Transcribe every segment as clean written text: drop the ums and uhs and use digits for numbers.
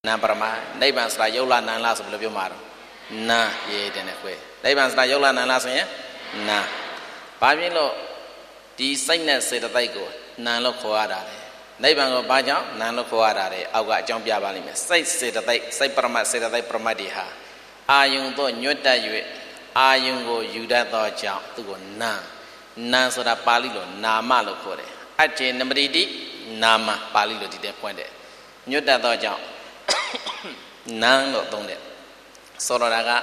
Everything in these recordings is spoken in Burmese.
နာပရမနိဗ္ဗာန်ဆိုတာယုတ်လားနာလားဆိုဘယ်လိုပြောမှာတော့နာရေးတဲ့နဲ့ခွဲနိဗ္ဗာန်ဆိုတာယုတ်လားနာလားဆိုရင်နာဘာဖြစ်လို့ဒီစိတ်နဲ့စေတသိက်ကိုနာလို့ခေါ်ရတာလေနိဗ္ဗာန်ကိုဘာကြောင့်နာလို့ခေါ်ရတာလေအောက်ကအကြောင်းပြပါလိမ့်မယ်စိတ်စေတသိက်စိတ်ပရမတ်စေတသိက်ပရမတ်တွေဟာအာယုံတို့ညွတ်တတ်၍အာယုံကိုယူတတ်သောကြောင့်သူကိုနာဆိုတာပါဠိလိုနာမလို့ခေါ်တယ်အကျေနမတိတိနာမပါဠိလိုဒီတဲ့ဖွင့်တယ်ညွတ်တတ်သောကြောင့်နာလို့သုံးတယ်ဆိုတော့ဒါက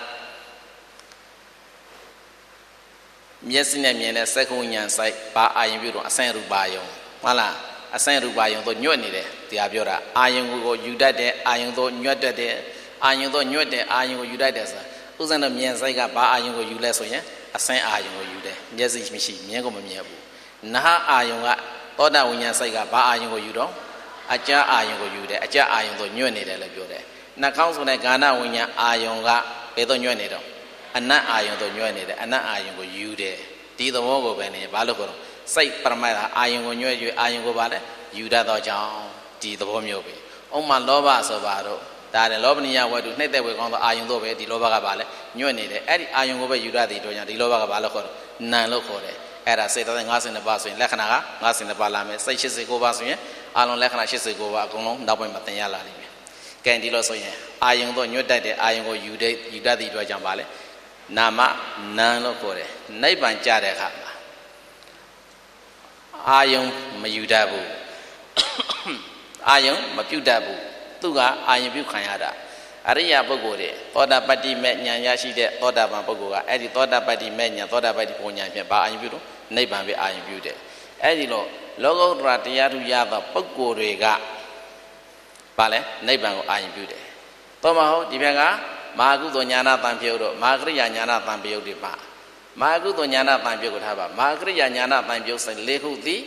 မျက်စိနဲ့မြင်တဲ့စက္ခုဉာဏ်စိုက်ဘာအာယုံပြုတော့အဆင့်ရူပါယုံဟုတ်လားအဆင့်ရူပါယုံတို့ညွတ်နေတယ်တရားပြောတာအာယုံကိုယူတတ်တဲ့အာယုံတို့ညွတ်တတ်တဲ့အာယုံတို့ညွတ်တဲ့အာယုံကိုယူတတ်တယ်ဆိုတာဥစ္စာနဲ့မြင်စိုက်ကဘာအာယုံကိုယူလဲဆိုရင်အဆင့်အာယုံကိုယူတယ်မျက်စိမရှိမြင်ကိုမမြင်ဘူးနာဟအာယုံကသောတာဝိညာဉ်စိုက်ကဘာအာယုံကိုယူတော့အကြအာယုံကိုယူတယ်အကြအာယုံတို့ညွတ်နေတယ်လို့ပြောတယ်နှာခေါင်းဆိုတဲ့ကာဏဝိညာဉ်အာယုံကဘယ်တော့ညွတ်နေတော့အနတ်အာယုံတို့ညွတ်နေတယ်အနတ်အာယုံကိုယူတယ်ဒီသဘောကိုပဲနေဘာလို့ခေါ်တော့စိတ်ပရမတ်အာယုံကိုညွတ်၍အာယုံကိုပါလဲယူတတ်သောကြောင့်ဒီသဘောမျိုးပဲဥမာလောဘဆိုပါတော့ဒါတယ်လောဘနိယဝတ္ထုနှိမ့်တဲ့ဝေကောင်းသောအာယုံတို့ပဲဒီလောဘကပါလဲညွတ်နေတယ်အဲ့ဒီအာယုံကိုပဲယူတတ်တဲ့အတွက်ကြောင့်ဒီလောဘကပါလို့ခေါ်တော့နာလို့ခေါ်တယ်အဲ့ဒါစိတ်တဲ့52ပါးဆိုရင်လက္ခဏာက52ပါးလာမယ်စိတ်89ပါးဆိုရင်အလုံးလက္ခဏာ89ပါးအကုန်လုံးနောက်ပိုင်းမှာသင်ရလာလိမ့်မယ်ကဲဒီလိုဆိုရင်အာယုံတို့ညွတ်တတ်တဲ့အာယုံကိုယူတတ်တဲ့အတွက်ကြောင့်ပါလဲနာမနာလို့ခေါ်တယ်နိဗ္ဗာန်ကြတဲ့အခါမှာအာယုံမယူတတ်ဘူးအာယုံမပြုတ်တတ်ဘူးသူကအာယုံပြုခံရတာအရိယာပုဂ္ဂိုလ်တွေသောတာပတ္တိမဲ့ဉာဏ်ရရှိတဲ့သောတာပန်ပုဂ္ဂိုလ်ကအဲ့ဒီသောတာပတ္တိမဲ့ဉာဏ်သောတာပတ္တိပုံဉာဏ်ဖြင့်ဘာအာယုံပြုတော့နိဗ္ဗာန်ပဲအာယုံပြုတယ်အဲ့ဒီလိုလောကုတ္တရာတရားထူရသောပုဂ္ဂိုလ်တွေကဘာလဲနိဗ္ဗာန်ကိုအာယုံပြုတယ်သောမဟုတ်ဒီဘက်ကမဟာကုသိုလ်ဉာဏတံပြုတ်တော့မဟာကရိယာဉာဏတံပြုတ်တွေပါမဟာကုသိုလ်ဉာဏတံပြုတ်ကိုထားပါမဟာကရိယာဉာဏတံပြုတ်စိတ်၄ခုသည်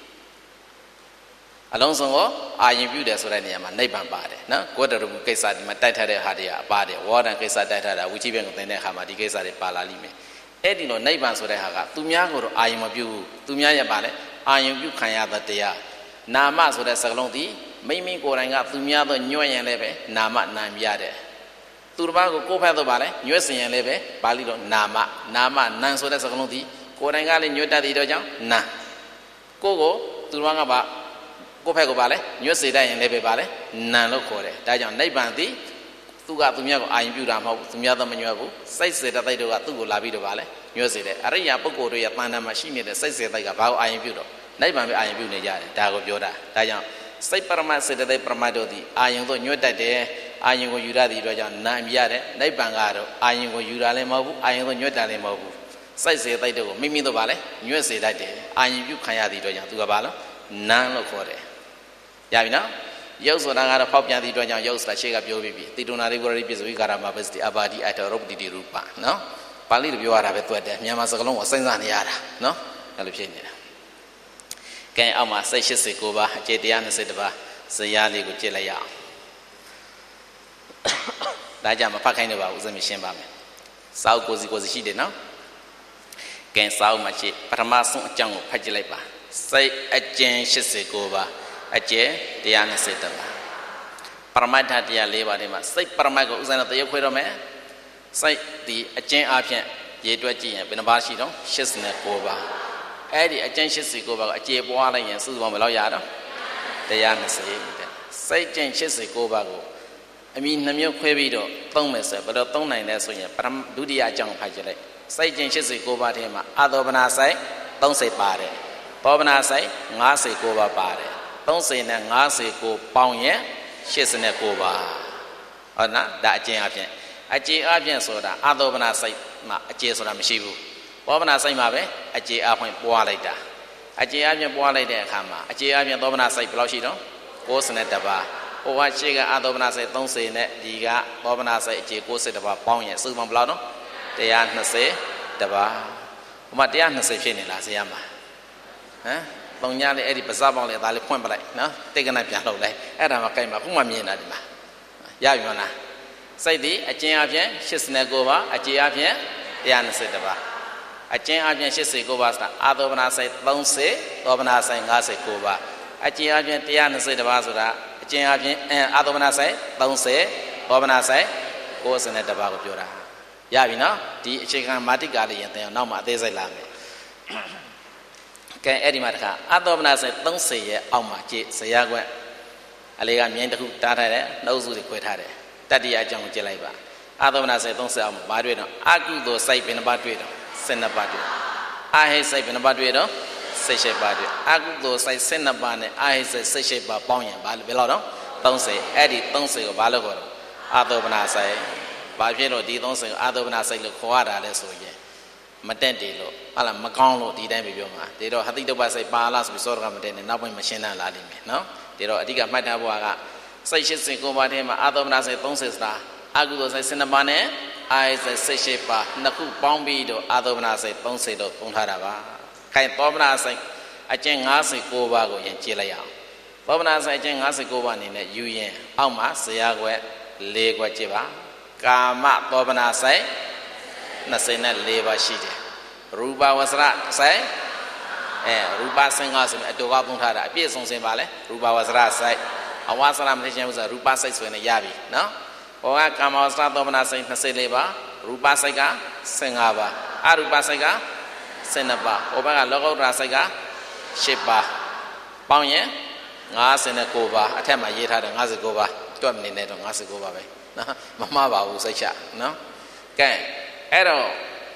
အလုံးစုံကိုအာယုံပြုတယ်ဆိုတဲ့နေရာမှာနိဗ္ဗာန်ပါတယ်နော်ကိုတရမှုကိစ္စဒီမှာတိုက်ထားတဲ့ဟာတွေကပါတယ်ဝါဒကိစ္စတိုက်ထားတာဝိချိဘက်ကိုသင်တဲ့အခါမှာဒီကိစ္စတွေပါလာလိမ့်မယ်အဲ့ဒီလိုနိဗ္ဗာန်ဆိုတဲ့ဟာကသူများကိုတော့အာယုံမပြုဘူးသူများရဲ့ပါလေအာယုံပြုခံရတဲ့တရားနာမဆိုတဲ့စကားလုံးဒီမိမိကိုယ်တိုင်ကသူများတော့ညွှန်ရင်လည်းပဲနာမနာမရတယ်သူတစ်ပါးကိုကိုယ်ဖက်တော့ပါလေညွှတ်စင်ရင်လည်းပဲပါဠိတော်နာမနံဆိုတဲ့စကားလုံးဒီကိုယ်တိုင်ကလည်းညွှတ်တတ်တဲ့တော့ကြောင့်နာကိုသူတစ်ပါးကပါကိုယ့်ဖက်ကိုပါလဲညွတ်စေတတ်ရင်လည်းပဲပါလဲနံလို့ခေါ်တယ်ဒါကြောင့်နိဗ္ဗာန်သည်သူကသူများကိုအာရုံပြုတာမဟုတ်ဘူးသူများတော့မညွတ်ဘူးစိတ်စေတသိက်တို့ကသူ့ကိုလာပြီးတော့ပါလဲညွတ်စေတယ်အရိယာပုဂ္ဂိုလ်တို့ရဲ့တဏ္ဍာမှာရှိနေတဲ့စိတ်စေတသိက်ကဘာကိုအာရုံပြုတော့နိဗ္ဗာန်ပဲအာရုံပြုနေကြတယ်ဒါကိုပြောတာဒါကြောင့်စိတ်ပရမတ်စေတသိက်ပရမတ်တို့သည်အာရုံတို့ညွတ်တတ်တယ်အာရုံကိုယူရတဲ့အတွက်ကြောင့်နာမြရတယ်နိဗ္ဗာန်ကတော့အာရုံကိုယူတာလည်းမဟုတ်ဘူးအာရုံကိုညွတ်တာလည်းမဟုတ်ဘူးစိတ်စေတသိက်တို့ကိုမိမိတို့ပါလဲညွတ်စေတတ်တယ်အာရုံပြုခံရတဲ့အတွက်ကြောင့်သူကဘာလို့နံလို့ခေါ်တယ်ရပြီနော်ယုတ်ဆိုတာကတော့ဖောက်ပြန်သည့်အတွက်ကြောင့်ယုတ်ဆိုတာရှေ့ကပြောပြီးပြီတိတုနာရိဝရရိပစ္စဝိကာရမပစ္စတိအပါတိအတ္တရုပ္ပတိရူပနော်ပါဠိလိုပြောရတာပဲတွေ့တယ်မြန်မာစကားလုံးကိုစဉ်းစားနေရတာနော်အဲ့လိုဖြစ်နေတာကဲအောက်မှာစိတ်89ပါးအကျေ120ပါးဇယားလေးကိုကြည့်လိုက်ရအောင်ဒါကြမဖတ်ခိုင်းတော့ပါဘူးဥစဉ်ရှင်းပါမယ်စာအုပ်ကိုစီရှိတယ်နော်ကဲစာအုပ်မှာရှိပထမဆုံးအကြောင်းကိုဖတ်ကြည့်လိုက်ပါစိတ်အကျဉ်89ပါးအကျယ်120ပါးပရမတ္ထတရား၄ပါးဒီမှာစိတ်ပရမတ်ကိုဥစဉ်တော့တရုပ်ခွဲတော့မယ်စိတ်ဒီအကျဉ်အပြင်ရေတွက်ကြည့်ရင်ဘယ်နှပါးရှိတော့89ပါးအဲ့ဒီအကျဉ်89ပါးကိုအကျယ်ပွားလိုက်ရင်စုစုပေါင်းဘယ်လောက်ရတော့120တဲ့စိတ်ကျဉ်89ပါးကိုအမိနှမျိုးခွဲပြီးတော့သုံးမယ်ဆိုဘယ်လိုသုံးနိုင်လဲဆိုရင်ဒုတိယအကြောင်းဖတ်ကြည့်လိုက်စိတ်ကျဉ်89ပါးထဲမှာအသောပနာစိတ်30ပါတယ်သောပနာစိတ်59ပါးပါတယ်30နဲ့59ပေါင်းရင်89ပါးဟုတ်နော်ဒါအကျဉ်းအပြင်ဆိုတာအသောပနာစိတ်မှာအကျဉ်းဆိုတာမရှိဘူးသောပနာစိတ်မှာပဲအကျဉ်းအဖွင့်ပွားလိုက်တာအကျဉ်းအပြင်ပွားလိုက်တဲ့အခါမှာအကျဉ်းအပြင်သောပနာစိတ်ဘယ်လောက်ရှိတော့92ပါးဟိုကရှေ့ကအသောပနာစိတ်30နဲ့ဒီကသောပနာစိတ်အကျဉ်း92ပါးပေါင်းရင်စုစုပေါင်းဘယ်လောက်တော့120ပါးဟိုမှာ120ဖြစ်နေလားဆရာမဟမ်တုံညလေးအဲ့ဒီပါးစပ်ပေါင်းလေးဒါလေးဖွင့်ပလိုက်နော်တိတ်ကနပြန်လုပ်လိုက်အဲ့ဒါမှကြိုက်မှာခုမှမြင်တာဒီမှာရပြီမလားစိတ်ဒီအကျဉ်းအပြင်89ပါးအကျဉ်းအပြင်120ပါးအကျဉ်းအပြင်89ပါးဆိုတာအာသောပနာစိတ်30သောပနာစိတ်59ပါးအကျဉ်းအပြင်120ပါးဆိုတာအကျဉ်းအပြင်အာသောမနာဆိုင်30သောမနာဆိုင်60နဲ့တပါးကိုပြောတာရပြီနော်ဒီအခြေခံမာတိကာလေးရင်သင်အောင်နောက်မှအသေးစိတ်လာမယ်ကဲအဲ့ဒီမှာတခါအာသောမနာဆိုင်30ရဲ့အောက်မှာကြည့်ဇရာခွက်အလေးကမြင်းတစ်ခုတားထားတယ်နှုတ်စုတွေခွဲထားတယ်တတ္တိယအကြောင်းကိုကြည့်လိုက်ပါအာသောမနာဆိုင်30အောက်မှာဘာတွေ့တော့အကုသိုလ်စိုက်ဘယ်နှပါတွေ့တော့12ပါတွေ့အာဟိစိုက်ဘယ်နှပါတွေ့တော့18ပါတွေ့အကုသိုလ်စိုက်12ပါနဲ့အာဟိစိုက်18ပါပေါင်းရင်ဘာဘယ်လောက်တော့30အဲ့ဒီ30ကိုဘာလို့ခေါ်တော့အာသောမနာဆိုင်ဘာဖြစ်လို့ဒီ30ကိုအာသောမနာဆိုင်လို့ခေါ်ရတာလဲဆိုရင်မတက်တယ်လို့ဟာလားမကောင်းလို့ဒီတိုင်းပဲပြောမှာဒီတော့ဟတိတုပ္ပစိုက်ပါလားဆိုပြီးစောရကမတက်နဲ့နောက်ပိုင်းမရှင်းတတ်လာလိမ့်မယ်နော်ဒီတော့အဓိကမှတ်ထားဖို့ကစိတ်89ပါးထဲမှာအာသောမနာဆိုင်30ဆိုတာအကုသိုလ်ဆိုင်12ပါးနဲ့အာဟိစိုက်18ပါးနှစ်ခုပေါင်းပြီးတော့အာသောမနာဆိုင်30လို့ပုံထားတာပါခိုင်သောမနာဆိုင်အကျင့်59ပါးကိုရင်ကြည့်လိုက်အောင်သောမနာဆိုင်အကျင့်59ပါးအနေနဲ့ယူရင်အောက်မှာဇရာခွက်4ခွက်ကြည့်ပါကာမသောမနာဆိုင်24ပါးရှိတယ်ရူပဝဆရဆိုင်ရူပစင်္ဂဆိုရင်အတူကပုံထားတာအပြည့်စုံစင်ပါလေရူပဝဆရဆိုင်အဝါဆရမသိချင်ဘူးဆိုရူပစိတ်ဆိုရင်ရပြီနော်ဟောကကာမဝဆရသောမနာဆိုင်24ပါးရူပစိတ်က15ပါးအရူပစိတ်က12ပါးဟောဘက်ကလောကုတ္တရာစိတ်က10ပါးပေါင်းရင်59ပါးအထက်မှာရေးထားတယ်59ပါးတွက်မနေနဲ့တော့59ပါးပဲနော်မမှားပါဘူးစိတ်ချနော်ကဲအဲ့တော့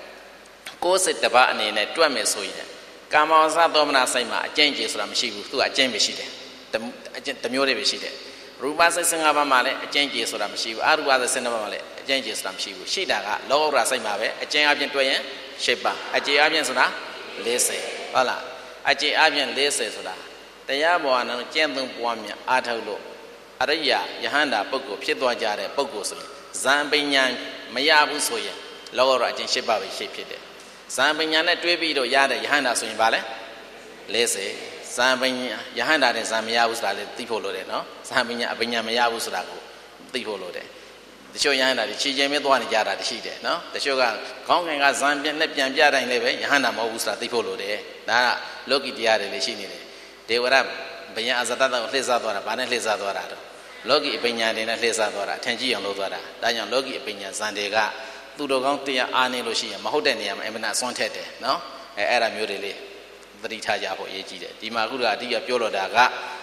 60ပါးအနေနဲ့တွက်မယ်ဆိုရင်ကာမဝဆသောမနာစိတ်မှာအကျင့်ကြီးဆိုတာမရှိဘူးသူကအကျင့်ပဲရှိတယ်အကျင့်တစ်မျိုးတည်းပဲရှိတယ်ရူပစိတ်15ပါးမှာလည်းအကျင့်ကြီးဆိုတာမရှိဘူးအရူပစိတ်12ပါးမှာလည်းအကျင့်ကြီးဆိုတာမရှိဘူးရှိတာကလောကုတ္တရာစိတ်မှာပဲအကျင့်အပြင်တွက်ရင်10ပါးအကျေအပြင်ဆိုတာ40ဟုတ်လားအကျေအပြင်40ဆိုတာတရားဘောကကျင့်သုံးပွားများအားထုတ်လို့အရိယာယဟန္တာပုဂ္ဂိုလ်ဖြစ်သွားကြတဲ့ပုဂ္ဂိုလ်ဆိုရင်ဇံပညာမရဘူးဆိုရင်လောကုတ္တရာအကျင့်10ပါးပဲရှိဖြစ်တယ်ဇံပညာနဲ့တွဲပြီးတော့ရတဲ့ယဟန္တာဆိုရင်ဗာလဲ40ဇံပညာယဟန္တာတဲ့ဇံမရဘူးဆိုတာလေသိဖို့လိုတယ်နော်ဇံပညာအပညာမရဘူးဆိုတာကိုသိဖို့လိုတယ်တချို့ယဟန္တာတွေခြေကျင်မဲသွားနေကြတာတရှိတယ်နော်တချို့ကခေါင်းငင်ကဇံပြက်နဲ့ပြန်ပြတိုင်းလည်းပဲယဟန္တာမဟုတ်ဘူးဆိုတာသိဖို့လိုတယ်ဒါကလောကီတရားတွေလည်းရှိနေတယ်ဒေဝရဘယံအဇတတကိုလှည့်စားသွားတာဗာနဲ့လှည့်စားသွားတာတော့လောကီအပညာတွေနဲ့လှည့်စားသွားတာအထင်ကြီးအောင်လုပ်သွားတာဒါကြောင့်လောကီအပညာဇံတွေကသူတော်ကောင်းတရားအားနေလို့ရှိရင်မဟုတ်တဲ့နေရာမှာအမှန်အစွမ်းထက်တယ်နော်အဲ့ဒါမျိုးတွေလေးသတိထားကြဖို့အရေးကြီးတယ်ဒီမှာခုကအတိအကျပြောလို့တာက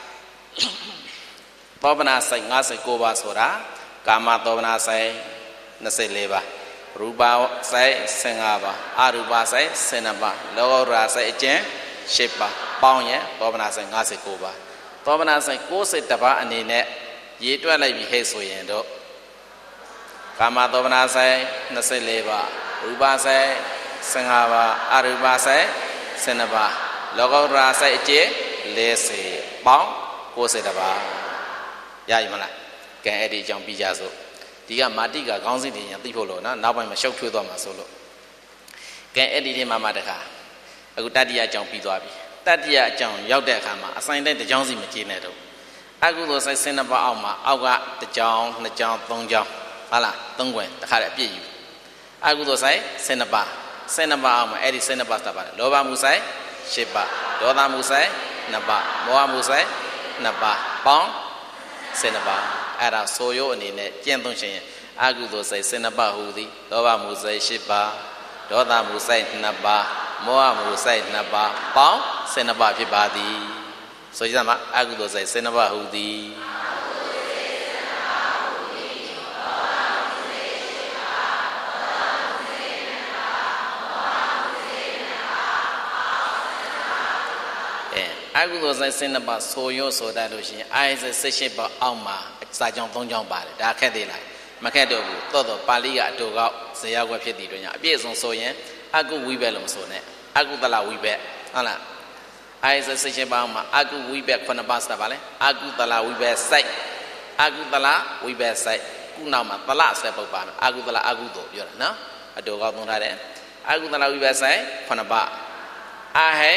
သောမနာဆိုင်59ပါးဆိုတာကာမသောမနာဆိုင်24ပါးရူပဆိုင်15ပါးအရူပဆိုင်12ပါးလောကုတ္တရာဆိုင်အကျင့်10ပါးပေါင်းရင်သောမနာဆိုင်59ပါးသောမနာဆိုင်60ပါးအနေနဲ့ရေးတွက်လိုက်ပြီးဟဲ့ဆိုရင်တော့ကာမသောမနာဆိုင်24ပါးရူပဆိုင်15ပါးအရူပဆိုင်12ပါးလောကုတ္တရာဆိုင်အကျင့်40ပေါင်း60ပါးရပြီမလားကဲအဲ့ဒီအကြောင်းပြီးကြစို့ဒီကမာတိကခေါင်းစဉ်တွေရင်သိဖို့လို့နော်နောက်ပိုင်းမှာရှုပ်ထွေးသွားမှာဆိုလို့ကဲအဲ့ဒီထဲမှာတခါအခုတတ္တိယအကြောင်းပြီးသွားပြီတတ္တိယအကြောင်းရောက်တဲ့အခါမှာအဆိုင်တိုင်းတစ်ကြောင်းစီမကြည့်နဲ့တော့အကုသိုလ်ဆိုင်12ပါးအောက်မှာအောက်ကတစ်ကြောင်းနှစ်ကြောင်းသုံးကြောင်းဟုတ်လားသုံးခွင်တခါတည်းအပြည့်ယူအကုသိုလ်ဆိုင်12ပါးအောက်မှာအဲ့ဒီ12ပါးသတ်ပါတယ်လောဘမှုဆိုင်10ပါးဒေါသမှုဆိုင်2ပါးမောဟမှုဆိုင်2ပါးပေါင်း12ပါးအဲ့ဒါဆိုရိုးအနေနဲ့ကျင့်သုံးခြင်းအကုသိုလ်ဆိုင်12ပါးဟူသည်လောဘမှုဆိုင်10ပါးဒေါသမှုဆိုင်2ပါးမောဟမှုဆိုင်2ပါးပေါင်း12ပါးဖြစ်ပါသည်ဆိုကြမှာအကုသိုလ်ဆိုင်12ပါးဟူသည်အကုသိုလ်ဆိုင်12ပါးဆိုရိုးဆိုတတ်လို့ရှိရင်အာယဇ18ပါးအောက်မှာစာကြောင်း3ကြောင်းပါတယ်ဒါခက်သေးလားမခက်တော့ဘူးသို့တော့ပါဠိကအတူကောက်ဇေယျခွက်ဖြစ်တည်တွင်ညအပြည့်စုံဆိုရင်အကုဝိဘက်လို့မဆိုနဲ့အကုသလဝိဘက်ဟုတ်လားအာယဇ18ပါးမှာအကုဝိဘက်9ပါးစတာပါလေအကုသလဝိဘက်စိုက်အကုသလဝိဘက်စိုက်ခုနောက်မှာသလဆက်ပုတ်ပါမယ်အကုသလအကုသို့ပြောတာနော်အတူကောက်သုံးထားတယ်အကုသလဝိဘက်စိုက်9ပါးအာဟိ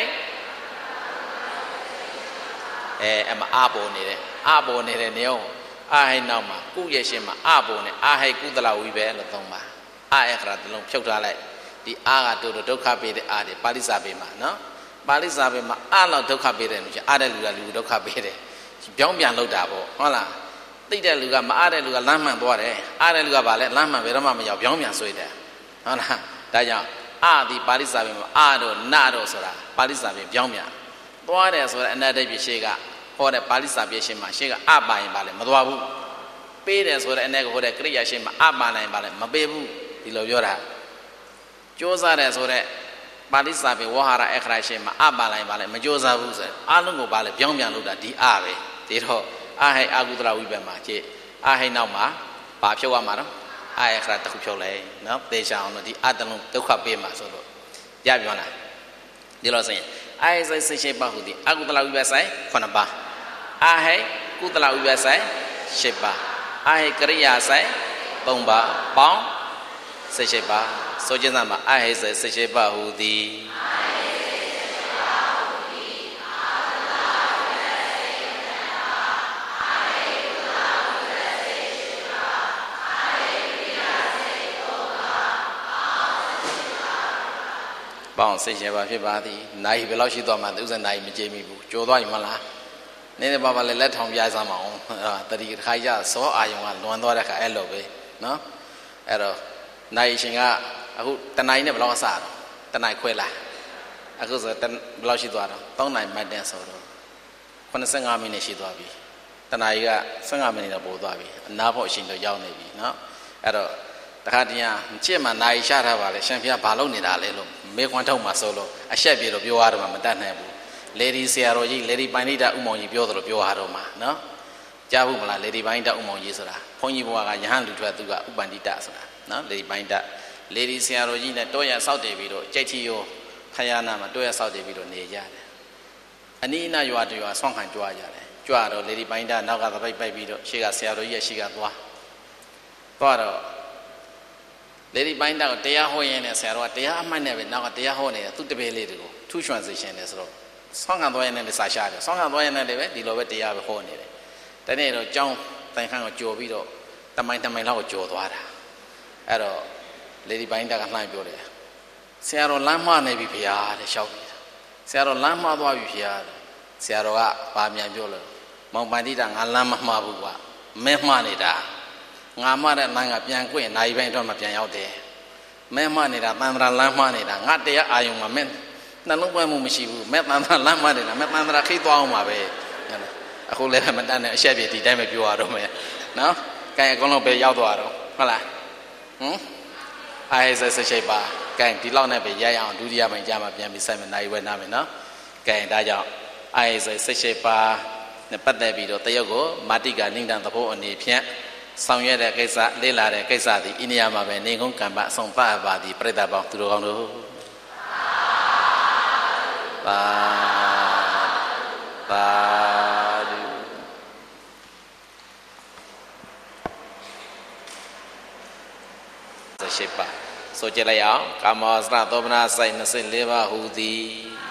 အမအပေါ်နေတယ်အပေါ်နေတဲ့နေအောင်အာဟိနောက်မှာကုရဲ့ရှင်းမှာအပေါ်နေအာဟိကုသလဝိပဲလို့သုံးပါအာအခရာတလုံးဖြုတ်ထားလိုက်ဒီအာကတို့ဒုက္ခပေးတဲ့အာတွေပါဠိစာပေမှာနော်ပါဠိစာပေမှာအာလောက်ဒုက္ခပေးတယ်လို့ကျအာတဲ့လူကလူဒုက္ခပေးတယ်ပြောင်းပြန်လောက်တာပေါ့ဟုတ်လားသိတဲ့လူကမအားတဲ့လူကလမ်းမှန်သွားတယ်အားတဲ့လူကဗာလဲလမ်းမှန်ဘယ်တော့မှမရောက်ပြောင်းပြန်ဆွေးတယ်ဟုတ်လားဒါကြောင့်အာဒီပါဠိစာပေမှာအာတော့နာတော့ဆိုတာပါဠိစာပေပြောင်းပြန်သွားတယ်ဆိုတဲ့အနတ္တိပြည့်ရှိကဟောတဲ့ပါဠိစာပြည့်ရှိမှာရှိကအပါရင်ဗာလဲမသွားဘူးပေးတယ်ဆိုတဲ့အ내ကဟောတဲ့ကရိယာရှိမှာအပါနိုင်ဗာလဲမပေးဘူးဒီလိုပြောတာကြိုးစားတယ်ဆိုတဲ့ပါဠိစာပေဝဟာရအခရာရှိမှာအပါနိုင်ဗာလဲမကြိုးစားဘူးဆိုအားလုံးကိုဗာလဲပြောင်းပြန်လို့တာဒီအပဲဒီတော့အာဟိအာကုသလဝိပ္ပမှာကြည့်အာဟိနောက်မှာဘာဖြုတ်ရမှာတော့အာအခရာတစ်ခုဖြုတ်လိုက်နော်သေချာအောင်လို့ဒီအတလုံးဒုက္ခပေးမှာဆိုလို့ရပြောလားဒီလိုဆိုရင်အာဟိစိတ်ရှိပါဟုဒီအာကုသလဝိပ္ပဆိုင်9ပါးအာဟိကုသလဝိပ္ပဆိုင်10ပါးအာဟိကရိယာဆိုင်3ပါးပေါင်း18ပါးဆိုခြင်းသားမှာအာဟိစိတ်18ပါးဟုသည်ပေါင်း18ပါးဖြစ်ပါသည်နိုင်ဘယ်လောက်ရှိသွားမှသူစံနိုင်မကြည့်မိဘူးကြော်သွားပြီမလားနည်းနည်းပါးပါးလည်းလက်ထောင်ပြစမ်းမအောင်တတိတစ်ခါကျစောအာယုံကလွန်သွားတဲ့ခါအဲ့လိုပဲနော်အဲ့တော့နိုင်ရှင်ကအခုတနိုင်နဲ့ဘယ်လောက်အစတော့တနိုင်ခွဲလာအခုဆိုဘယ်လောက်ရှိသွားတော့3နိုင်မှတ်တဲ့ဆိုတော့85မိနစ်ရှိသွားပြီတနိုင်က15မိနစ်တော့ပိုသွားပြီအနာဖို့အရှင်တော့ရောက်နေပြီနော်အဲ့တော့တခါတည်းကချစ်မှနိုင်ရှာထားပါလေရှင်ဖျားဘာလုပ်နေတာလဲလို့မေခွန်းထုတ်မှဆိုလို့အဆက်ပြေလို့ပြောရတော့မှမတတ်နိုင်ဘူးလေဒီဆရာတော်ကြီးလေဒီပိုင်လိတာဥမောင်ကြီးပြောသလိုပြောရတော့မှနော်ကြားဘူးမလားလေဒီပိုင်တာဥမောင်ကြီးဆိုတာဘုန်းကြီးဘုရားကယဟန်လူထွက်သူကဥပန္တိတဆိုတာနော်လေဒီပိုင်တာလေဒီဆရာတော်ကြီးနဲ့တောရဆောက်တည်ပြီးတော့ကြိတ်ချီရောခရယာနာမှာတောရဆောက်တည်ပြီးတော့နေကြတယ်အနီးအနားရွာတရွာဆွမ်းခံကြွားကြတယ်ကြွားတော့လေဒီပိုင်တာနောက်ကသပိတ်ပိုက်ပြီးတော့ရှေ့ကဆရာတော်ကြီးရဲ့ရှေ့ကသွားတော့လေဒီပိုင်းတော့တရားဟောရင်းနဲ့ဆရာတော်ကတရားအမှတ်နဲ့ပဲနောက်ကတရားဟောနေတယ်သူတပည့်လေးတွေကိုထူးချွန်စေရှင်တယ်ဆိုတော့ဆောင်းခံသွားရင်းနဲ့စာရှာတယ်ဆောင်းခံသွားရင်းနဲ့လည်းပဲဒီလိုပဲတရားပဲဟောနေတယ်တနေ့တော့ကျောင်းတိုင်ခန့်ကိုကြော်ပြီးတော့တမိုင်လောက်ကိုကြော်သွားတာအဲ့တော့လေဒီပိုင်းကလှမ်းပြောတယ်ဆရာတော်လမ်းမနေပြီဗျာတဲ့ရှောက်နေတာဆရာတော်လမ်းမသွားပြီဗျာတဲ့ဆရာတော်ကဗာမြန်ပြောလို့မောင်ပန္တိတာငါလမ်းမမှားဘူးကွာမဲမှားနေတာငါမတဲ့လမ်းကပြန်ကွင့်နိုင်ပိုင်းတော့မပြန်ရောက်တယ်မဲမနေတာတန်ត្រာလမ်းမနေတာငါတရားအာယုံမှာမဲနှလုံးသွင်းမှုမရှိဘူးမဲတန်ត្រာလမ်းမနေတာမဲတန်ត្រာခိတ်သွားအောင်ပါပဲအခုလည်းမတတ်နဲ့အဆက်ပြေဒီတိုင်းပဲပြောရတော့မယ်နော်ကဲအကုန်လုံးပဲရောက်သွားတော့ဟုတ်လားအာဟိစိတ်ပါကဲဒီလောက်နဲ့ပဲရရအောင်ဒုတိယပိုင်းကြာမှပြန်ပြီးစိုက်မယ်နိုင်ဝဲနာမယ်နော်ကဲဒါကြောင့်အာဟိစိတ်ပါနဲ့ပတ်သက်ပြီးတော့တရုတ်ကိုမာတိကနိဒံသဘောအနေဖြင့်ဆောင်ရွက်တဲ့ကိစ္စလေ့လာတဲ့ကိစ္စဒီအိန္ဒိယမှာပဲနေကုန်းကံပအဆုံးသတ်ပါသည်ပြိတ္တပေါင်းသူတော်ကောင်းတို့ပါရှိပါဆိုကြလိုက်အောင်ကာမောစရသောမနာစိုက်24ပါးဟူသည်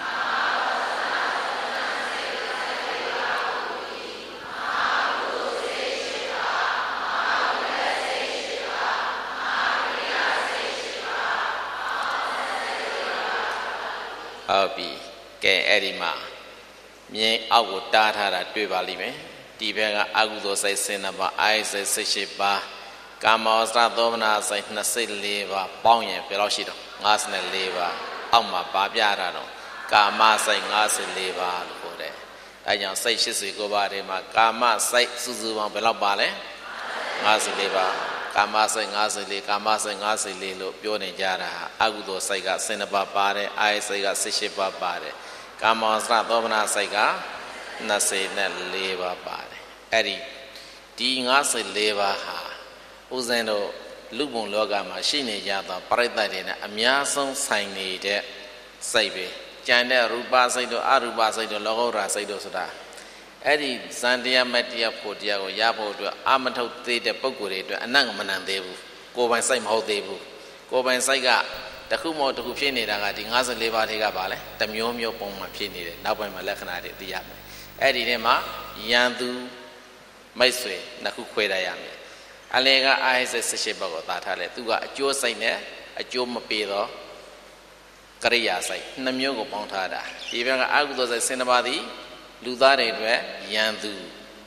ဟုတ်ပြီကဲအဲ့ဒီမှာမြင်းအောက်ကိုတားထားတာတွေ့ပါလိမ့်မယ်ဒီဘက်ကအကုသိုလ်စိတ်12ပါးအာယစိတ်18ပါးကာမောစရသောမနာစိတ်24ပါးပေါင်းရင်ဘယ်လောက်ရှိတော့54ပါးအောက်မှာပါပြတာတော့ကာမစိတ်54ပါးလို့ခေါ်တယ်အဲကြောင့်စိတ်89ပါးထဲမှာကာမစိတ်စုစုပေါင်းဘယ်လောက်ပါလဲ54ပါးကာမစိတ်54ကာမစိတ်54လို့ပြောနေကြတာအကုသိုလ်စိတ်က12ပါးပါတယ်အာယစိတ်က18ပါးပါတယ်ကာမောစရသောမနာစိတ်က24ပါးပါတယ်အဲ့ဒီ54ပါးဟာဥစဉ်တို့လူပုံလောကမှာရှိနေကြသောပရိသတ်တွေနဲ့အများဆုံးဆိုင်နေတဲ့စိတ်ပဲကြံတဲ့ရူပစိတ်တို့အရူပစိတ်တို့လောကုတ္တရာစိတ်တို့ဆိုတာအဲ့ဒီဇန်တရားမတရားဖို့တရားကိုရဖို့အတွက်အာမထုတ်သေးတဲ့ပုံကိုယ်တွေအတွက်အနတ်မနံသေးဘူးကိုယ်ပိုင်စိတ်မဟုတ်သေးဘူးကိုယ်ပိုင်စိတ်ကတခုမဟုတ်တခုဖြစ်နေတာကဒီ54ပါးထဲကပါလဲတမျိုးမျိုးပုံမှန်ဖြစ်နေတယ်နောက်ပိုင်းမှာလက္ခဏာတွေသိရမယ်အဲ့ဒီထဲမှာယံသူမိတ်ဆွေနှစ်ခုခွဲရရမယ်အလေကအာဟိစိတ်18ပါးကိုသာထားလဲသူကအကျိုးစိတ်နဲ့အကျိုးမပေးတော့ကရိယာစိတ်နှစ်မျိုးကိုပေါင်းထားတာဒီဘက်ကအကုသိုလ်စိတ်12ပါးသည်လူသားတွေအတွက်ယံသူ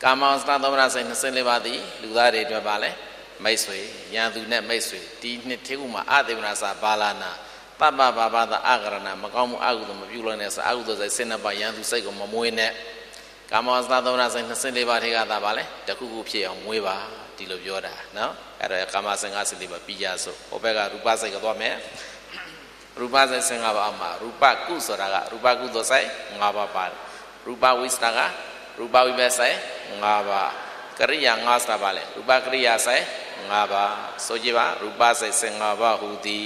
ကာမဝဇ္ဇသောမနစိတ်24ပါးသည်လူသားတွေအတွက်ပါလဲမိတ်ဆွေရန်သူနဲ့မိတ်ဆွေဒီနှစ်သေးခုမှာအသေဝနာစာဘာလာနာပပဘာဘာသာအကရဏမကောင်းမှုအကုသိုလ်မပြုလို့နဲ့စာအကုသိုလ်စိတ်12ပါးရန်သူစိတ်ကိုမမွေးနဲ့ကာမဝဇ္ဇသောမနစိတ်24ပါးထဲကသာပါလဲတခုခုဖြစ်အောင်မွေးပါဒီလိုပြောတာနော်အဲ့တော့ကာမစင်54ပါးပြီးကြစို့ဟိုဘက်ကရူပစိတ်ကိုသွားမယ်ရူပစိတ်15ပါးမှာရူပကုဆိုတာကရူပကုသိုလ်စိတ်5ပါးပါတယ်ရူပဝိသတာကရူပဝိပဿစိတ်5ပါးကရိယာ5ဆိုတာပါလေရူပကရိယာစိတ်5ပါးဆိုကြပါရူပစိတ်15ပါးဟူသည်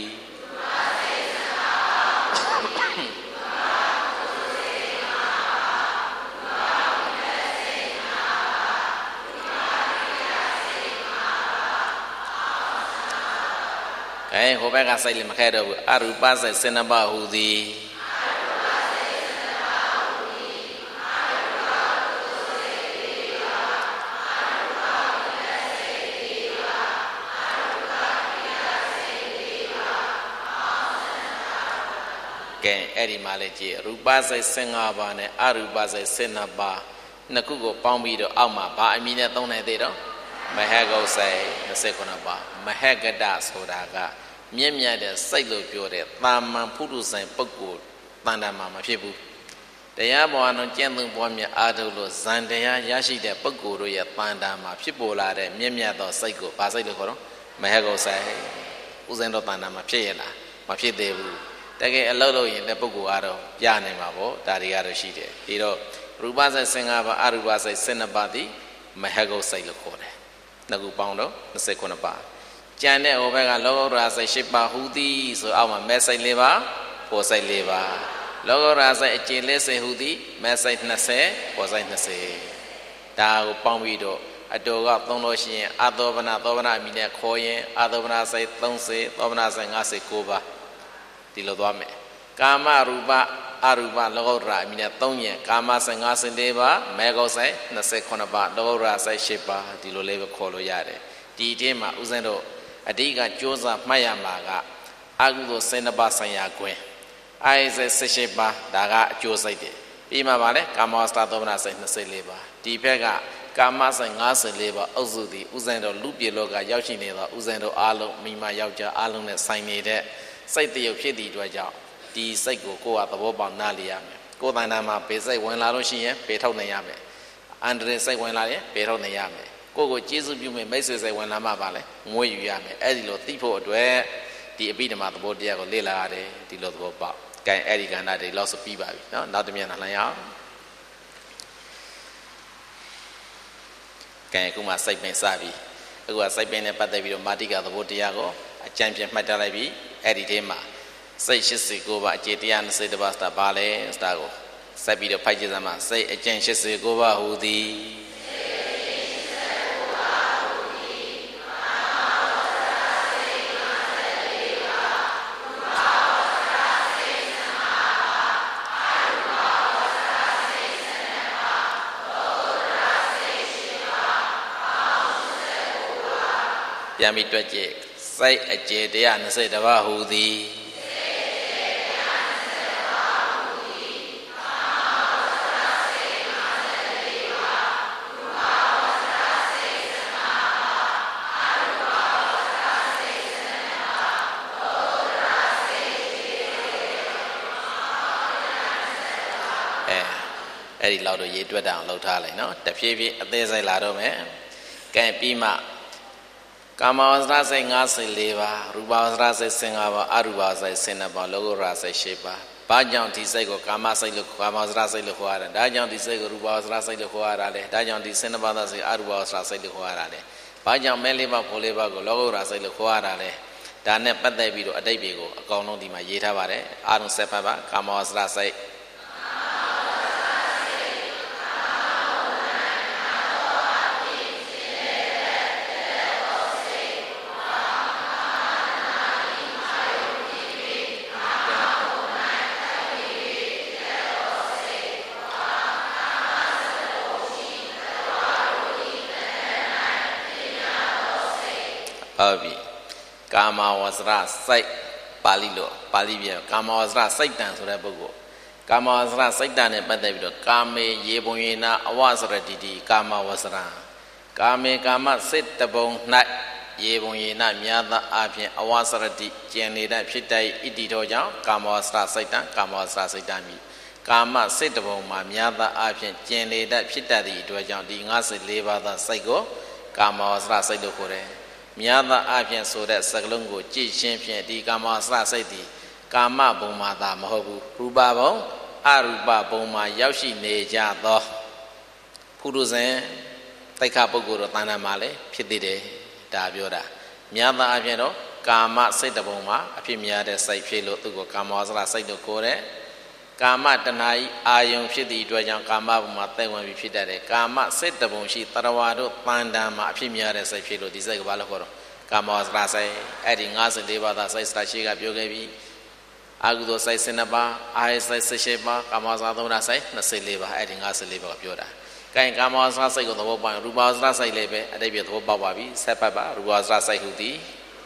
ဟိုဘက်ကစိတ်လည်းမခဲတော့ဘူးအရူပစိတ်12ပါးဟူသည်ကဲအဲ့ဒီမှာလေကြည့်ရူပစိတ်15ပါးနဲ့အရူပစိတ်12ပါးနှစ်ခုကိုပေါင်းပြီးတော့အောက်မှာဘာအမည်နဲ့သုံးနိုင်သေးတော့မဟဂုတ်စိတ်29ပါးမဟဂတဆိုတာကမြင့်မြတ်တဲ့စိတ်လို့ပြောတဲ့တာမန်ဖုထုဆိုင်ပုဂ္ဂိုလ်တန်တမှာမဖြစ်ဘူးတရားပေါ်အောင်ကျင့်သုံးပွားများအားထုတ်လို့ဇန်တရားရရှိတဲ့ပုဂ္ဂိုလ်တို့ရဲ့တန်တမှာဖြစ်ပေါ်လာတဲ့မြင့်မြတ်သောစိတ်ကိုဘာစိတ်လို့ခေါ်တော့မဟဂုတ်စိတ်ဥစဉ်တော့တန်တမှာဖြစ်ရလားမဖြစ်သေးဘူးတကယ်အလုပ်လုပ်ရင်တဲ့ပုဂ္ဂိုလ်ကတော့ပြနိုင်မှာပေါ့ဒါတွေကတော့ရှိတယ်ဒီတော့ရူပစိတ်15ပါးအရူပစိတ်12ပါးသည်မဟဂုတ်စိတ်လို့ခေါ်တယ်နှစ်ခုပေါင်းတော့29ပါးကျန်တဲ့ဟိုဘက်ကလောကုတ္တရာစိတ်10ပါးဟူသည်ဆိုအောက်မှာမဲစိတ်4ပါးပေါ်စိတ်4ပါးလောကုတ္တရာစိတ်အကျဉ်း40ဟူသည်မဲစိတ်20ပေါ်စိတ်20ဒါကိုပေါင်းပြီးတော့အတော်ကသုံးလို့ရှိရင်အသောဗနာသောဗနာအမိနဲ့ခေါ်ရင်အသောဗနာစိတ်30သောဗနာစိတ်59ပါးဒီလိုသွားမယ်ကာမရူပအရူပလောကုတ္တရာအမိနဲ့3ရင်ကာမစိတ်54ပါးမဲဂုတ်စိတ်29ပါးလောကုတ္တရာစိတ်10ပါးဒီလိုလေးပဲခေါ်လို့ရတယ်ဒီအတင်းမှာဥစဉ်တို့အဓိကကြိုးစားမှတ်ရမှာကအကုသိုလ်12ပါးဆိုင်ရာကွင်းအာယစိတ်18ပါးဒါကအကျိုးစိတ်တွေပြီးမှပါလေကာမဝဇ္ဇသောမနစိတ်24ပါးဒီဘက်ကကာမစိတ်54ပါးအုပ်စုသည်ဥစဉ်တို့လူပြေလောကရောက်ရှိနေသောဥစဉ်တို့အားလုံးမိမယောက်ျားအားလုံးနဲ့ဆိုင်နေတဲ့စိတ်တရုပ်ဖြစ်သည့်အတွက်ကြောင့်ဒီစိတ်ကိုကိုယ်ကသဘောပေါက်နားလည်ရမယ်ကိုယ်တဏ္ဍာမှာပေစိတ်ဝင်လာလို့ရှိရင်ပေထုတ်နိုင်ရမယ်အန္တရာယ်စိတ်ဝင်လာရင်ပေထုတ်နိုင်ရမယ်ကိုကိုကျေးဇူးပြုမယ်မိတ်ဆွေစိတ်ဝင်လာမှပါလေငွေယူရမယ်အဲ့ဒီလိုသိဖို့အတွက်ဒီအပိဓမ္မာသဘောတရားကိုလေ့လာရတယ်ဒီလိုသဘောပေါက်။ကဲအဲ့ဒီကဏ္ဍတွေလောက်ဆိုပြီးပါပြီနော်နောက်တစ်မျက်နှာလှမ်းရအောင်။ကဲအခုမှစိတ်ပင်စပြီအခုကစိတ်ပင်နဲ့ပတ်သက်ပြီးတော့မာတိကသဘောတရားကိုအကြံပြမှတ်ထားလိုက်ပြီအဲ့ဒီထဲမှာစိတ်89ပါးအခြေ120ပါးစတာပါလဲစတာကိုဆက်ပြီးတော့ဖိုက်ကြည့်စမ်းပါစိတ်အကျင့်89ပါးဟူသည်ပြန်ပြီးတွေ့ကြည့်စိတ်အကျေ120ပါးဟူသည်အဲ့ဒီလောက်တော့ရေးတွက်တအောင်လှုပ်ထားလိုက်နော်တဖြည်းဖြည်းအသေးစိတ်လာတော့မယ်ကဲပြီးမှကာမဝဇ္ဇစိတ်54ပါးရူပဝဇ္ဇစိတ်15ပါးအရူပဝဇ္ဇစိတ်12ပါးလောကုတ္တရာစိတ်10ပါးဘာကြောင့်ဒီစိတ်ကိုကာမစိတ်လို့ကာမဝဇ္ဇစိတ်လို့ခေါ်ရတာဒါကြောင့်ဒီစိတ်ကိုရူပဝဇ္ဇစိတ်လို့ခေါ်ရတာလေဒါကြောင့်ဒီ12ပါးသောစိတ်အရူပဝဇ္ဇစိတ်လို့ခေါ်ရတာလေဘာကြောင့်မဲလေးပါးဖိုးလေးပါးကိုလောကုတ္တရာစိတ်လို့ခေါ်ရတာလေဒါနဲ့ပတ်သက်ပြီးတော့အတိတ်တွေကိုအကောင်လုံးဒီမှာရေးထားပါတယ်အာရုံ7ပါးပါကာမဝဇ္ဇစိတ်ဟုတ်ပြီကာမဝဇ္ဇစိတ်ပါဠိလိုပါဠိပြန်ကာမဝဇ္ဇစိတ်တန်ဆိုတဲ့ပုဂ္ဂိုလ်ကာမဝဆရာစိတ်ဓာတ်နဲ့ပတ်သက်ပြီးတော့ကာမေရေပုံရေနာအဝစရတိတိကာမဝဆရာကာမေကာမစိတ်တပုံ၌ရေပုံရေနာများသောအပြင်အဝစရတိကျင်နေတဲ့ဖြစ်တဲ့ဣတိတော်ကြောင့်ကာမဝဆရာစိတ်ဓာတ်ကာမဝဆရာစိတ်ဓာတ်မြည်ကာမစိတ်တပုံမှာများသောအပြင်ကျင်နေတဲ့ဖြစ်တတ်သည့်အတွက်ကြောင့်ဒီ54ပါးသောစိတ်ကိုကာမဝဆရာစိတ်လို့ခေါ်တယ်များသောအပြင်ဆိုတဲ့စကလုံးကိုကြည့်ချင်းဖြင့်ဒီကာမဝဆရာစိတ်သည်ကာမဘုံမှာသာမဟုတ်ဘူးရူပဘုံအရူပဘုံမှာရောက်ရှိနေကြသောပုရုဇဉ်တိခါပုဂ္ဂိုလ်တို့တဏ္ဍာမှာလည်းဖြစ်သေးတယ်ဒါပြောတာများသောအပြင်တော့ကာမစိတ်တဘုံမှာအဖြစ်များတဲ့စိတ်ဖြစ်လို့သူကိုကာမဝဆရာစိတ်လို့ခေါ်တယ်ကာမတဏှာဤအာယုံဖြစ်သည့်အတွက်ကြောင့်ကာမဘုံမှာသက်ဝင်ပြီးဖြစ်တတ်တယ်ကာမစိတ်တဘုံရှိတရဝါတို့တဏ္ဍာမှာအဖြစ်များတဲ့စိတ်ဖြစ်လို့ဒီစိတ်ကဘာလို့ခေါ်တော့ကာမဝဆရာစိတ်အဲ့ဒီ54ပါးသာစိတ်စတာရှိကပြောခဲ့ပြီးအာဟုသောစိတ်12ပါးအာယစိတ်18ပါးကာမဝဆရာသုံးတာစိတ်24ပါးအဲ့ဒီ54ပါးကပြောတာကဲကာမဝဆရာစိတ်ကိုသဘောပေါက်ရူပဝဆရာစိတ်လည်းပဲအတိတ်ပြသဘောပေါက်ပါပြီဆက်ပတ်ပါရူပဝဆရာစိတ်ဟုသည်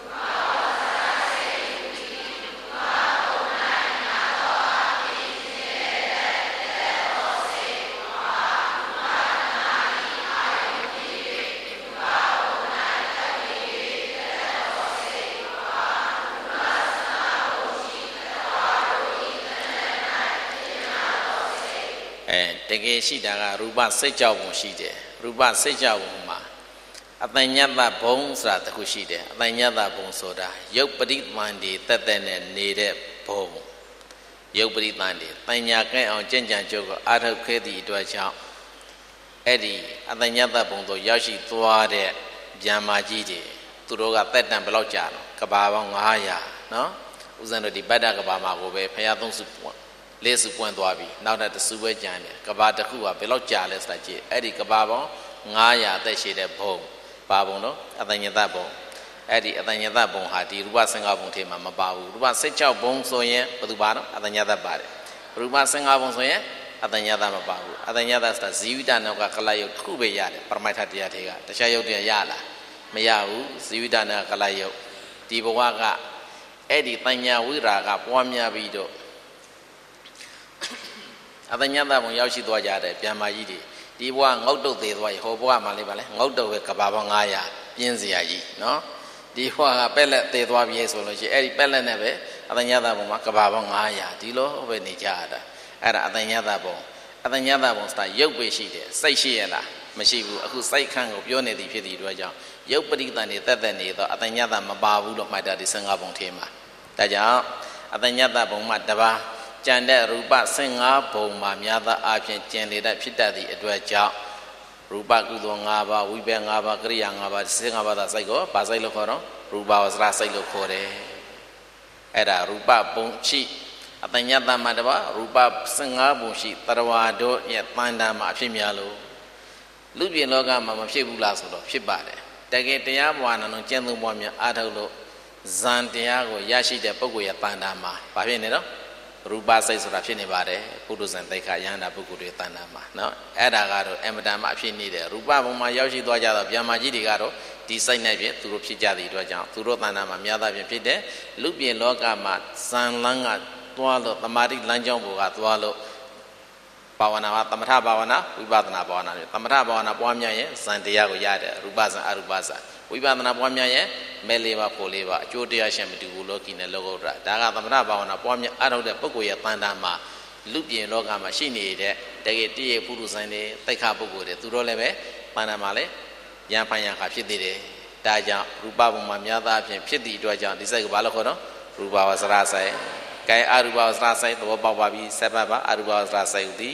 တကယ်ရှိတာကရူပစိတ်ကြောက်ပုံရှိတယ်ရူပစိတ်ကြောက်ပုံမှာအတញ្ញတဘုံဆိုတာတခုရှိတယ်အတញ្ញတဘုံဆိုတာယုတ်ပရိသန္တိတက်တက်နဲ့နေတဲ့ဘုံယုတ်ပရိသန္တိတញ្ញကဲအောင်ကြင်ကြံကြုတ်ကိုအာထုတ်ခဲ့သည့်အတွက်ကြောင့်အဲ့ဒီအတញ្ញတဘုံတို့ရောက်ရှိသွားတဲ့ဗျာမာကြီးတွေသူတို့ကတက်တန်ဘယ်လောက်ကြာတော့ကဘာပေါင်း900နော်ဥစဉ်တို့ဒီဗတ္တကဘာမှာကိုပဲဖရာသုံးစုလေးစုပွင့်သွားပြီနောက်တဲ့တစုပဲကြံတယ်ကဘာတစ်ခုကဘယ်လောက်ကြာလဲဆိုတာကြည့်အဲ့ဒီကဘာပေါင်း900အသက်ရှိတဲ့ဘုံပါဘုံတော့အတញ្ញတဘုံအဲ့ဒီအတញ្ញတဘုံဟာဒီရူပ15ဘုံထဲမှာမပါဘူးရူပ16ဘုံဆိုရင်ဘယ်သူပါတော့အတញ្ញတပါတယ်ရူပ15ဘုံဆိုရင်အတញ្ញတမပါဘူးအတញ្ញတဆိုတာဇီဝိတနောက်ကကလယုတ်တစ်ခုပဲရတယ်ပရမိုက်ထတရားတွေကတခြားယုတ်တွေရလားမရဘူးဇီဝိတနောက်ကကလယုတ်ဒီဘဝကအဲ့ဒီတဉ္ညာဝိရာကပွားများပြီးတော့အတញ្ញတဘုံရောက်ရှိသွားကြတဲ့ဗျာမာကြီးတွေဒီဘဝငုတ်တုတ်သေးသွားပြီဟောဘဝမှာလေးပါလေငုတ်တုတ်ပဲကဘာပေါင်း900ပြင်းစရာကြီးနော်ဒီဘဝကပက်လက်သေးသွားပြီဆိုလို့ရှိရင်အဲ့ဒီပက်လက်နဲ့ပဲအတញ្ញတဘုံမှာကဘာပေါင်း900ဒီလိုပဲနေကြရတာအဲ့ဒါအတញ្ញတဘုံအတញ្ញတဘုံဆိုတာရုပ်ပဲရှိတယ်စိတ်ရှိရလားမရှိဘူးအခုစိတ်ခန့်ကိုပြောနေသည်ဖြစ်သည့်အတွက်ကြောင့်ရုပ်ပရိသန်နေတက်တက်နေတော့အတញ្ញတမပါဘူးလို့မှတ်တာဒီ15ဘုံထဲမှာဒါကြောင့်အတញ្ញတဘုံမှာတပါးကျန်တဲ့ရူပ15ဘုံမှာများသောအားဖြင့်ကျင်လေတတ်ဖြစ်တတ်သည့်အတွက်ကြောင့်ရူပကုသိုလ်5ပါးဝိပက်5ပါးကရိယာ5ပါး15ပါးသာစိတ်ကိုဗာစိတ်လို့ခေါ်တော့ရူပဝဆရာစိတ်လို့ခေါ်တယ်အဲ့ဒါရူပဘုံရှိအတញ្ញတမှာတပါးရူပ15ဘုံရှိတရဝါတို့ရဲ့တန်တာမှာအဖြစ်များလို့လူပြင်လောကမှာမဖြစ်ဘူးလားဆိုတော့ဖြစ်ပါတယ်တကယ်တရားဘဝနာလုံးကျင့်သုံးပွားများအားထုတ်လို့ဇန်တရားကိုရရှိတဲ့ပုဂ္ဂိုလ်ရဲ့တန်တာမှာဘာဖြစ်နေတော့ရူပစိတ်ဆိုတာဖြစ်နေပါတယ်ပုထုဇဉ်သိက္ခာယန္တာပုဂ္ဂိုလ်တွေတဏ္ဍာမှာနော်အဲ့ဒါကတော့အမတန်မှအဖြစ်နေတယ်ရူပဘုံမှာရောက်ရှိသွားကြတော့ဗျာမာကြီးတွေကတော့ဒီစိတ်နဲ့ဖြင့်သူတို့ဖြစ်ကြသည့်အတွက်ကြောင့်သူတို့တဏ္ဍာမှာများသောဖြင့်ဖြစ်တဲ့လူပြင်လောကမှာဇန်လန်းကသွားလို့တမာတိလမ်းကြောင်းပေါ်ကသွားလို့ဘာဝနာကသမထဘာဝနာဝိပဿနာဘာဝနာတွေသမထဘာဝနာပွားများရင်ဇန်တရားကိုရတယ်ရူပဇန်အရူပဇန်ဝိပဿနာပွားများရင်မဲလေးပါဖို့လေးပါအကျိုးတရားရှင်မတူဘူးလောကီနဲ့လောကုတ္တရာဒါကသမထဘာဝနာပွားများအထုတ်တဲ့ပုဂ္ဂိုလ်ရဲ့တန်တာမှာလူပြင်လောကမှာရှိနေတဲ့တကယ်တည်းရဲ့ပုရုဇဉ်တွေတိတ်ခပုဂ္ဂိုလ်တွေသူတို့လည်းပဲတန်တာမှာလည်းရံဖန်ရံခါဖြစ်သေးတယ်ဒါကြောင့်ရူပဘုံမှာများသောအဖြစ်ဖြစ်သည့်အတွက်ကြောင့်ဒီစိတ်ကဘာလို့ခေါ်တော့ရူပဝဆရာစိတ်ကဲအရူပဝဆရာစိတ်သဘောပေါက်ပါပြီဆက်ပတ်ပါအရူပဝဆရာစိတ်သည်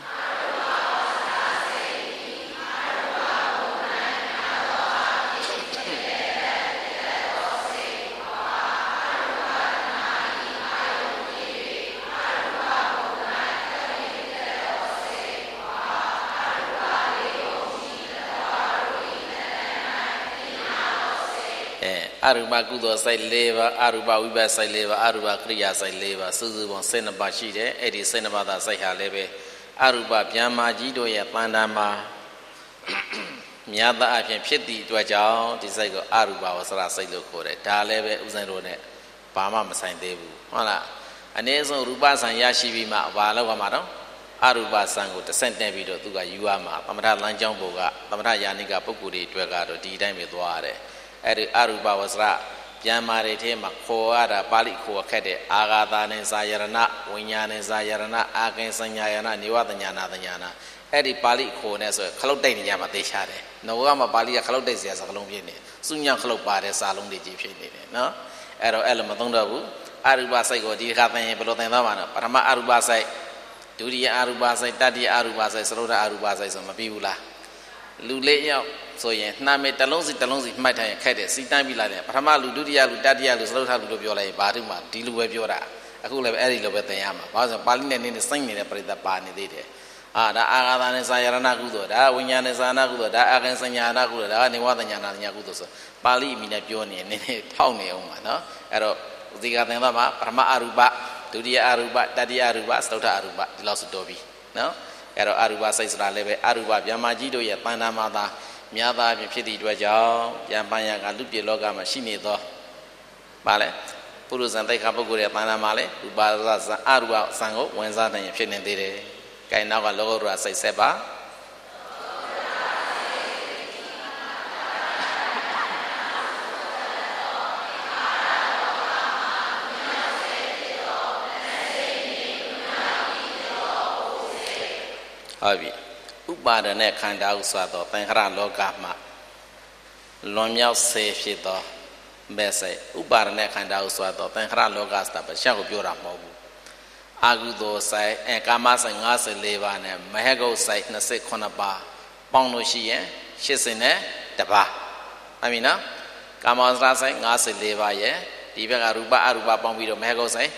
အရူပကုသိုလ်စိတ်4ပါးအရူပဝိပဿစိတ်4ပါးအရူပကရိယာစိတ်4ပါးစုစုပေါင်း12ပါးရှိတယ်အဲ့ဒီ12ပါးသာစိတ်ဟာလည်းပဲအရူပဗျာမာကြီးတို့ရဲ့တန်တာမှာများသောအဖြစ်ဖြစ်သည့်အတွက်ကြောင့်ဒီစိတ်ကိုအရူပဝဆရာစိတ်လို့ခေါ်တယ်ဒါလည်းပဲဥစဉ်တို့နဲ့ဘာမှမဆိုင်သေးဘူးဟုတ်လားအနေဆုံးရူပဆံရရှိပြီးမှဘာလောက်ကမှာတော့အရူပဆံကိုတစ်ဆင့်တက်ပြီးတော့သူကယူရမှာသမထလမ်းကြောင်းပေါ်ကသမထယာနိကပုဂ္ဂိုလ်တွေအတွက်ကတော့ဒီတိုင်းပဲသွားရတယ်အဲ့ဒီအရူပဝဆရပြန်မာတွေထဲမှာခေါ်ရတာပါဠိခေါ်ခက်တဲ့အာဂါသနဲ့ဇာယရဏဝိညာဉ်နဲ့ဇာယရဏအာကိစညာယနာနေဝတညာနာတညာနာအဲ့ဒီပါဠိခေါ်နေဆိုခလုတ်တိုက်နေကြမှာသိချတယ်နောကမှာပါဠိကခလုတ်တိုက်စရာစကားလုံးဖြစ်နေစုညံခလုတ်ပါတဲ့စာလုံးတွေကြီးဖြစ်နေတယ်နော်အဲ့တော့အဲ့လိုမသုံးတော့ဘူးအရူပစိတ်ကိုဒီခါသင်ရင်ဘယ်လိုသင်သွားမှာလဲပထမအရူပစိတ်ဒုတိယအရူပစိတ်တတိယအရူပစိတ်သရုဒ္ဓအရူပစိတ်ဆိုမပြီးဘူးလားလူလေးရောက်ဆိုရင်နှမ်းမေတစ်လုံးစီမှတ်ထားရင်ခက်တယ်စီတိုင်းပြီးလာတယ်ပထမလူဒုတိယလူတတိယလူသရုဒ္ဓလူလို့ပြောလိုက်ရင်ဘာလို့မှဒီလူပဲပြောတာအခုလည်းအဲ့ဒီလိုပဲသင်ရမှာဘာလို့ဆိုပါဠိနဲ့နည်းနည်းစိမ့်နေတဲ့ပရိသတ်ပါနေသေးတယ်ဒါအာဂါသနဲ့ဇာယရဏကုသိုလ်ဒါဝိညာဉ်နဲ့ဇာနာကုသိုလ်ဒါအာကိစညာနာကုသိုလ်ဒါနေဝတညာနာညာကုသိုလ်ဆိုပါဠိအမိနဲ့ပြောနေနည်းနည်းဖောက်နေအောင်ပါနော်အဲ့တော့ဒီကသင်သွားမှာပထမအရူပဒုတိယအရူပတတိယအရူပသရုဒ္ဓအရူပဒီလောက်ဆိုတော်ပြီနော်အဲ့တော့အရူပစိတ်ဆိုတာလည်းပဲအရူပဗျာမာကြီးတို့ရဲ့တဏ္ဍာမာသာမြတ်သားဖြစ်သည့်အတွက်ကြောင့်ယံပညာကလူပြေလောကမှာရှိနေသောဗာလဲပုရုဇံတိတ်ခါပုဂ္ဂိုလ်ရဲ့တဏ္ဍာမှာလဲရူပဇံအရူပဇံကိုဝင်စားနိုင်ဖြစ်နေသေးတယ်။ကိုင်နောက်ကလောကုတ္တရာစိတ်ဆက်ပါဟုတ်ပြီဥပါဒနဲ့ခန္ဓာဥစွာသောသင်္ခါရလောကမှာလွန်မြောက်စေဖြစ်သောမဲ့စိတ်ဥပါဒနဲ့ခန္ဓာဥစွာသောသင်္ခါရလောကဆိုတာဘာကိုပြောတာမဟုတ်ဘူးအာဟုသောစိတ်ကာမစိတ်54ပါးနဲ့မဟဂုတ်စိတ်29ပါးပေါင်းလို့ရှိရင်80နဲ့တပါးအမင်နော်ကာမစရစိတ်54ပါးရဲ့ဒီဘက်ကရူပအရူပပေါင်းပြီးတော့မဟဂုတ်စိတ်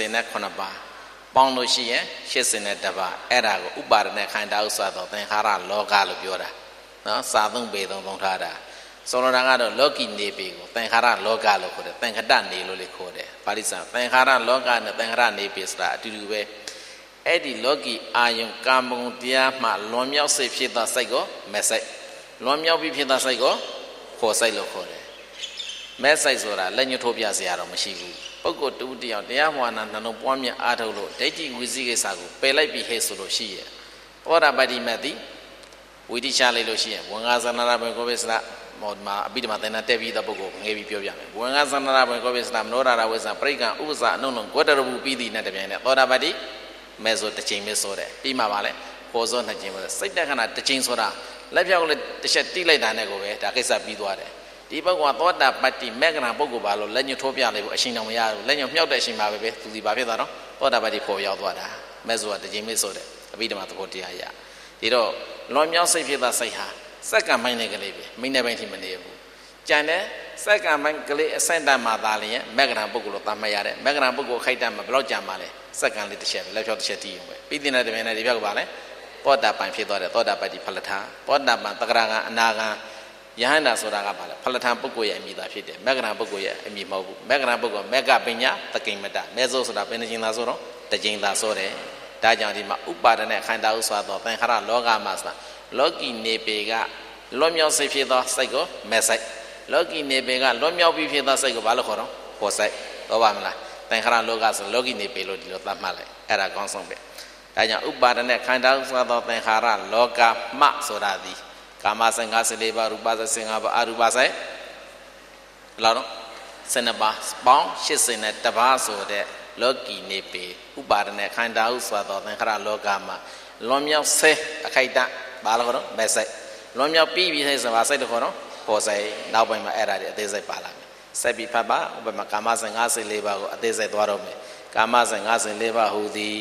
29ပါးပေါင်းလို့ရှိရင်80နဲ့တပါးအဲ့ဒါကိုဥပါဒနဲ့ခန္ဓာဥစွာသောသင်္ခါရလောကလို့ပြောတာနော်စာသုံးပေသုံးထားတာဆိုလိုတာကတော့လောကီနေပေကိုသင်္ခါရလောကလို့ခေါ်တယ်သင်္ခတနေလို့လေခေါ်တယ်ပါဠိစာသင်္ခါရလောကနဲ့သင်္ခါရနေပေဆိုတာအတူတူပဲအဲ့ဒီလောကီအာယုံကာမဂုဏ်တရားမှလွန်မြောက်စိတ်ဖြစ်သောစိတ်ကိုမဲ့စိတ်လွန်မြောက်ပြီးဖြစ်သောစိတ်ကိုခေါ်စိတ်လို့ခေါ်တယ်မဲ့စိတ်ဆိုတာလက်ညှိုးထိုးပြစရာတော့မရှိဘူးပုဂ္ဂိုလ်တူတယောက်တရားဟောနာနှလုံးပွားများအားထုတ်လို့ဒိဋ္ဌိဝိသိကိစ္စကိုပယ်လိုက်ပြီးဟဲ့ဆိုလို့ရှိရဲ့သောတာပတ္တိမတ်တိဝိတိချလိုက်လို့ရှိရင်ဝန်္ဂဇဏရဘကိုပိစရမောမှာအပိဓမ္မာသင်္ဍတက်ပြီးတဲ့ပုဂ္ဂိုလ်ငယ်ပြီးပြောပြမယ်ဝန်္ဂဇဏရဘကိုပိစရမနောရဝိဇ္ဇပရိက္ခဥပ္ပဇအနုံဂေါတရဘူးပြီးသည်နဲ့တပြိုင်နက်သောတာပတ္တိမဲဆိုတစ်ချိန်ပဲဆိုတယ်ပြီးမှပါလဲပေါ်စောနှစ်ချိန်ပဲစိတ်တက္ခဏတစ်ချိန်ဆိုတာလက်ပြောက်လည်းတစ်ချက်တိလိုက်တာနဲ့ကိုပဲဒါကိစ္စပြီးသွားတယ်ဒီပုဂ္ဂိုလ်ကသောတာပတ္တိမေကနာပုဂ္ဂိုလ်ပါလို့လက်ညှိုးထိုးပြလိုက်ဖို့အရှင်တော်မရဘူးလက်ညှိုးမြှောက်တဲ့အရှင်ပါပဲသူစီပါဖြစ်သွားတော့သောတာပတ္တိပေါ်ရောက်သွားတာမဲဆိုတာတစ်ချိန်ပဲဆိုတယ်အပိဓမ္မာသဘောတရားရဒီတော့လွန်မြောက်စိတ်ဖြစ်သောစိတ်ဟာစက္ကန့်ပိုင်းနဲ့ကလေးပဲမိနစ်ပိုင်းထိမနေဘူးကြံတဲ့စက္ကန့်ပိုင်းကလေးအစင့်တတ်မှသာလျင်မေကနာပုဂ္ဂိုလ်လို့သတ်မှတ်ရတယ်မေကနာပုဂ္ဂိုလ်ခိုက်တတ်မှဘယ်လောက်ကြာမှလဲစက္ကန့်လေးတစ်ချက်ပဲလက်ဖြောတစ်ချက်တည်ရုံပဲပြီးတဲ့နေ့တပင်နဲ့ဒီဘက်ကပါလဲသောတာပန်ဖြစ်သွားတယ်သောတာပတ္တိဖလထာသောတာပန်တဂရကအနာဂံယဟန္တာဆိုတာကပါလဲဖလထာပုဂ္ဂိုလ်ရဲ့အမိသာဖြစ်တယ်မေကနာပုဂ္ဂိုလ်ရဲ့အမိမဟုတ်ဘူးမေကနာပုဂ္ဂိုလ်မေကပညာတကိမ္မတမဲဆိုဆိုတာဘယ်နှချိန်သာဆိုတော့တစ်ချိန်သာဆိုတယ်ဒါကြောင့်ဒီမှာဥပါဒနဲ့ခန္ဓာဥစွာသောသင်္ခါရလောကမှာဆိုတာလောကီနေပေကလွတ်မြောက်စိတ်ဖြစ်သောစိတ်ကိုမဲ့စိတ်လောကီနေပေကလွတ်မြောက်ပြီးဖြစ်သောစိတ်ကိုဘာလို့ခေါ်တော့ပေါ်စိတ်တော့ပါမလားသင်္ခါရလောကဆိုလောကီနေပေလို့ဒီလိုသတ်မှတ်လိုက်အဲ့ဒါကောင်းဆုံးပဲဒါကြောင့်ဥပါဒနဲ့ခန္ဓာဥစွာသောသင်္ခါရလောကမှဆိုတာဒီကာမစိတ်54ပါးရူပစိတ်55ပါးအရူပစိတ်ဘယ်လောက်တော့12ပါးပေါင်း80နဲ့တပါးဆိုတဲ့လောကီနေပေဥပါဒနဲ့ခန္ဓာဥစွာသောသင်္ခါရလောကမှာလွန်မြောက်ဆဲအခိုက်တဘာလို့ခေါ်တော့မဲ့စိတ်လွန်မြောက်ပြီးစိတ်ဆိုတာစိတ်တော့ခေါ်တော့ပေါ်စိတ်နောက်ပိုင်းမှာအဲ့ဒါတွေအသေးစိတ်ပါလာမယ်စိတ်ပြီးဖတ်ပါဥပမာကာမစိတ်54ပါးကိုအသေးစိတ်သွားတော့မယ်ကာမစိတ်54ပါးဟူသည်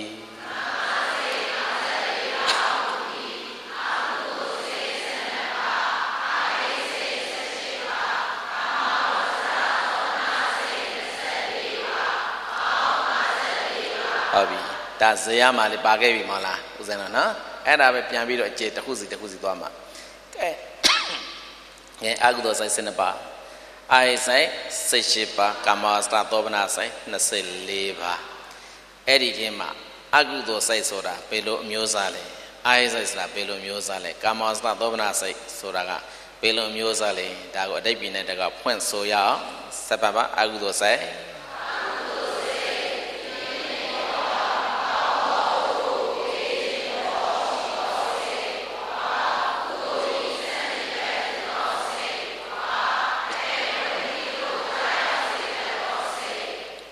ဟုတ်ပြီဒါဇေယမှာလေးပါခဲ့ပြီမဟုတ်လားဦးဇင်းတော်နော်အဲ့ဒါပဲပြန်ပြီးတော့အခြေတစ်ခုစီသွားမှာကဲအကုသိုလ်စိတ်12ပါးအာယစိတ်18ပါးကာမစရသောဗနာစိတ်24ပါးအဲ့ဒီထဲမှာအကုသိုလ်စိတ်ဆိုတာဘယ်လိုအမျိုးအစားလဲအာယစိတ်ဆိုတာဘယ်လိုအမျိုးအစားလဲကာမစရသောဗနာစိတ်ဆိုတာကဘယ်လိုအမျိုးအစားလဲဒါကိုအတိတ်ပြည်နဲ့တကဖွင့်ဆိုရအောင်စပ်ပါအကုသိုလ်စိတ်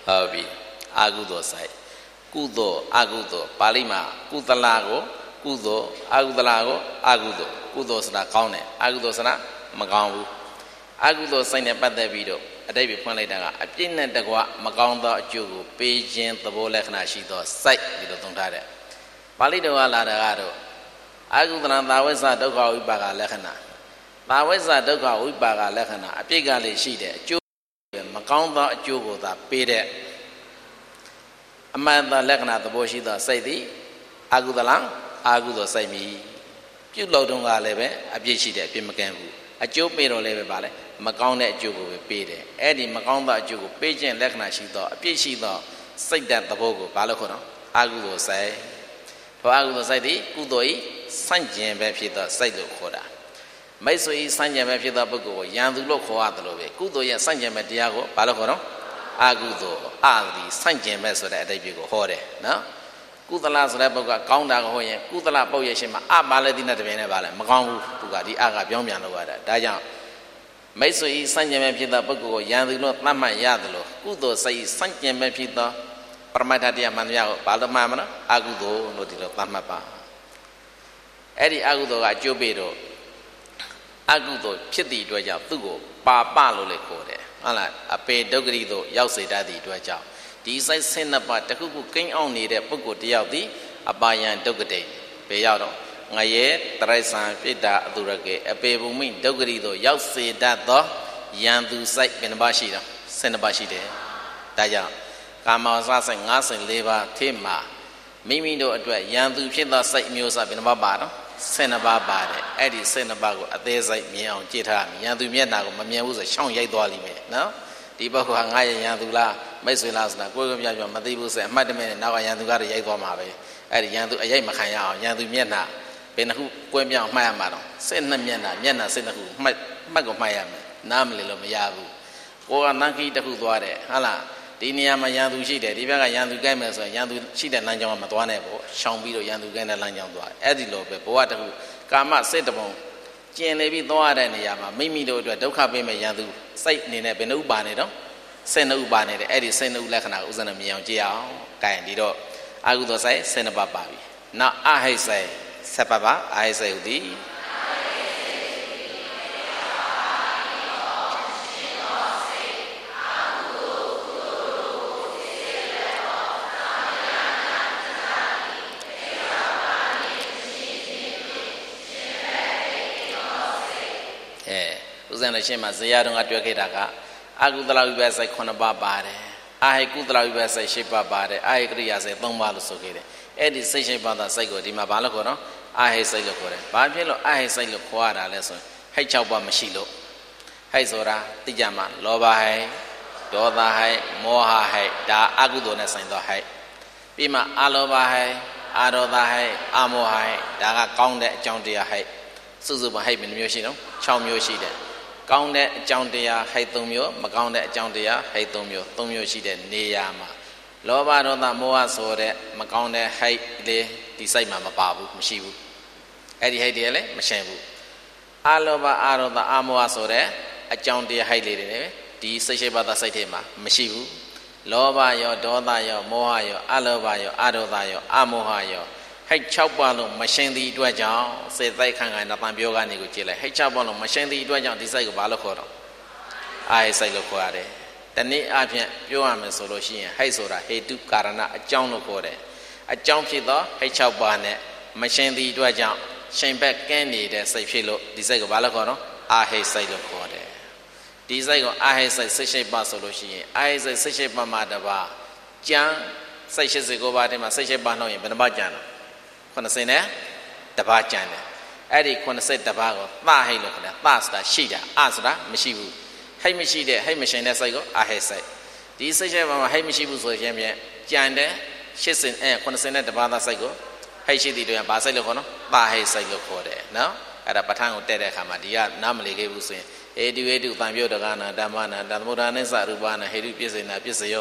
Habi Agudo side Kudo Agudo Palima Kutalago Kudo Agudalago Agudo Kudo Sana Kaune Agudo Sana Magangu Agudo Sine Padavido a David Ponleda a pin and the Gua Maganda Jugu Beijing the Bolekna Shito site with the Tontare Palido Aladaro Agudan Lawesa Doga Ubaga Lekana Lawesa Doga Ubaga Lekana a Pigali Shide Jugu Maganda Jugu the Pede Amanda Lekana the Boshida Saidi Agudalang Agudo Saimi Pulodunga Leve a Bishide Pimakambu a Joe Miro Leve Valley Magonda Jugu Pede Eddie Magonda Jugu Beijing Lekana Shito a Pishida Say that the Bogo Balakono Agudo say for Agudo Saidi Kudoi Sanjin Bepita Saido Koda Maisoi Sanjin Bepita Bogo Yandulo Koatalobe Kudoya Sanjin Diago Balakono Agudo Ali Sanjin Meso that they go Hore no Kudala's Raboga Kaunda Hoye Kudala Boyashima Amaladina de Venevale Magangu Bugadi Aga Biomiano Dajan Maisoi Sanjin Bepita Bogo Yandulo Nama Yadalo Kudo say Sanjin Bepita Parmatadia Mania Balamamana Agudo Notilo Tamapa Eddie Agudo at Jobedo Agudo Chitty Dwaja Tugo Papa Lole Code Ala a pay dogrido Yause Daddy Dwaja These I send about the Kuku King only the Pugo Diadi Abayan Dogade Payado Naye Traisan Pita Durage a pay booming dogrido Yause Dado Yandu Site Benabashida Senabashide Daya Kama Sasang Nasan Leva Tima Mimido Adwa Yandu Pita Site Musa Benababa Senaba Bade Eddie Senabago at their site meow Jita Yandu Mianago Mamia was a Shang Yadwali no Dibaku Hangaya Yandula Mesulasna Gogam Madibus and Madaman now Yanduga Yadwamabe Eddie Yandu Ayamakaya Yandu Miana Benahu Quemia Mayamano Senamiana Miana Senahu Mago Mayam Namlilo Mayabu or Nanki Takuare Hala Diniama Yandu Shida, Divaga Yandu Games, Yandu Shida Lanjama Matwanebo, Shambido Yandu Gana Lanjama, Edilo, Boatahu, Kama Setabo, Levi Doada and Yama, Mimido, Doka Bema Yandu, Site Nina Benu Banedo, Senu Banet, Eddie Senu Lakana, Uzana Miao Jiao, Kandido, Agudo say, Senaba Babi. Now I say, Sapaba, I say, Udi. Uzana Shema Zayadon at your Kedaka, Agudala Vesa Konaba Bade, I Kudala Vesa Shepa Bade, I agree as a Tombalo Sokede, Eddie Session Banda Sago, Dima Balacono, I say Locore, Babilo, I say Loquara lesson, Hey Chauba Machilo, Hey Zora, Tijama, Loba Hai, Doda Hai, Moha Hai, Da Agudona Saint Hai, Bima Aloba Hai, Adoda Hai, Amo Hai, Daga Konde, Jondia Hai, Suzuba Hai in Mushino, Chow Mushide. Count that Jondia, Haitomio, Magonda Jondia, Haitomio, Tomio Shide, Neyama. Loba Dona Moa Sore, Magonda Hai Le, Decide Mama Babu, Mashibu. Eddie Hadiele, Mashabu. Aloba Aro the Amoa Sore, a Jondia Hai Lady, the Sesheba the Saitema, Mashibu. Loba yo, Doda yo, Moa yo, Aloba yo, Adoda yo, Amoha yo. Hey Chapalo, machine the Dwajan, said they can't not be organic. Hey Chapalo, machine the Dwajan, decide Balacoro. I say Loquare. The knee up here, you are a solution. Hey Sora, hey Duke Carana, a John Locore. A John Fido, hey Chapane, machine the Dwajan, Shane back candy, the say Philo, decide Balacoro. I say Locore. Decide I say Seshe Bar solution. I say Seshe Bamadaba. Jan, Seshe go by them, Seshe Bano in Benabajano. Conasene, the Bajana. Eddie Conasset the Bago, Mahi Loca, Basta, Shida, Asra, Mishibu. Hey Mishide, hey Machine Sago, I say. These say, Hey Mishibu, so Jamia, Jande, Shisin, and Conasene the Bada Sago. Hey Shidi to Basalocono, Bahe Sago for there. Now, at a Patango Tere Hamadia, normally gave us Edu Tambio Dagana, Damana, Damudanesa, Rubana, Hedu Pisan, Pisayo.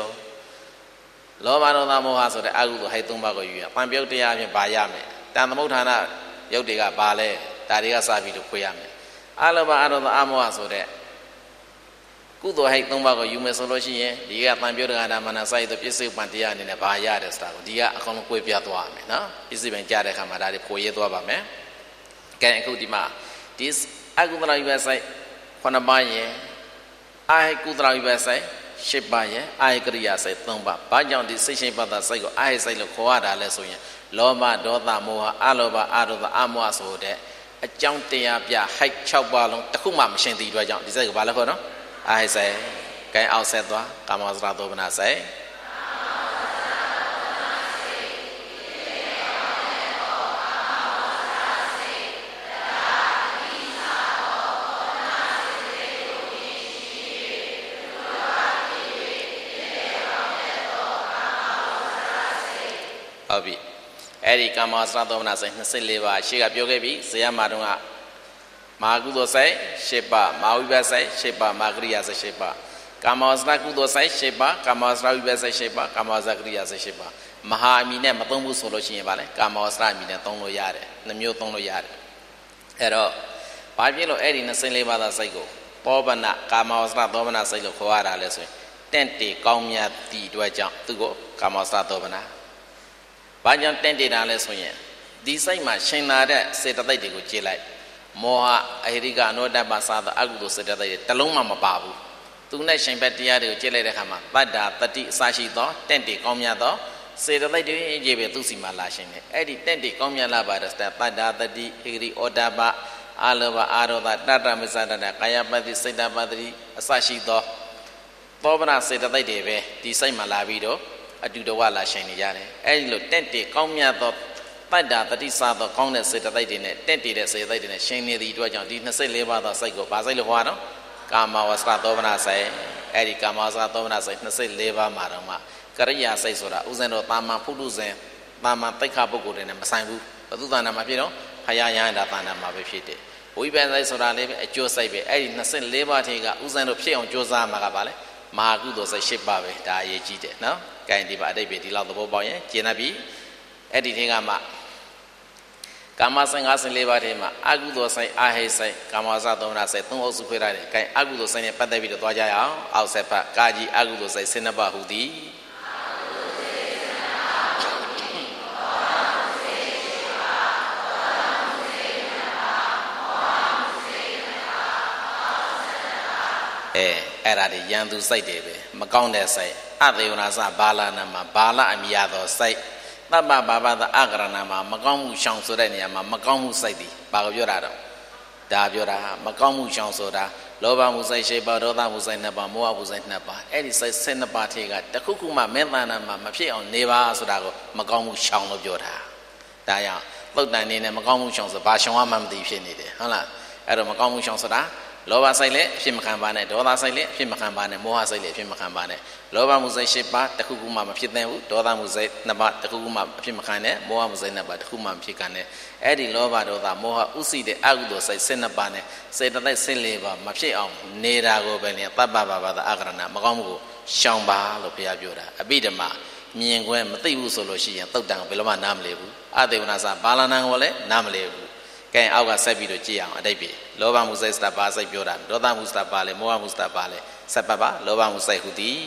Lobano Moha so the Agu Haitumbago, Pambio de Bayame, Tamotana, Yodiga Bale, Daria Sabi to Kuyame. Alaba Ado the Amoa so there. ကုသိုလ်ဟိတ်၃ပါးကိုယူမယ်ဆိုလို့ရှိရင်ဒီကတန်ပြောတဲ့မာနစိုက်တဲ့ပြစ္ဆုတ်ပံတရားအနေနဲ့ဘာရတယ်ဆိုတာကိုဒီကအကောင်လုံးကိုပြသွားရမယ်နော်ပြစ္ဆုတ်ပံကြားတဲ့အခါမှာဒါတွေပို့ရဲသွားပါမယ်ကဲအခုဒီမှာဒီအကုသလဝိပဿနာ9ပါးရဲ့အာဟိကုသလဝိပဿနာ10ပါးရဲ့အာဟိကရိယာစိတ်3ပါးဘာကြောင့်ဒီစိတ်ရှိပါတာစိတ်ကိုအာဟိစိတ်လို့ခေါ်ရတာလဲဆိုရင်လောဘဒေါသမောဟအလောဘအဒေါသအမောဟဆိုတဲ့အကြောင်းတရားပြဟိုက်6ပါးလုံးတစ်ခုမှမရှင်းသေးတဲ့ကြောင့်ဒီစိတ်ကိုဘာလဲခေါ်နော်အာဟိစိတ်ကဲအောက်ဆက်သွားကာမဝဇ္ဇသောမနစိတ်ဟုတ်ပြီအဲ့ဒီကာမဝဇ္ဇသောမနစိတ်24ပါးရှေ့ကပြောခဲ့ပြီဇေယမတုံးကမဟာကုသိုလ်စိတ်10ပါးမဟာဝိပဿနာစိတ်10ပါးမဟာကရိယာစိတ်10ပါးကာမဝဇ္ဇကုသိုလ်စိတ်10ပါးကာမဝဇ္ဇဝိပဿနာစိတ်10ပါးကာမဝဇ္ဇကရိယာစိတ်10ပါးမဟာအမီနဲ့မသုံးဘူးဆိုလို့ရှိရင်ဗာလဲကာမဝဇ္ဇအမီနဲ့သုံးလို့ရတယ်နှမျိုးသုံးလို့ရတယ်အဲ့တော့ဘာဖြစ်လို့အဲ့ဒီ24ပါးသောစိတ်ကိုပောပနကာမဝဇ္ဇသောမနစိတ်လို့ခေါ်ရတာလဲဆိုရင်တင့်တေကောင်းမြတ်သည့်အတွက်ကြောင့်သူကိုကာမဝဇ္ဇသောမနဘာကြောင့်တင့်တေတာလဲဆိုရင်ဒီစိတ်မှာရှင်လာတဲ့စေတသိက်တွေကိုကြည့်လိုက်မောဟအဟိရိကအနောတ္တပစသောအကုသိုလ်စေတသိက်တွေတစ်လုံးမှမပါဘူးသူနဲ့ရှင်ဘက်တရားတွေကိုကြည့်လိုက်တဲ့အခါမှာတတ္တာတတိအစရှိသောတင့်တေကောင်းမြတ်သောစေတသိက်တွေအကြီးပဲသူစီမှာလာရှင်တယ်အဲ့ဒီတင့်တေကောင်းမြတ်လာပါတဲ့တတ္တာတတိဟိရိဩတ္တပအလောဘအာရောဓတတ္တမစ္ဆဒတကာယပတိစိတ်တပတိအစရှိသောသောဗနာစေတသိက်တွေပဲဒီစိတ်မှာလာပြီးတော့အတူတဝလာရှင်နေရတယ်အဲ့ဒီလိုတင့်တေကောင်းမြတ်သောတတ္တာတတိစသောကောင်းတဲ့စေတသိက်တွေနဲ့တင့်တေတဲ့စေတသိက်တွေနဲ့ရှင်နေသည့်အတွက်ကြောင့်ဒီ24ပါးသောစိတ်ကိုဘာစိတ်လို့ဟောတော့ကာမဝဇ္ဇသောမနစိတ်အဲ့ဒီကာမဝဇ္ဇသောမနစိတ်24ပါးမှာတော့မှကရိယာစိတ်ဆိုတာဥစဉ်တော့တာမန်ဖုတုဇဉ်တာမန်တိတ်ခပုဂ္ဂိုလ်တွေနဲ့မဆိုင်ဘူးဘုသူတဏ္ဍာမှာဖြစ်တော့ဖယားရဟန္တာတဏ္ဍာမှာပဲဖြစ်တယ်ဝိပဿနာစိတ်ဆိုတာလည်းပဲအကျိုးစိတ်ပဲအဲ့ဒီ24ပါးထဲကဥစဉ်တော့ဖြစ်အောင်ကြိုးစားမှာကပါလေမဟာကုသိုလ်စိတ်10ပါးပဲဒါအရေးကြီးတယ်နော်။ကဲဒီပါအတိတ်ပဲဒီလောက်သဘောပေါက်ရင်ကျင့်တတ်ပြီအဲ့ဒီထဲကမှကာမစိတ်54ပါးထဲမှာအကုသိုလ်စိတ်အာဟိစိတ်ကာမဝဇ္ဇသောမနစိတ်3အုပ်စုခွဲထားတယ်။ကဲအကုသိုလ်စိတ်နဲ့ပတ်သက်ပြီးတော့သွားကြရအောင်။အောက်ဆက်ဖတ်ကာကြီးအကုသိုလ်စိတ်12ပါးဟူသည်အဲ့ဒါတွေရန်သူစိတ်တွေပဲမကောင်းတဲ့စိတ်အသေဝနာစဘာလနာမှာဘာလအမြာသောစိတ်သဗ္ဗဘာဝသအကရဏမှာမကောင်းမှုရှောင်ဆိုတဲ့နေရာမှာမကောင်းမှုစိတ်ဒီဘာကိုပြောတာတော့ဒါပြောတာမကောင်းမှုရှောင်ဆိုတာလောဘမှုစိတ်10ပါးဒေါသမှုစိတ်2ပါးမောဟမှုစိတ်2ပါးအဲ့ဒီစိတ်12ပါးထဲကတခုခုမှမေတ္တာနာမှာမဖြစ်အောင်နေပါဆိုတာကိုမကောင်းမှုရှောင်လို့ပြောတာဒါကြောင့်သုတ်တန်နေနဲ့မကောင်းမှုရှောင်ဆိုဘာရှောင်မှမသိဖြစ်နေတယ်ဟုတ်လားအဲ့တော့မကောင်းမှုရှောင်ဆိုတာလောဘစိတ်လည်းအဖြစ်မခံပါနဲ့ဒေါသစိတ်လည်းအဖြစ်မခံပါနဲ့မောဟစိတ်လည်းအဖြစ်မခံပါနဲ့လောဘမှုစိတ်10ပါးတခုခုမှမဖြစ်သင့်ဘူးဒေါသမှုစိတ်2ပါးတခုခုမှအဖြစ်မခံနဲ့မောဟမှုစိတ်2ပါးတခုမှမဖြစ်ခံနဲ့အဲ့ဒီလောဘဒေါသမောဟဥစိတဲ့အကုသိုလ်စိတ်12ပါးနဲ့စေတသိက်14ပါးမဖြစ်အောင်နေတာကိုပဲလေတပ္ပဘာဝသအကရဏမကောင်းမှုကိုရှောင်ပါလို့ဘုရားပြောတာအပိဓမ္မာမြင်ခွင့်မသိဘူးဆိုလို့ရှိရင်သုတ်တံဘယ်လိုမှနားမလည်ဘူးအသေဝနာစဘာလနံကိုလည်းနားမလည်ဘူးကဲအောက်ကဆက်ပြီးတော့ကြည့်အောင်အတိတ်ပြီလောဘမှုစိတ်စတပါစိတ်ပြောတာဒေါသမှုစတပါလေမောဟမှုစတပါလေဆက်ပါပါလောဘမှုစိတ်ဟုသည်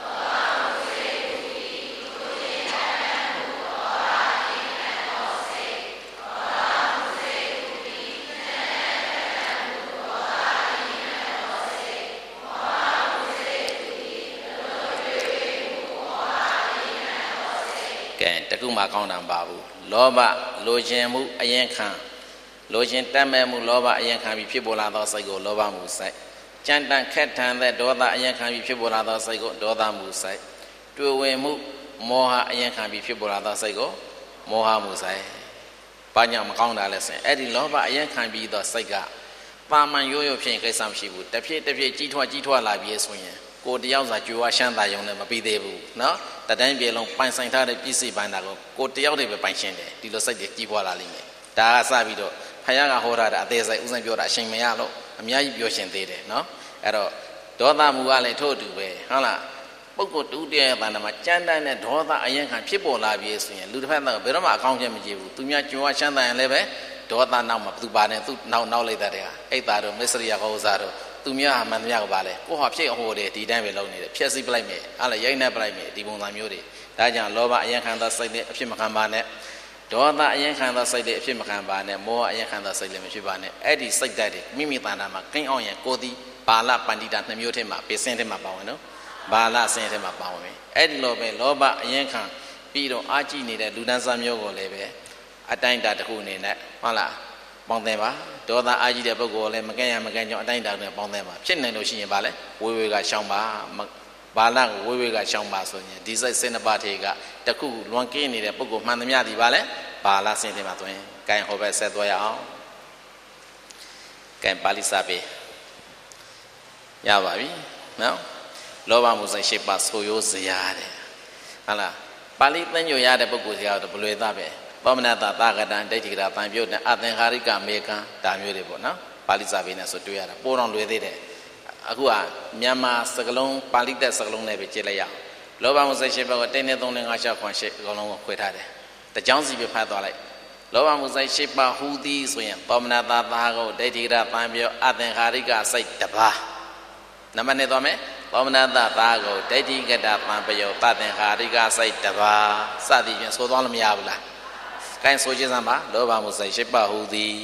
ကဲတခုမှကောင်းတာမပါဘူးလောဘလိုချင်မှုအရင်ခံလိုချင်တတ်မဲ့မှုလောဘအရင်ခံပြီးဖြစ်ပေါ်လာသောစိတ်ကိုလောဘမှုစိတ်ကြံတန်ခက်ထန်တဲ့ဒေါသအရင်ခံပြီးဖြစ်ပေါ်လာသောစိတ်ကိုဒေါသမှုစိတ်တွေ့ဝင်မှုမောဟအရင်ခံပြီးဖြစ်ပေါ်လာသောစိတ်ကိုမောဟမှုစိတ်ဘာကြောင့်မကောင်းတာလဲဆိုရင်အဲ့ဒီလောဘအရင်ခံပြီးသောစိတ်ကပါမန်ရိုးရိုးဖြစ်ရင်ကိစ္စမရှိဘူးတစ်ဖြည်းတစ်ဖြည်းကြီးထွားလာပြီးဆိုရင်ကိုတယောက်စာကြွယ်ဝရှမ်းသာရုံနဲ့မပြီးသေးဘူးနော်တတိုင်းပြေလုံးပိုင်ဆိုင်ထားတဲ့ပစ္စည်းပိုင်းတာကိုတယောက်တည်းပဲပိုင်ရှင်းတယ်ဒီလိုစိတ်တွေကြီးပွားလာလိမ့်မယ်ဒါကစပြီးတော့ဖယားကဟောတာအသေးစိတ်ဥစဉ်ပြောတာအချိန်မရလို့အများကြီးပြောရှင်သေးတယ်နော်အဲ့တော့ဒေါသမူကလည်းထို့အတူပဲဟုတ်လားပုဂ္ဂိုလ်တူတည်းရဲ့တဏ္ဍာမှာကြမ်းတမ်းတဲ့ဒေါသအရင်ခံဖြစ်ပေါ်လာပြီးဆိုရင်လူတစ်ဖက်ကဘယ်တော့မှအကောင်းချက်မကြည့်ဘူးသူများကြွားရှမ်းသာရင်လည်းပဲဒေါသနောက်မှာသူပါနေသူနောက်လိုက်တဲ့ဟာအိတ်သားတို့မစ္စရိယကောဥစားတို့သူများမှန်သမျှကိုပါလေကိုဟာဖြစ်ဟိုတယ်ဒီတိုင်းပဲလုံးနေတယ်ဖြည့်ဆည်းပလိုက်မယ်အဲ့ဒါရိုက်နှက်ပလိုက်မယ်ဒီပုံစံမျိုးတွေဒါကြောင့်လောဘအရင်ခံသောစိတ်နဲ့အဖြစ်မခံပါနဲ့ဒေါသအရင်ခံသောစိတ်တွေအဖြစ်မခံပါနဲ့မောဟအရင်ခံသောစိတ်တွေမဖြစ်ပါနဲ့အဲ့ဒီစိတ်ဓာတ်တွေမိမိတဏ္ဍာမှာကိန်းအောင်ရင်ကိုသည်ဘာလပန္တိတာ2မျိုးထဲမှာပင်စင်းထဲမှာပါဝင်နော်ဘာလအစင်းထဲမှာပါဝင်ပြီအဲ့ဒီလိုပဲလောဘအရင်ခံပြီးတော့အာကြည့်နေတဲ့လူဒန်းစားမျိုးကိုလည်းပဲအတိုင်းတာတစ်ခုအနေနဲ့ဟုတ်လားပေါင်းသင်းပါဒေါသအာကြီးတဲ့ပုဂ္ဂိုလ်လည်းမကဲ့ရမကဲ့ကြောင့်အတိုင်းတာနဲ့ပေါင်းသင်းပါဖြစ်နေလို့ရှိရင်ဗာလဲဝေဝေကရှောင်းပါဘာလကိုဝေဝေကရှောင်းပါဆိုရင်ဒီစိတ်12ပါးထေကတခုလွန်ကင်းနေတဲ့ပုဂ္ဂိုလ်မှန်သမျှဒီဗာလဲဘာလစင်းတင်မှာဆိုရင်ကဲဟောပဲဆက်သွားရအောင်ကဲပါဠိစာပေရပါပြီနော်လောဘမှုစိတ်8ပါးဆိုရိုးစရာတဲ့ဟုတ်လားပါဠိသင်ညွှန်ရတဲ့ပုဂ္ဂိုလ်ကတော့ဘလွေသားပဲသောမနတသာကတံဒိဋ္ဌိကတာတန်ပြုတ်တဲ့အသင်္ခါရိကမေကံဒါမျိုးတွေပေါ့နော်ပါဠိစာပေနဲ့ဆိုတွေ့ရတာပိုးတော်လွယ်သေးတယ်အခုကမြန်မာစကလုံးပါဠိတက်စကလုံးနဲ့ပဲကြည့်လိုက်ရအောင်လောဘမှုစိတ်8ပါးကို1 2 3 4 5 6 9 10အကုန်လုံးကိုခွဲထားတယ်တကြောင်းစီပဲဖတ်သွားလိုက်လောဘမှုစိတ်8ပါးဟူသည်ဆိုရင်သောမနတသာကိုဒိဋ္ဌိကတာတန်ပြုတ်အသင်္ခါရိကစိတ်တစ်ပါးနံပါတ်1သွားမယ်သောမနတသာကိုဒိဋ္ဌိကတာတန်ပြုတ်သင်္ခါရိကစိတ်တစ်ပါးစသည်ဖြင့်ဆိုသွားလို့မရဘူးလားကိုင်းဆိုခြင်းစမ်းပါလောဘမှုစိတ်8ပါးဟူသည်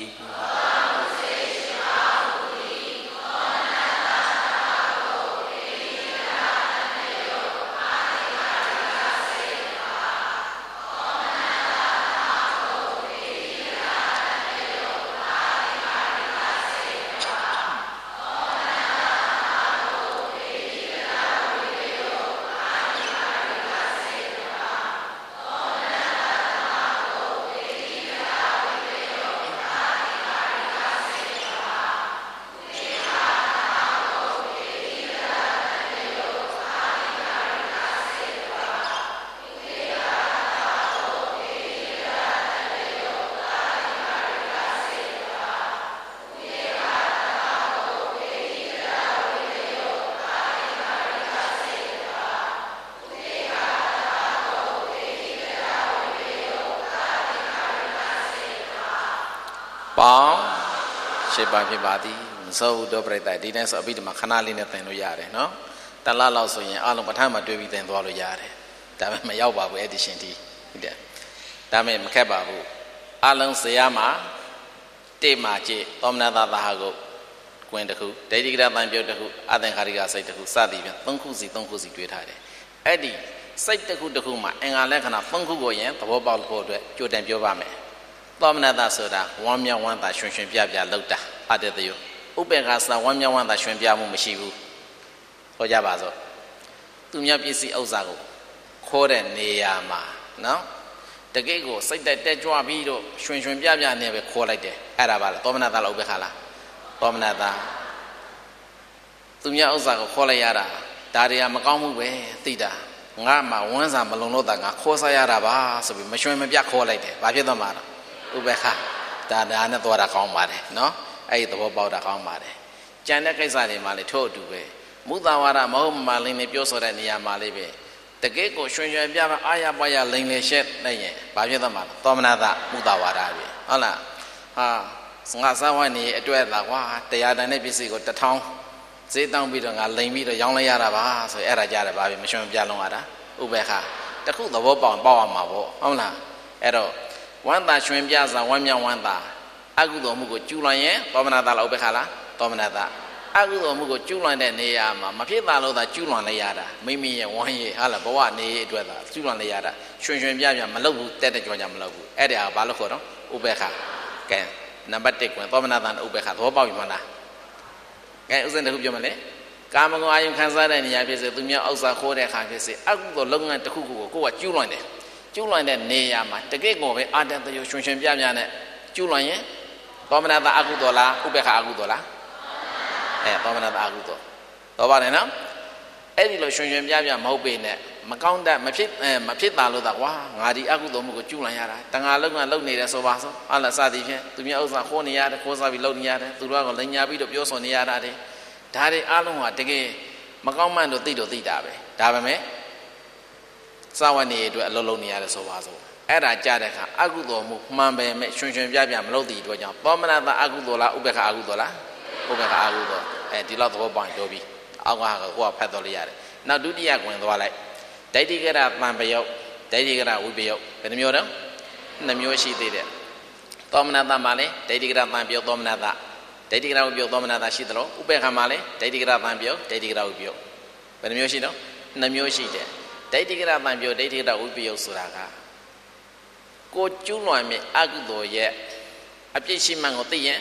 ပေါင်း8ပါးဖြစ်ပါသည်မစိုးဘူးတော့ပြိတ္တဒီတိုင်းဆိုအဘိဓမ္မာခဏလေးနဲ့သင်လို့ရတယ်နော်တလလောက်ဆိုရင်အလုံးပဋ္ဌာန်းမှာတွေ့ပြီးသင်သွားလို့ရတယ်ဒါပေမဲ့မရောက်ပါဘူးအဲ့ဒီရှင်ဒီဟုတ်တယ်ဒါပေမဲ့မခက်ပါဘူးအလုံးဇေယမှာတိမှာကြည့်သောမနတသာဟကိုကွင်းတစ်ခုဒိဋ္ဌိကတံပြုတ်တစ်ခုအသင်္ခါရိကစိတ်တစ်ခုစသည်ဖြင့်3ခုစီတွေ့ထားတယ်အဲ့ဒီစိတ်တစ်ခုမှာအင်္ဂါလက္ခဏာ3ခုကိုရင်သဘောပေါက်ဖို့အတွက်ကြိုတင်ပြောပါမယ်သောမနတဆိုတာဝမ်းမြောက်ဝမ်းသာရွှင်ရွှင်ပြပြလောက်တာအတ္တတယဥပေက္ခစာဝမ်းမြောက်ဝမ်းသာရွှင်ပြမှုမရှိဘူးဟောကြပါစို့သူများပစ္စည်းဥစ္စာကိုခိုးတဲ့နေရာမှာနော်တကယ်ကိုစိတ်တက်ကြွပြီးတော့ရွှင်ရွှင်ပြပြနေပဲခိုးလိုက်တယ်အဲ့ဒါပါလားသောမနတလားဥပေက္ခလားသောမနတသူများဥစ္စာကိုခိုးလိုက်ရတာဒါတွေကမကောင်းဘူးပဲသိတာငါမှဝမ်းစာမလုံလို့တာငါခိုးစားရတာပါဆိုပြီးမရွှင်မပြခိုးလိုက်တယ်ဘာဖြစ်သွားမှာလဲဥပေက္ခဒါနဲ့သွားတာကောင်းပါတယ်နော်အဲ့ဒီသဘောပေါက်တာကောင်းပါတယ်ကြံတဲ့ကိစ္စတွေမှာလည်းထို့အတူပဲမုသဝါဒမဟုတ်မှလိမ့်နေပြောဆိုတဲ့နေရာမှာလေးပဲတကယ်ကိုရွှင်ရွှင်ပြပြအာရပါရလိမ့်လေရှက်နေရင်ဘာဖြစ်သွားမှာလဲသောမနတမုသဝါဒပဲဟုတ်လားဟာငါစားဝိုင်းနေအတွက်သာကွာတရားတန်တဲ့ပစ္စည်းကို1000ဈေးတောင်းပြီးတော့ငါလိမ့်ပြီးတော့ရောင်းလိုက်ရတာပါဆိုအဲ့ဒါကြတယ်ဘာပဲမရွှင်ပြလုံးရတာဥပေက္ခတခုသဘောပေါက်ရမှာပေါ့ဟုတ်လားအဲ့တော့ဝမ်းသာရွှင်ပြစွာဝမ်းမြောက်ဝမ်းသာအကုသိုလ်မှုကိုကျူးလွန်ရင်သောမနတလားဥပေက္ခလားသောမနတအကုသိုလ်မှုကိုကျူးလွန်တဲ့နေရာမှာမဖြစ်တာလို့သာကျူးလွန်လိုက်ရတာမိမိရဲ့ဝမ်းရည်ဟာလားဘဝနေအတွက်သာကျူးလွန်လိုက်ရတာရွှင်ရွှင်ပြပြမလုပ်ဘူးတက်ကြောကြမလုပ်ဘူးအဲ့ဒါကဘာလို့ခေါ်တော့ဥပေက္ခကဲနံပါတ်1ကွန်သောမနတဥပေက္ခသဘောပေါက်ပြီမလားကဲဥစဉ်တစ်ခုပြောမလဲကာမဂုဏ်အာယုခံစားတဲ့နေရာဖြစ်စေသူများဥစ္စာခိုးတဲ့အခါဖြစ်စေအကုသိုလ်လုပ်ငန်းတစ်ခုခုကိုကိုယ်ကကျူးလွန်တယ်ကျူးလွန်တဲ့နေရာမှာတကယ့်ကိုပဲအာတတယရွှင်ရွှင်ပြပြနဲ့ကျူးလွန်ရင်သောမနတအကုသိုလ်လားဥပေက္ခအကုသိုလ်လားသောမနတအကုသိုလ်တော့ပါတယ်နော်အဲ့ဒီလိုရွှင်ရွှင်ပြပြမဟုတ်ပေနဲ့မကောင်းတတ်မဖြစ်တာလို့သာကွာငါဒီအကုသိုလ်မှုကိုကျူးလွန်ရတာတန်ခါလုံးကလုံနေတယ်ဆိုပါစို့ဟာလားစသည်ဖြင့်သူများဥစ္စာခိုးနေရတယ်ခိုးစားပြီးလုံနေရတယ်သူတို့ကလိန်ညာပြီးတော့ပြောဆိုနေရတာတဲ့ဒါတွေအလုံးဟာတကယ်မကောင်းမှန်တော့သိတာပဲဒါပေမဲ့စာဝတ်နေအတွက်အလုံးလုံးနေရတယ်ဆိုပါစို့အဲ့ဒါကြားတဲ့အခါအကုသိုလ်မှုမှန်ပဲမဲ့ရွှင်ရွှင်ပြပြမလုပ်သည့်အတွက်ကြောင့်သောမနတအကုသိုလ်လားဥပေက္ခအကုသိုလ်လားဥပေက္ခအကုသိုလ်ဒီလောက်သဘောပေါက်ပြောပြီးအောက်ကကိုကဖတ်တော်လိုက်ရတယ်နောက်ဒုတိယဝင်သွားလိုက်ဒိဋ္ဌိကရတန်ပယုတ်ဒိဋ္ဌိကရဝိပယုတ်ဘယ်နှမျိုးတော့2မျိုးရှိသေးတယ်သောမနတမှာလေဒိဋ္ဌိကရတန်ပယုတ်သောမနတဒိဋ္ဌိကရဝိပယုတ်သောမနတရှိသလိုဥပေက္ခမှာလေဒိဋ္ဌိကရတန်ပယုတ်ဒိဋ္ဌိကရဝိပယုတ်ဘယ်နှမျိုးရှိတော့2မျိုးရှိတယ်ဒိဋ္ဌိကရတန်ပယုတ်ဒိဋ္ဌိကရဝိပယုတ်ဆိုတာကကိုကျွလွန်မြအကုသိုလ်ရဲ့အပြစ်ရှိမှန်ကိုသိရင်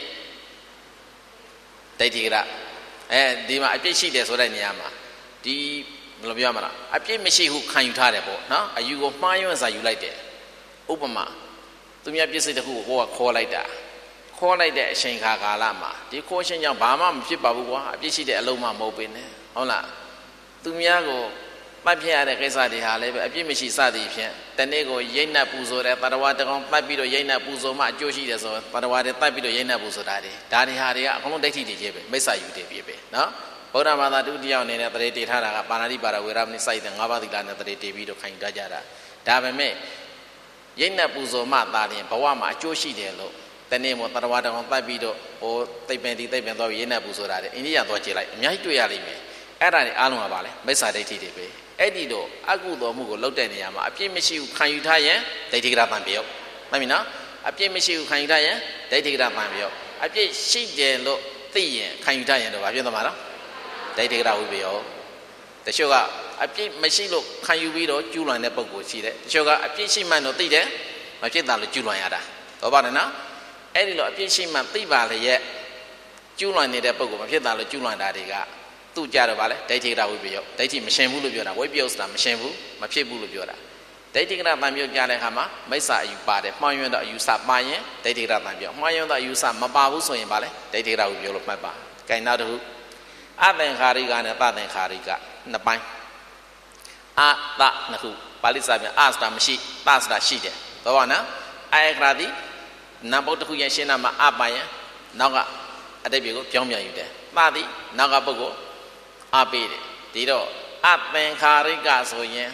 ဒိဋ္ဌိကရဒီမှာအပြစ်ရှိတယ်ဆိုတဲ့နေရာမှာဒီဘယ်လိုပြောမလဲအပြစ်မရှိဟုခံယူထားတယ်ပေါ့နော်အယူကိုမှားယွင်းစွာယူလိုက်တယ်ဥပမာသူများပြစ်စိတ်တစ်ခုကိုခေါ်လိုက်တာခေါ်လိုက်တဲ့အချိန်ခါကာလမှာဒီခေါ်ရှင်ကြောင့်ဘာမှမဖြစ်ပါဘူးကွာအပြစ်ရှိတဲ့အလုံးမှမဟုတ်ပင်နဲ့ဟုတ်လားသူများကိုပတ်ပြရတဲ့ကိစ္စတွေဟာလည်းပဲအပြစ်မရှိစသည်ဖြင့်တနေ့ကိုရိတ်နှက်ပူဇော်တဲ့တရဝတကောင်ပတ်ပြီးတော့ရိတ်နှက်ပူဇော်မှအကျိုးရှိတယ်ဆိုတရဝတွေပတ်ပြီးတော့ရိတ်နှက်ပူဇော်တာတွေဒါတွေဟာတွေကအကုန်လုံးဒိဋ္ဌိတွေကြီးပဲမိစ္ဆာယူတယ်ပြပဲနော်ဗုဒ္ဓဘာသာဒုတိယအနေနဲ့တရေတေထားတာကပါဏာတိပါရဝေရမဏိစိုက်တဲ့၅ပါးသီလနဲ့တရေတေပြီးတော့ခိုင်ထားကြတာဒါပေမဲ့ရိတ်နှက်ပူဇော်မှသာရင်ဘဝမှာအကျိုးရှိတယ်လို့တနေ့မို့တရဝတကောင်ပတ်ပြီးတော့ဟိုသိပ္ပံဒီသိပ္ပံသွားပြီးရိတ်နှက်ပူဇော်တာတဲ့အိန္ဒိယသွားကြည့်လိုက်အများကြီးတွေ့ရလိမ့်မယ်အဲ့ဒါတွေအားလုံးကပါလေမိစ္ဆာဒိဋ္ဌိတွေပဲအဲ့ဒီတော့အကုသိုလ်မှုကိုလုပ်တဲ့နေရာမှာအပြစ်မရှိဘူးခံယူထားရင်ဒိဋ္ဌိကရတန်ပယုတ်မှတ်ပြီနော်အပြစ်မရှိဘူးခံယူထားရင်ဒိဋ္ဌိကရတန်ပယုတ်အပြစ်ရှိတယ်လို့သိရင်ခံယူထားရင်တော့ဘာဖြစ်သွားမှာလဲဒိဋ္ဌိကရဝိပယုတ်တချို့ကအပြစ်မရှိလို့ခံယူပြီးတော့ကျူးလွန်တဲ့ပုံကိုရှိတယ်တချို့ကအပြစ်ရှိမှန်တော့သိတယ်မဖြစ်တာလို့ကျူးလွန်ရတာတော့ပါတယ်နော်အဲ့ဒီလိုအပြစ်ရှိမှန်သိပါလေရဲ့ကျူးလွန်နေတဲ့ပုံကိုမဖြစ်တာလို့ကျူးလွန်တာတွေကသူ့ကြတော့ဗာလဲဒိဋ္ဌိကရဝိပယုတ်ဒိဋ္ဌိမရှင်ဘူးလို့ပြောတာဝိပယုတ်ဆိုတာမရှင်ဘူးမဖြစ်ဘူးလို့ပြောတာဒိဋ္ဌိကရတန်ပယုတ်ကြားတဲ့အခါမှာမိစ္ဆာအယူပါတယ်မှားယွင်းတော့အယူဆပါရင်ဒိဋ္ဌိကရတန်ပယုတ်မှားယွင်းတော့အယူဆမပါဘူးဆိုရင်ဗာလဲဒိဋ္ဌိကရဝိပယုတ်လို့မှတ်ပါကဲနောက်တစ်ခုအသင်္ခါရိကနဲ့ပသင်္ခါရိကနှစ်ပိုင်းအသနှစ်ခုပါဠိစာပြန်အဆိုတာမရှိသဆိုတာရှိတယ်တော့ဗောနော်အေခရာတိနံပုတ်တစ်ခုရဲ့ရှင်းနာမှာအပါရင်နောက်ကအတိတ်ပြေကိုပြောင်းပြန်ယူတယ်သတိနောက်ကပုဂ္ဂိုလ်အပေးတယ်ဒီတော့အသင်္ခါရိကဆိုရင်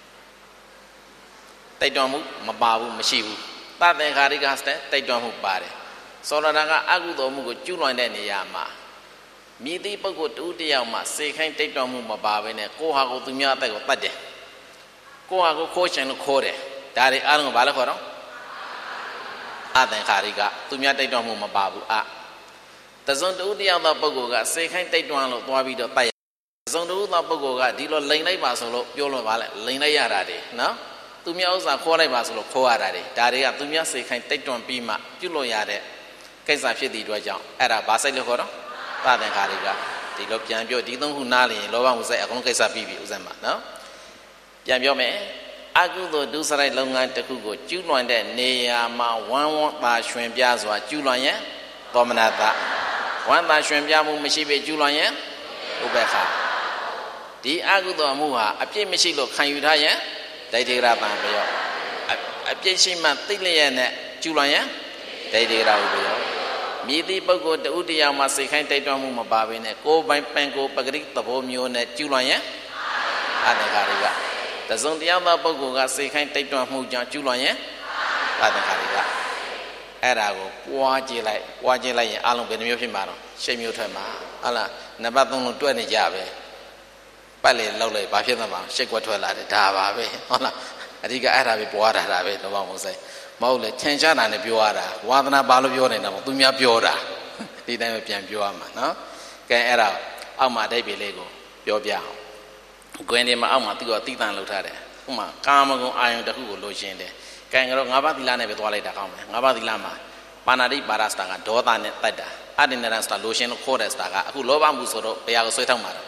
တိုက်တော်မှုမပါဘူးမရှိဘူးသသင်္ခါရိကဆိုတဲ့တိုက်တော်မှုပါတယ်ဆိုလိုတာကအကုသိုလ်မှုကိုကျူးလွန်တဲ့နေရာမှာမြည်သည့်ပုဂ္ဂိုလ်တူတယောက်မှစေခိုင်းတိုက်တော်မှုမပါဘဲနဲ့ကိုဟာကိုသူများအသက်ကိုတတ်တယ်ကိုဟာကိုခိုးချင်လို့ခိုးတယ်ဒါတွေအားလုံးကဘာလဲခေါ်တော့အသင်္ခါရိကသူများတိုက်တော်မှုမပါဘူးတစုံတူတယောက်သောပုဂ္ဂိုလ်ကစေခိုင်းတိုက်တွန်းလို့သွားပြီးတော့တိုက်တစုံတူသောပုဂ္ဂိုလ်ကဒီလိုလိန်လိုက်ပါဆိုလို့ပြောလို့ပါလေလိန်လိုက်ရတာတွေနော်သူများဥစ္စာခေါ်လိုက်ပါဆိုလို့ခေါ်ရတာတွေဒါတွေကသူများစေခိုင်းတိုက်တွန်းပြီးမှပြုလို့ရတဲ့ကိစ္စဖြစ်တဲ့အတွက်ကြောင့်အဲ့ဒါဘာစိတ်လို့ခေါ်တော့သသင်္ခါရိကဒီလိုပြန်ပြောဒီသုံးခုနားလျင်လောဘမှုစိတ်အကုန်ကိစ္စပြီးပြီဥစ္စာမှာနော်ပြန်ပြောမယ်အကုသိုလ်ဒုစရိုက်လုပ်ငန်းတစ်ခုကိုကျူးလွန်တဲ့နေရာမှာဝမ်းဝန်းသာရွှင်ပြစွာကျူးလွန်ရင်သောမနတဝမ်းသာရွှင်ပြမှုမရှိပေကျူးလွန်ရင်ဥပေက္ခဒီအကုသိုလ်မှုဟာအပြစ်မရှိလို့ခံယူထားရင်ဒိဋ္ဌိကရတန်ပယုတ်အပြစ်ရှိမှသိလျက်နဲ့ကျူးလွန်ရင်ဒိဋ္ဌိကရဝိပယုတ်မြည်သည့်ပုဂ္ဂိုလ်တူတယောက်မှစိတ်ခိုင်းတိုက်တွန်းမှုမပါဘဲနဲ့ကိုယ်ပိုင်ပင်ကိုယ်ပဂရိသဘောမျိုးနဲ့ကျူးလွန်ရင်အသင်္ခါရိကတစုံတယောက်သောပုဂ္ဂိုလ်ကစိတ်ခိုင်းတိုက်တွန်းမှုကြောင့်ကျူးလွန်ရင်အသင်္ခါရိကအဲ့ဒါကိုပွားကြည့်လိုက်ရင်အလုံးဘယ်နှမျိုးဖြစ်မှာတော့၈မျိုးထွက်မှာဟုတ်လားနံပါတ်3လုံးတွဲနေကြပဲပတ်လေလောက်လိုက်ဘာဖြစ်သွားမှာ၈ကွက်ထွက်လာတယ်ဒါပါပဲဟုတ်လားအဓိကအဲ့ဒါပဲပွားတာပဲတော့မဟုတ်ဆိုင်မဟုတ်လေထင်ရှားတာနဲ့ပြောရတာဝါသနာပါလို့ပြောနေတာမဟုတ်သူများပြောတာဒီတိုင်းပဲပြန်ပြောရမှာနော်ကဲအဲ့ဒါအောက်မှာအဓိပ္ပာယ်လေးကိုပြောပြအောင်ကွင်းဒီမှာအောက်မှာသူကတိတန်လောက်ထားတယ်ဥမာကာမဂုဏ်အာယုန်တစ်ခုကိုလိုချင်တယ်ကဲကတော့၅ပါးသီလနဲ့ပဲသွားလိုက်တာကောင်းမယ်၅ပါးသီလမှာပါဏာတိပါရစတာကဒေါသနဲ့တတ်တာအတ္တနရစတာလိုရှင်လို့ခေါ်တဲ့စတာကအခုလောဘမှုဆိုတော့ဘယ်ဟာကိုဆွဲထောက်မှာ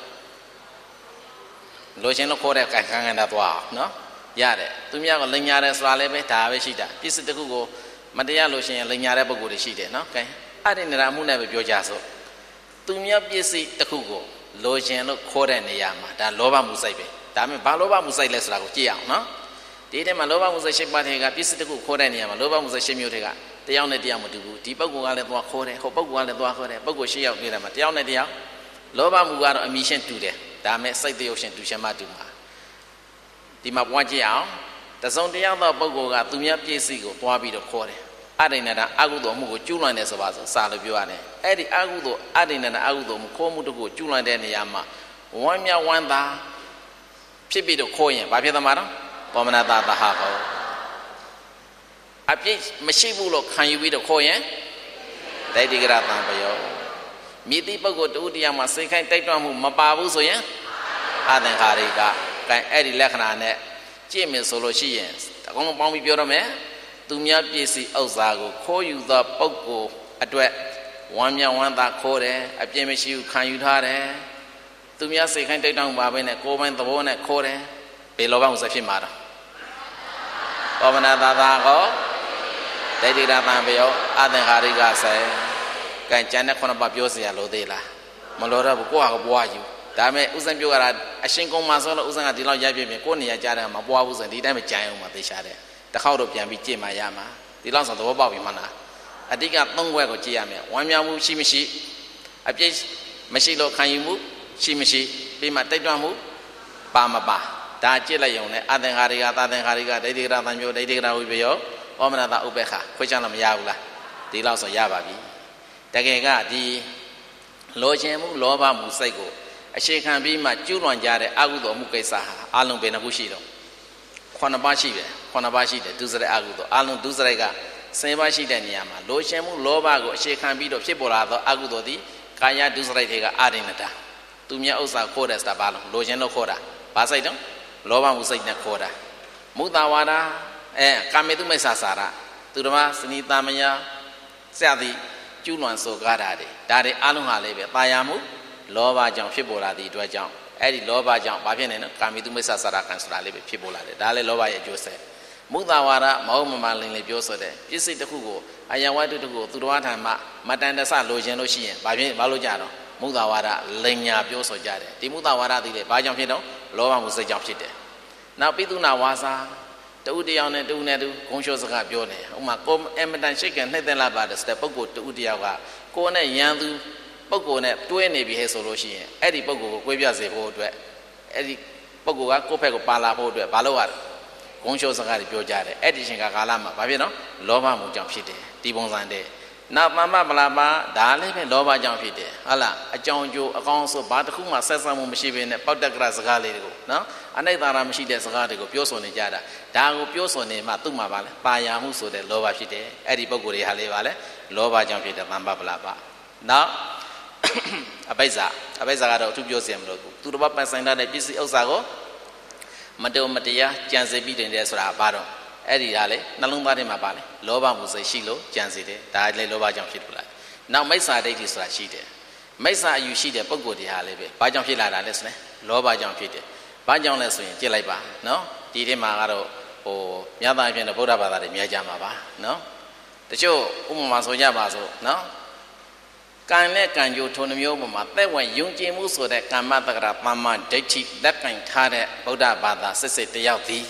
လိုရှင်လို့ခေါ်တဲ့ခံခံတာသွားနော်ရတယ်သူများကလိန်ညာတယ်ဆိုတာလည်းပဲဒါပဲရှိတာပစ္စည်းတစ်ခုကိုမတရားလို့ရှိရင်လိန်ညာတဲ့ပုံကိုယ်တွေရှိတယ်နော်ကဲအတ္တနရမှုနဲ့ပဲပြောကြစို့သူများပစ္စည်းတစ်ခုကိုလိုရှင်လို့ခေါ်တဲ့နေရာမှာဒါလောဘမှုစိတ်ပဲဒါပေမဲ့ဘာလောဘမှုစိတ်လဲဆိုတာကိုကြည့်အောင်နော်ဒီထဲမှာလောဘမှုစိတ်၈ပါးထဲကပစ္စည်းတစ်ခုခေါ်တဲ့နေရာမှာလောဘမှုစိတ်၈မျိုးထဲကတယောက်နဲ့တယောက်မတူဘူးဒီပုဂ္ဂိုလ်ကလည်းသွားခေါ်တယ်ဟိုပုဂ္ဂိုလ်ကလည်းသွားခေါ်တယ်ပုဂ္ဂိုလ်၈ယောက်တွေ့တယ်မှာတယောက်နဲ့တယောက်လောဘမှုကတော့အမိရှင်းတူတယ်ဒါမဲ့စိတ်တရုပ်ရှင်တူရှင်မှတူမှာဒီမှာပွားကြည့်အောင်တစုံတယောက်သောပုဂ္ဂိုလ်ကသူများပစ္စည်းကိုသွားပြီးတော့ခေါ်တယ်အရိဏတအကုသိုလ်မှုကိုကျူးလွန်တယ်ဆိုပါဆိုစာလို့ပြောရတယ်အဲ့ဒီအကုသိုလ်အရိဏတအကုသိုလ်မှုခိုးမှုတခုကျူးလွန်တဲ့နေရာမှာဝမ်းမြောက်ဝမ်းသာဖြစ်ပြီးတော့ခိုးရင်ဘာဖြစ်သမှာတော့ပောမနတသဟကောအပြစ်မရှိဘူးလို့ခံယူပြီးတော့ခိုးရင်ဒိဋ္ဌိကရတံပယောမြည်သည့်ပုဂ္ဂိုလ်တူတရားမှာစိတ်ခိုင်းတိုက်တွန်းမှုမပါဘူးဆိုရင်အသင်္ခါရိကအဲ့ဒီလက္ခဏာနဲ့ကြည့်မယ်ဆိုလို့ရှိရင်အကုန်လုံးပေါင်းပြီးပြောရမယ်သူများပစ္စည်းဥစ္စာကိုခိုးယူသောပုဂ္ဂိုလ်အတွက်ဝမ်းမြောက်ဝမ်းသာခိုးတယ်အပြစ်မရှိဘူးခံယူထားတယ်သူများစိတ်ခိုင်းတိုက်တွန်းပါပဲနဲ့ကိုယ်ပိုင်သဘောနဲ့ခိုးတယ်ဘယ်လောဘဥစ္စာဖြစ်မှာတော့ပောမနတသကောဒိဋ္ဌိရတံပယောအသင်္ခါရိကဆိုင်ကံကျန်တဲ့ခုနှစ်ပါးပြောเสียလို့သေးလားမလို့တော့ကိုယ့်ဟာကိုပွားယူဒါပေမဲ့ဥစဉ်ပြောရတာအရှင်ကုံမှာဆိုလို့ဥစဉ်ကဒီလောက်ရပ်ပြပြင်ကိုယ့်နေရာကြားတယ်မှာပွားဘူးဆိုရင်ဒီတိုင်းပဲကြံအောင်မှာသိချတယ်တစ်ခေါက်တော့ပြန်ပြီးကြည့်မှရမှာဒီလောက်ဆိုသဘောပေါက်ပြီမှလားအတိတ်ကသုံးခွဲကိုကြည့်ရမယ်ဝမ်းမြောက်မှုရှိမရှိအပြည့်မရှိလို့ခံယူမှုရှိမရှိပြီးမှတိုက်တွန်းမှုပါမပါဒါကြည့်လိုက်ရုံနဲ့အသင်္ခါရိကသာသင်္ခါရိကဒိဋ္ဌိကရသံမျိုးဒိဋ္ဌိကရဝိပယောဩမနတဥပေက္ခခွဲခြားလို့မရဘူးလားဒီလောက်ဆိုရပါပြီတကယ်ကဒီလောချင်မှုလောဘမှုစိတ်ကိုအခြေခံပြီးမှကျူးလွန်ကြတဲ့အကုသိုလ်မှုကိစ္စဟာအလုံးပဲနှစ်ခုရှိတော့9ပါးရှိတယ်9ပါးရှိတယ်ဒုစရိုက်အကုသိုလ်အလုံးဒုစရိုက်က10ပါးရှိတဲ့နေရာမှာလောချင်မှုလောဘကိုအခြေခံပြီးတော့ဖြစ်ပေါ်လာသောအကုသိုလ်သည်ကာယဒုစရိုက်တွေကအာရိဏတာသူမြတ်ဥစ္စာခိုးတဲ့စတာပါလုံးလောချင်လို့ခိုးတာဘာစိတ်တော့လောဘမှုစိတ်နဲ့ခိုးတာမုဒ္ဒဝါဒကာမေတုမိစ္ဆာစာရသူတော်မစနီတာမယစသည်ကျူးလွန်စောကားတာတွေဒါတွေအလုံးဟာလေးပဲတာယာမှုလောဘကြောင့်ဖြစ်ပေါ်လာသည့်အတွက်ကြောင့်အဲ့ဒီလောဘကြောင့်ဘာဖြစ်နေလဲကာမေတုမိစ္ဆာစာရကံဆိုတာလေးပဲဖြစ်ပေါ်လာတယ်ဒါလည်းလောဘရဲ့အကျိုးဆက်မုဒ္ဒဝါဒမဟုတ်မမှန်လင်းလေးပြောဆိုတဲ့ပစ္စည်းတစ်ခုကိုအယံဝတ္ထုတစ်ခုကိုသူတော်ထံမှမတန်တဆလိုချင်လို့ရှိရင်ဘာလို့ကြတော့မုဒ္ဒဝါဒလိန်ညာပြောဆိုကြတယ်ဒီမုဒ္ဒဝါဒသည်လေဘာကြောင့်ဖြစ်တော့လောဘမှုစိတ်ကြောင့်ဖြစ်တယ်နောက်ပိသုနာဝါစာတူတယောက်နဲ့တူနဲ့တူဂုံလျှောစကားပြောနေဥမာကိုအမတန်ရှိတ်ကနှိမ့်သက်လာပါတယ်ဆိုတဲ့ပုဂ္ဂိုလ်တူတယောက်ကကိုယ်နဲ့ရန်သူပုဂ္ဂိုလ်နဲ့တွဲနေပြီဟဲ့ဆိုလို့ရှိရင်အဲ့ဒီပုဂ္ဂိုလ်ကိုကိုယ်ပြစေဖို့အတွက်အဲ့ဒီပုဂ္ဂိုလ်ကကိုယ့်ဘက်ကိုပါလာဖို့အတွက်ဘာလို့ရလဲဂုံလျှောစကားတွေပြောကြတယ်အဲ့ဒီချိန်ကာလမှာဘာဖြစ်တော့လောဘမှုကြောင့်ဖြစ်တယ်ဒီပုံစံတဲ့နောက်သမ္မပလာပါဒါလည်းပဲလောဘကြောင့်ဖြစ်တယ်ဟုတ်လားအကြောင်းအကျိုးအကောင်းဆိုဘာတစ်ခုမှဆက်ဆံမှုမရှိဘဲနဲ့ပောက်တက်ကရစကားလေးတွေကိုနော်အနိတ္တရာမရှိတဲ့စကားတွေကိုပြောဆိုနေကြတာဒါကိုပြောဆိုနေမှသူ့မှာပါလဲပါယာမှုဆိုတဲ့လောဘဖြစ်တယ်အဲ့ဒီပုဂ္ဂိုလ်တွေဟာလေးပါလဲလောဘကြောင့်ဖြစ်တဲ့သမ္မပလာပါနောက်အပိစ္ဆာကတော့အထူးပြောစရာမလိုဘူးသူတော်ဘာပိုင်ဆိုင်တဲ့ပစ္စည်းဥစ္စာကိုမတော်မတရားကြံစည်ပြီးတင်တယ်ဆိုတာဘာတော့အဲ့ဒီဟာလေနှလုံးသားထဲမှာပါလေလောဘမှုစိတ်ရှိလို့ကြံစီတယ်ဒါလည်းလောဘကြောင့်ဖြစ်လို့လားနောက်မိစ္ဆာဒိဋ္ဌိဆိုတာရှိတယ်မိစ္ဆာအယူရှိတဲ့ပုဂ္ဂိုလ်တွေဟာလည်းပဲဘာကြောင့်ဖြစ်လာတာလဲဆိုရင်လောဘကြောင့်ဖြစ်တယ်ဘာကြောင့်လဲဆိုရင်ကြည့်လိုက်ပါနော်ဒီထဲမှာကတော့မြတ်သားအဖြစ်နဲ့ဗုဒ္ဓဘာသာတွေမြဲကြမှာပါနော်တချို့ဥပမာဆိုကြပါစို့နော်ကံနဲ့ကံကြိုးထုံမျိုးပေါ်မှာသက်ဝင်ယုံကြည်မှုဆိုတဲ့ကမ္မတက္ကရာသမ္မာဒိဋ္ဌိလက်ကင်ထားတဲ့ဗုဒ္ဓဘာသာစစ်တယောက်သည်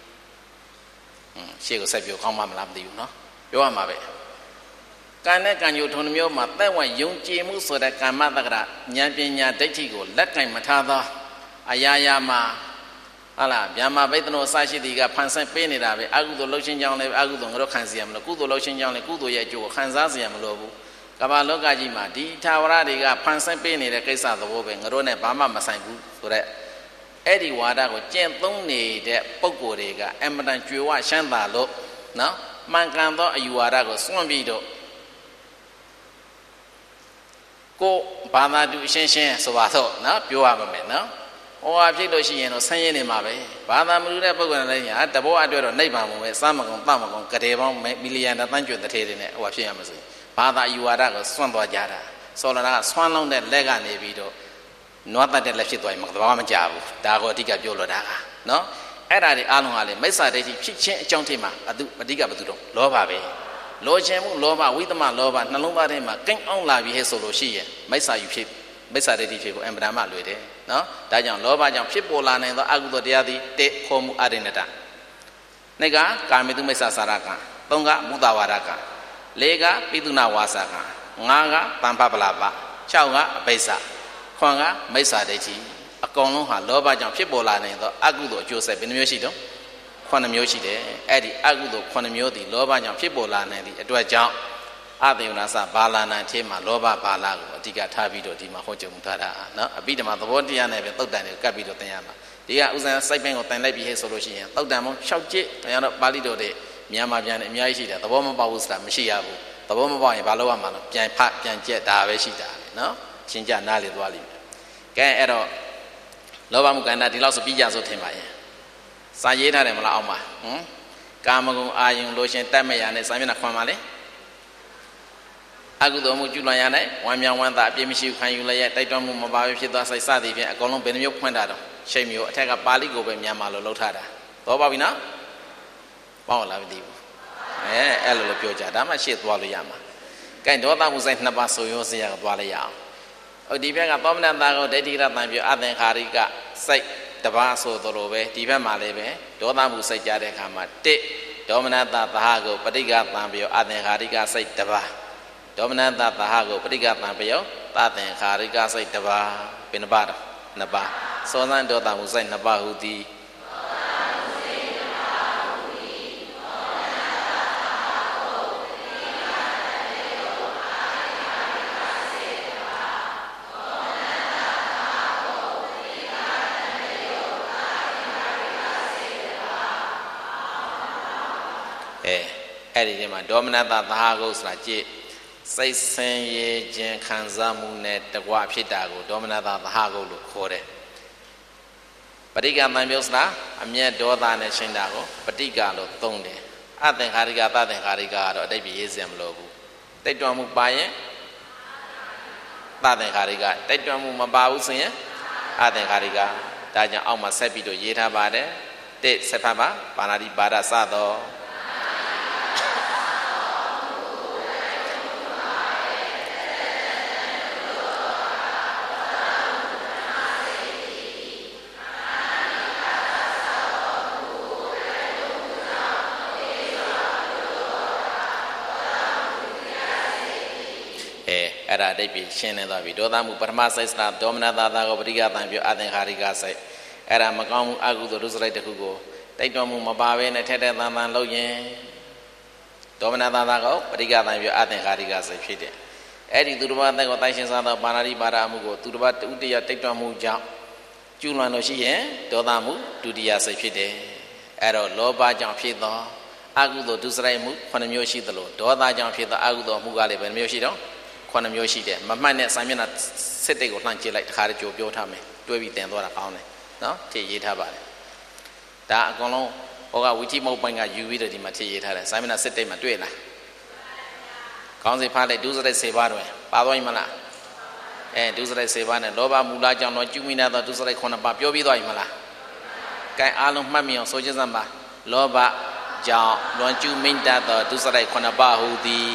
ရှေ့ကိုဆက်ပြောကောင်းမှမလားမသိဘူးเนาะပြောရမှာပဲကံနဲ့ကံကြိုးထုံမျိုးမှာသက်ဝင်ယုံကြည်မှုဆိုတဲ့ကမ္မတက္ကရာဉာဏ်ပညာဒိဋ္ဌိကိုလက်ကင်မထားသောအရာရာမှာဟာလားဗျာမဘိသနောအစရှိသည်ကဖန်ဆင်းပေးနေတာပဲအကုသိုလ်လှုပ်ခြင်းကြောင့်လည်းအကုသိုလ်ငါတို့ခံစီရမလို့ကုသိုလ်လှုပ်ခြင်းကြောင့်လည်းကုသိုလ်ရဲ့အကျိုးကိုခံစားစီရမလို့ဘူးကမ္ဘာလောကကြီးမှာဒီထာဝရတွေကဖန်ဆင်းပေးနေတဲ့ကိစ္စသဘောပဲငါတို့နဲ့ဘာမှမဆိုင်ဘူးဆိုတော့အဲ့ဒီဝါဒကိုကျင့်သုံးနေတဲ့ပုဂ္ဂိုလ်တွေကအမတန်ကြွယ်ဝချမ်းသာလို့နော်မှန်ကန်သောအယူဝါဒကိုစွန့်ပြီးတော့ကိုဘာသာတူရှင်းဆိုပါတော့နော်ပြောရမှာမယ်နော်ဟောအဖြစ်လို့ရှိရင်တော့ဆင်းရဲနေမှာပဲဘာသာမတူတဲ့ပုဂ္ဂိုလ်တွေလည်းညာတဘောအတွက်တော့နှိပ်ပါမှာပဲစားမကုန်တတ်မကုန်ကတဲ့ပေါင်းမီလီယံတန်းကျွတ်တဲ့ထဲတွေနဲ့ဟိုဖြစ်ရမှာဆိုဘာသာယူဝါဒကိုစွန့်သွားကြတာဆောလနာကဆွမ်းလုံးတဲ့လက်ကနေပြီးတော့နွားတတ်တဲ့လက်ဖြစ်သွားရင်မကဘာမှမကြဘူးဒါကိုအဓိကပြောလို့တာကနော်အဲ့ဒါတွေအားလုံးကလေမိစ္ဆာဒိဋ္ဌိဖြစ်ခြင်းအကြောင်းထိမှာအဓိကဘာတူတော့လောဘပဲလောချင်မှုလောဘဝိသမလောဘနှလုံးသားထဲမှာကိန်းအောင်လာပြီးဟဲ့ဆိုလို့ရှိရင်မိစ္ဆာယူဖြစ်မိစ္ဆာဒိဋ္ဌိဖြစ်ဖို့အင်ပဒမလွယ်တယ်နော်ဒါကြောင့်လောဘကြောင့်ဖြစ်ပေါ်လာနိုင်သောအကုသိုလ်တရားသည်တေခေါ်မှုအရိဏတနှစ်ကကာမေတုမိစ္ဆာစာရကသုံးကမုဒ္ဒဝါဒကလေးကပိသုနာဝါစာကငါးကတမ္ပပလာပ၆ကအပိစ္ဆာခွန်ကမိစ္ဆာဒိဋ္ဌိအကုန်လုံးဟာလောဘကြောင့်ဖြစ်ပေါ်လာနိုင်သောအကုသိုလ်အကျိုးဆက်ဘယ်နှမျိုးရှိတော့9 9မျိုးရှိတယ်အဲ့ဒီအကုသိုလ်9မျိုးဒီလောဘကြောင့်ဖြစ်ပေါ်လာနိုင်သည့်အတွက်ကြောင့်အသေဝနာစဘာလာနာအထင်းမှာလောဘဘာလာကိုအဓိကထားပြီးတော့ဒီမှာဟောကြားမှုထားတာနော်အပိဓမ္မာသဘောတရားနဲ့ပဲသုတ်တန်တွေကိုကပ်ပြီးတော့သင်ရမှာဒီကဥစ္စာစိုက်ပိုင်းကိုတန်လိုက်ပြီးဟဲ့ဆိုလို့ရှိရင်သုတ်တန်မို့6ကျစ်တရားတော့ပါဠိတော်တွေမြန်မာပြန်တယ်အများကြီးရှိတယ်သဘောမပေါက်ဘူးဆိုတာမရှိရဘူးသဘောမပေါက်ရင်ဘာလုပ်ရမှာလဲပြန်ဖတ်ပြန်ကြက်ဒါပဲရှိတာနော်ရှင်းကြနားလေသွားလိမ့်မယ်ကဲအဲ့တော့လောဘမှုကန္တာဒီလောက်ဆိုပြီးကြဆိုထင်ပါရဲ့စာရေးထားတယ်မလားအောင်ပါကာမဂုဏ်အာယုံလို့ရှင်တတ်မရနဲ့စာမျက်နှာခွန်ပါလေအကုသိုလ်မှုကျူးလွန်ရတဲ့ဝမ်းမြောက်ဝမ်းသာအပြည့်မရှိခံယူလိုက်ရတိုက်တွန်းမှုမပါဘဲဖြစ်သွားစိုက်စသည်ဖြင့်အကုန်လုံးဘယ်နှမျိုးဖွင့်တာတော့ရှိမျိုးအထက်ကပါဠိကိုပဲမြန်မာလိုလှုပ်ထားတာတော့ပါပြီနော်ပေါ့လားမသိဘူးအဲ့လိုပြောကြဒါမှရှေ့သွားလို့ရမှာကဲဒေါသမှုစိတ်2ပါးဆိုရောစရာကိုသွားလိုက်ရအောင်ဒီဘက်ကသောမနတာကိုဒိဋ္ဌိရတံပြောအသင်္ခါရိကစိတ်တပါးဆိုသလိုပဲဒီဘက်မှာလည်းပဲဒေါသမှုစိတ်ကြတဲ့အခါမှာ1ဒေါမနတာသဟကိုပဋိက္ခတံပြောအသင်္ခါရိကစိတ်တပါးဒေါမနတာသဟကိုပဋိက္ခတံပြောသသင်္ခါရိကစိတ်တပါးဘယ်နှပါတော့2ပါးစောစံဒေါသမှုစိတ်2ပါးဟူသည်အဲ့ဒီထဲမှာဒေါမနတသဟကုတ်ဆိုတာကြည့်စိတ်ဆင်းရဲခြင်းခံစားမှုနဲ့တကွဖြစ်တာကိုဒေါမနတသဟကုတ်လို့ခေါ်တယ်ပဋိက္ခတံပြောဆိုတာအမျက်ဒေါသနဲ့ရှင်းတာကိုပဋိက္ခလို့သုံးတယ်အသင်္ခါရိကသသင်္ခါရိကကတော့အတိတ်ပြရေးစရာမလိုဘူးတိတ်တွံမှုပါရင်သသင်္ခါရိကတိတ်တွံမှုမပါဘူးဆိုရင်အသင်္ခါရိကဒါကြောင့်အောက်မှာဆက်ပြီးတော့ရေးထားပါတယ်ဆက်ဖတ်ပါပါဏာတိပါဒစသောအဲ့ဒါအတိတ်ပြရှင်းနေသွားပြီဒေါသမှုပထမစိတ်စတာဒေါမနတာသာကိုပဋိက္ခတံပြောအသင်္ခါရိကစိတ်အဲ့ဒါမကောင်းမှုအကုသိုလ်ဒုစရိုက်တစ်ခုကိုတိုက်တွန်းမှုမပါဘဲနဲ့ထက်တဲ့တန်တန်လုပ်ရင်ဒေါမနတာသာကိုပဋိက္ခတံပြောအသင်္ခါရိကစိတ်ဖြစ်တယ်အဲ့ဒီသူတစ်ပါးအသက်ကိုတိုက်ရှင်စားသောပါဏာတိပါဒအမှုကိုသူတစ်ပါးဥတ္တရတိုက်တွန်းမှုကြောင့်ကျူးလွန်လို့ရှိရင်ဒေါသမှုဒုတိယစိတ်ဖြစ်တယ်အဲ့တော့လောဘကြောင့်ဖြစ်သောအကုသိုလ်ဒုစရိုက်မှု9မျိုးရှိသလိုဒေါသကြောင့်ဖြစ်သောအကုသိုလ်မှုကလည်းဘယ်နှမျိုးရှိတော့9မျိုးရှိတယ်မမှတ်နဲ့စာမျက်နှာစစ်တိတ်ကိုလှမ်းကြည့်လိုက်တခါတည်းကြိုပြောထားမယ်တွဲပြီးတင်သွားတာကောင်းတယ်နော်ထည့်ရေးထားပါတယ်ဒါအကုန်လုံးဟောကဝီချိမုတ်ပိုင်းကယူပြီးတော့ဒီမှာထည့်ရေးထားတယ်စာမျက်နှာစစ်တိတ်မှာတွေ့လားကောင်းစီဖားလိုက်ဒုစရိုက်10ပါးတော့ပါသွားပြီမလားဒုစရိုက်10ပါးနဲ့လောဘမူလကြောင့်တော့ကျူးမိနာသောဒုစရိုက်9ပါးပြောပြီးသွားပြီမလားကဲအားလုံးမှတ်မိအောင်ဆိုကြစမ်းပါလောဘကြောင့်လွန်ကျူးမိတတ်သောဒုစရိုက်9ပါးဟူသည်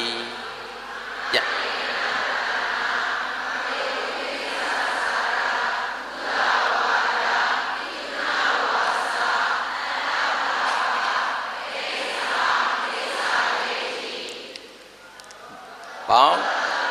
ပေါင်း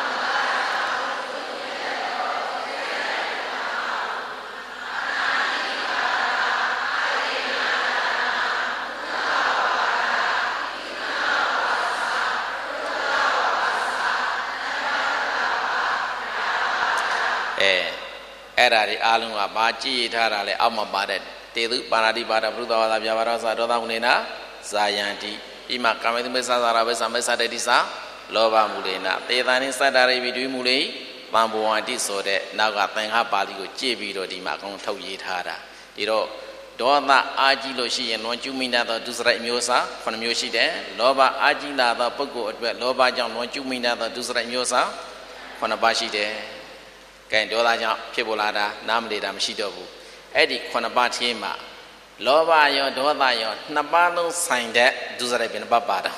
အဲ့ဒါတွေအားလုံးကဘာကြည့်ရထားတာလဲအောက်မှာပါတဲ့တေသူပါဏာတိပါဒဘုဒ္ဓဝါဒဗျာပါဒသဒေါသဝိနေနာဇာယန္တိဣမကာမေတုမေသသာရဝေသမ္မေသတတိသလောဘမူလေနာတေသာနိစတ္တရိပိဒွိမူလေပံဘဝတိဆိုတဲ့နောက်ကသင်္ခါပါဠိကိုကြည့်ပြီးတော့ဒီမှာအကုန်ထုတ်ရေးထားတာဒီတော့ဒေါသအာကြီးလို့ရှိရင်လွန်ကျူးမိနာသောဒုစရိုက်မျိုးစား9မျိုးရှိတယ်လောဘအာကြီးလာသောပုဂ္ဂိုလ်အတွက်လောဘကြောင့်လွန်ကျူးမိနာသောဒုစရိုက်မျိုးစား9ပါးရှိတယ်ကဲဒေါသကြောင့်ဖြစ်ပေါ်လာတာနားမလည်တာမရှိတော့ဘူးအဲ့ဒီ9ပါးထဲမှာလောဘရောဒေါသရော2ပါးလုံးဆိုင်တဲ့ဒုစရိုက်ဘယ်နှပါးပါတာ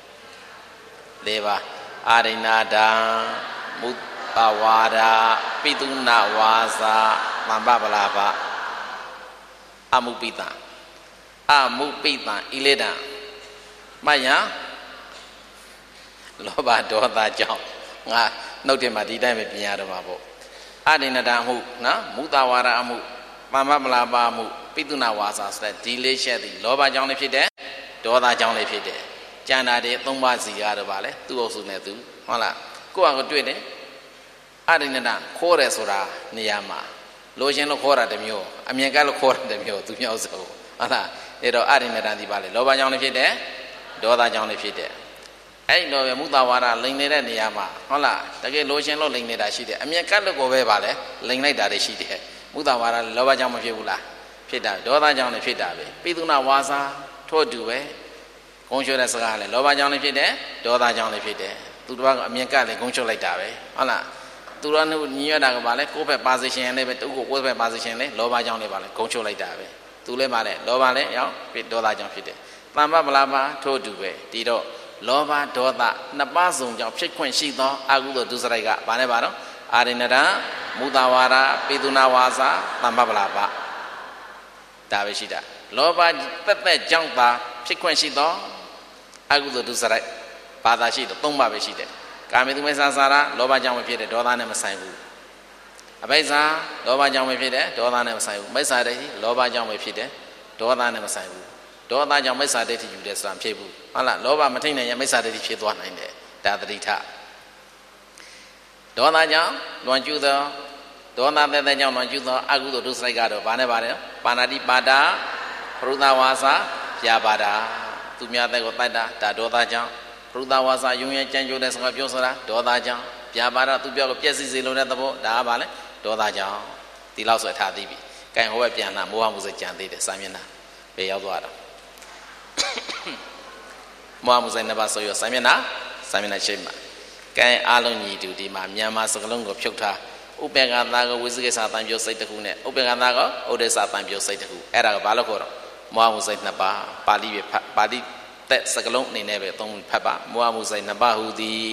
4ပါးအာရိဏတာမုပဝါဒပိတုနာဝါစာသံပပလာပအမှုပိတံဣလေတံမှတ်ရလောဘဒေါသကြောင့်ငါနှုတ်ထဲမှာဒီတိုင်းပဲပြင်ရတော့မှာပေါ့အာရိဏတာအမှုနော်မုတဝါဒအမှုသမ္မပလာပါမှုပိတုနာဝါစာဆိုတဲ့ဒီလေးချက်သည်လောဘကြောင့်လည်းဖြစ်တယ်ဒေါသကြောင့်လည်းဖြစ်တယ်ကျန်တာတွေသုံးပါးစီကတော့ဗာလဲသူ့အုပ်စုနဲ့သူဟုတ်လားကိုယ့်ဟာကိုတွေ့တယ်အရိဏတခေါ်တယ်ဆိုတာနေရာမှာလိုချင်လို့ခေါ်တာတစ်မျိုးအမြင်ကလို့ခေါ်တာတစ်မျိုးသူမြောက်စုံဟုတ်လားအဲ့တော့အရိဏတဒီပါလေလောဘကြောင့်လည်းဖြစ်တယ်ဒေါသကြောင့်လည်းဖြစ်တယ်အဲ့တော့ပဲမုသဝါဒလိန်နေတဲ့နေရာမှာဟုတ်လားတကယ်လိုချင်လို့လိန်နေတာရှိတယ်အမြင်ကလို့ကိုပဲပါလေလိန်လိုက်တာတွေရှိတယ်မုသဝါဒလောဘကြောင့်မဖြစ်ဘူးလားဖြစ်တာဒေါသကြောင့်လည်းဖြစ်တာပဲပိသုနာဝါစာထို့တူပဲဂုံးချွတ်တဲ့စကားလည်းလောဘကြောင့်လည်းဖြစ်တယ်ဒေါသကြောင့်လည်းဖြစ်တယ်သူတို့ကအမြင်ကလည်းဂုံးချွတ်လိုက်တာပဲဟုတ်လားသူတို့ကညီရတာကပါလေကိုယ့်ဘက်ပါစီရှင်လည်းပဲသူ့ကိုယ့်ဘက်ပါစီရှင်လည်းလောဘကြောင့်လည်းပါလေဂုံးချွတ်လိုက်တာပဲသူလည်းပါလေလောဘလည်းရောက်ဖြစ်ဒေါသကြောင့်ဖြစ်တယ်သမ္ပပလာပါထို့တူပဲဒီတော့လောဘဒေါသနှစ်ပါးစုံကြောင့်ဖြစ်ခွင့်ရှိသောအကုသိုလ်ဒုစရိုက်ကဘာနဲ့ပါတော့အာရိဏတမုသဝါဒပိသုနာဝါစာသမ္ပပလာပါဒါပဲရှိတာလောဘတက်တက်ကြောင့်သာဖြစ်ခွင့်ရှိသောအကုသိုလ်ဒုစရိုက်ဘာသာရှိတော့သုံးပါပဲရှိတယ်ကာမေတုမေသာစာရလောဘကြောင့်မဖြစ်တဲ့ဒေါသနဲ့မဆိုင်ဘူးအဘိဇာလောဘကြောင့်မဖြစ်တဲ့ဒေါသနဲ့မဆိုင်ဘူးမိစ္ဆာဒိဋ္ဌိလောဘကြောင့်ပဲဖြစ်တဲ့ဒေါသနဲ့မဆိုင်ဘူးဒေါသကြောင့်မိစ္ဆာဒိဋ္ဌိယူတယ်ဆိုတာမဖြစ်ဘူးဟုတ်လားလောဘမထိန်နိုင်ရင်မိစ္ဆာဒိဋ္ဌိဖြစ်သွားနိုင်တယ်ဒါသတိထားဒေါသကြောင့်လွန်ကျူးသောဒေါသသက်သက်ကြောင့်လွန်ကျူးသောအကုသိုလ်ဒုစရိုက်ကတော့ဘာနဲ့ပါတယ်ပါဏာတိပါဒာပရုသဝါစာပြပါတာသူများတဲ့ကိုတိုက်တာဒါဒေါသကြောင့်ပရုသဝါစာယုံရကြံကြိုးတဲ့စကားပြောဆိုတာဒေါသကြောင့်ပြပါတာသူပြောကိုပြည့်စည်စေလိုတဲ့သဘောဒါကဘာလဲဒေါသကြောင့်ဒီလောက်ဆိုထားသိပြီ။ကဲဟိုဘက်ပြန်လာမောဟမှုစကြံသေးတယ်စာမျက်နှာပဲရောက်သွားတာမောဟမှုစနှစ်ပါးဆိုရစာမျက်နှာရှိမှာကဲအားလုံးညီတူဒီမှာမြန်မာစကလုံးကိုဖြုတ်ထားဥပေက္ခသာကဝိသိကိစ္စတန်ပြောစိတ်တစ်ခုနဲ့ဥပေက္ခသာကဩဒေသတန်ပြောစိတ်တစ်ခုအဲ့ဒါကဘာလို့ခေါ်တော့မောဟမှုစိတ်နှစ်ပါးပါဠိပဲပါဠိတဲ့စကလုံးအနေနဲ့ပဲသုံးဖတ်ပါမောဟမှုစိတ်နှစ်ပါးဟူသည်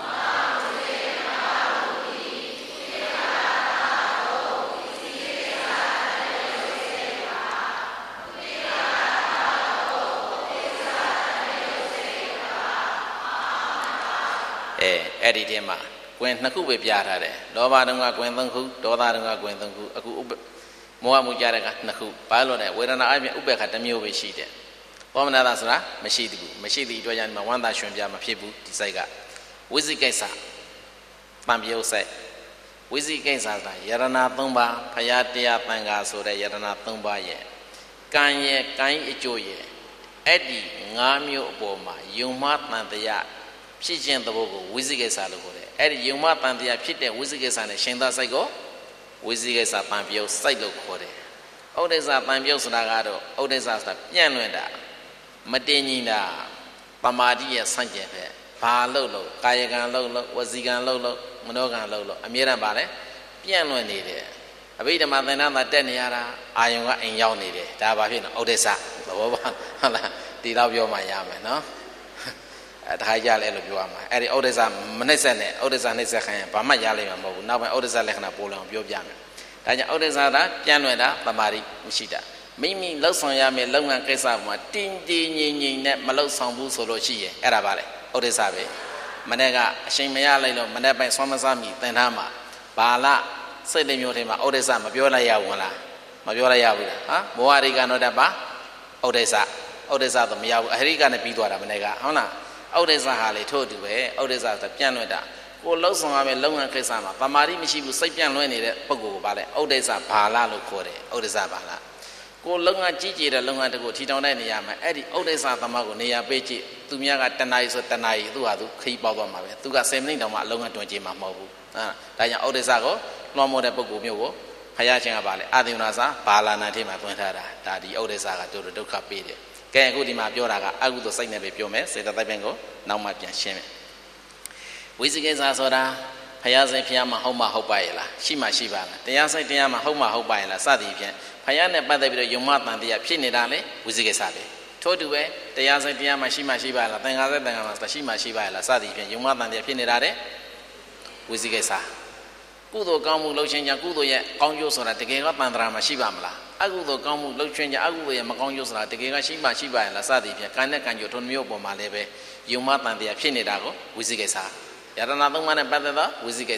အဲ့ဒီတည်းမှာကွင်နှစ်ခုပဲပြထားတယ်လောဘတုံးကကွင်3ခုဒေါသတုံးကကွင်3ခုအခုမောဟမှုကြတဲ့က2ခုဘာလို့လဲဝေဒနာအပြင်ဥပ္ပခတစ်မျိုးပဲရှိတယ်ပောမနာတာဆိုတာမရှိဘူးမရှိသည့်အတွက်ကြောင့်ဒီမှာဝမ်းသာရွှင်ပြမဖြစ်ဘူးဒီစိတ်ကဝိသိကိစ္စပံပြုတ်စိတ်ဝိသိကိစ္စဆိုတာယရဏ3ပါးဖရာတရားတန်ခါဆိုတဲ့ယရဏ3ပါးရဲ့ကံရဲ့ကံအကျိုးရဲ့အဲ့ဒီ5မျိုးအပေါ်မှာယုံမှတန်တရားဖြစ်ခြင်းသဘောကိုဝိသိကိစ္စလို့ခေါ်တယ်အဲ့ဒီယုံမှတန်တရားဖြစ်တဲ့ဝိသိကိစ္စနဲ့ရှင်သာစိတ်ကိုဝိသိကိစ္စပံပြုတ်စိတ်လို့ခေါ်တယ်ဥဒိစ္စပံပြုတ်ဆိုတာကတော့ဥဒိစ္စဆိုတာပြန့်လွင့်တာမတင်ညီတာပမာတိရဲ့ဆန့်ကျင်ဘက်ဘာလို့ကာယကံလို့ဝစီကံလို့မနောကံလို့အမြဲတမ်းပါလေပြန့်လွင့်နေတယ်အဘိဓမ္မာသင်္ဍာမှာတက်နေရတာအာယုံကအိမ်ရောက်နေတယ်ဒါဘာဖြစ်လဲဥဒိစ္စသဘောပါဟုတ်လားဒီတော့ပြောမှရမယ်နော်အဲဒါကြလဲလို့ပြောရမှာအဲ့ဒီဥဒိစ္စမနှိမ့်ဆက်နဲ့ဥဒိစ္စနှိမ့်ဆက်ခိုင်းရင်ဘာမှရလိမ့်မှာမဟုတ်ဘူးနောက်ပိုင်းဥဒိစ္စလက္ခဏာပို့လောင်ပြောပြမယ်ဒါကြောင့်ဥဒိစ္စကပြန့်လွင့်တာပမာတိမရှိတာမိမိလှုပ်ဆောင်ရမယ့်လုပ်ငန်းကိစ္စမှာတင်းတင်းငြိမ်ငြိမ်နဲ့မလှုပ်ဆောင်ဘူးဆိုလို့ရှိရင်အဲ့ဒါပါလေဥဒိစ္စပဲမနေ့ကအချိန်မရလိုက်လို့မနေ့ပိုင်းဆွမ်းမစားမိသင်ထားမှာဘာလစိတ်လေးမျိုးထဲမှာဥဒိစ္စမပြောလိုက်ရဘူးလားမပြောလိုက်ရဘူးလားဟာမောဟရိကတော့တတ်ပါဥဒိစ္စတော့မရဘူးအဟရိကနဲ့ပြီးသွားတာမနေ့ကဟုတ်လားဥဒိစ္စဟာလေထို့တူပဲဥဒိစ္စဆိုပြန့်လွင့်တာကိုလှုပ်ဆောင်ရမယ့်လုပ်ငန်းကိစ္စမှာပမာတိမရှိဘူးစိတ်ပြန့်လွင့်နေတဲ့ပုဂ္ဂိုလ်ကိုပါလေဥဒိစ္စဘာလလို့ခေါ်တယ်ဥဒိစ္စဘာလကိုလုပ်ငန်းကြီးကျယ်တဲ့လုပ်ငန်းတခုထီထောင်တဲ့နေရာမှာအဲ့ဒီဥဒိစ္စသမကိုနေရာပေးကြည့်သူများကတဏှာကြီးဆိုတဏှာကြီးသူ့ဟာသူခရီးပေါက်သွားမှာပဲသူက10မိနစ်တောင်မှအလုပ်ငန်းတွင်ကြည့်မှာမဟုတ်ဘူးဒါကြောင့်ဥဒိစ္စကိုလွှမ်းမိုးတဲ့ပုဂ္ဂိုလ်မျိုးကိုဖယားချင်းကပါလေအာသီနာစာဘာလာနာထဲမှာတွင်ထားတာဒါဒီဥဒိစ္စကတို့ဒုက္ခပေးတယ်ကဲအခုဒီမှာပြောတာကအကုသိုလ်စိတ်နဲ့ပဲပြောမယ်စေတသိက်ပင်ကိုနောက်မှပြန်ရှင်းမယ်ဝိသိကိစ္စဆိုတာဖယားစိတ်ဖယားမှာဟုတ်မှဟုတ်ပါရဲ့လားရှိမှရှိပါလားတရားစိတ်တရားမှာဟုတ်မှဟုတ်ပါရဲ့လားစသည်ဖြင့်ဖယားနဲ့ပတ်သက်ပြီးတော့ယုံမတန်တရားဖြစ်နေတာလေဝိသိကိစ္စပဲထို့တူပဲတရားစိတ်တရားမှာရှိမှရှိပါလားသင်္ခါစိတ်သင်္ခါမှာရှိမှရှိပါရဲ့လားစသည်ဖြင့်ယုံမတန်တရားဖြစ်နေတာလေဝိသိကိစ္စကုသိုလ်ကောင်းမှုလုပ်ခြင်းကြောင့်ကုသိုလ်ရဲ့ကောင်းကျိုးဆိုတာတကယ်ကတန်ត្រာမှာရှိပါမလားအကုသိုလ်ကောင်းမှုလုပ်ခြင်းကြောင့်အကုသိုလ်ရဲ့မကောင်းကျိုးဆိုတာတကယ်ကရှိမှရှိပါရဲ့လားစသည်ဖြင့်ကံနဲ့ကံကြိုးထုံမျိုးပေါ်မှာလည်းပဲယုံမတန်တရားဖြစ်နေတာကိုဝိသိကိစ္စယရဏသုံးပါးနဲ့ပတ်သက်သောဝိသိကိစ္စ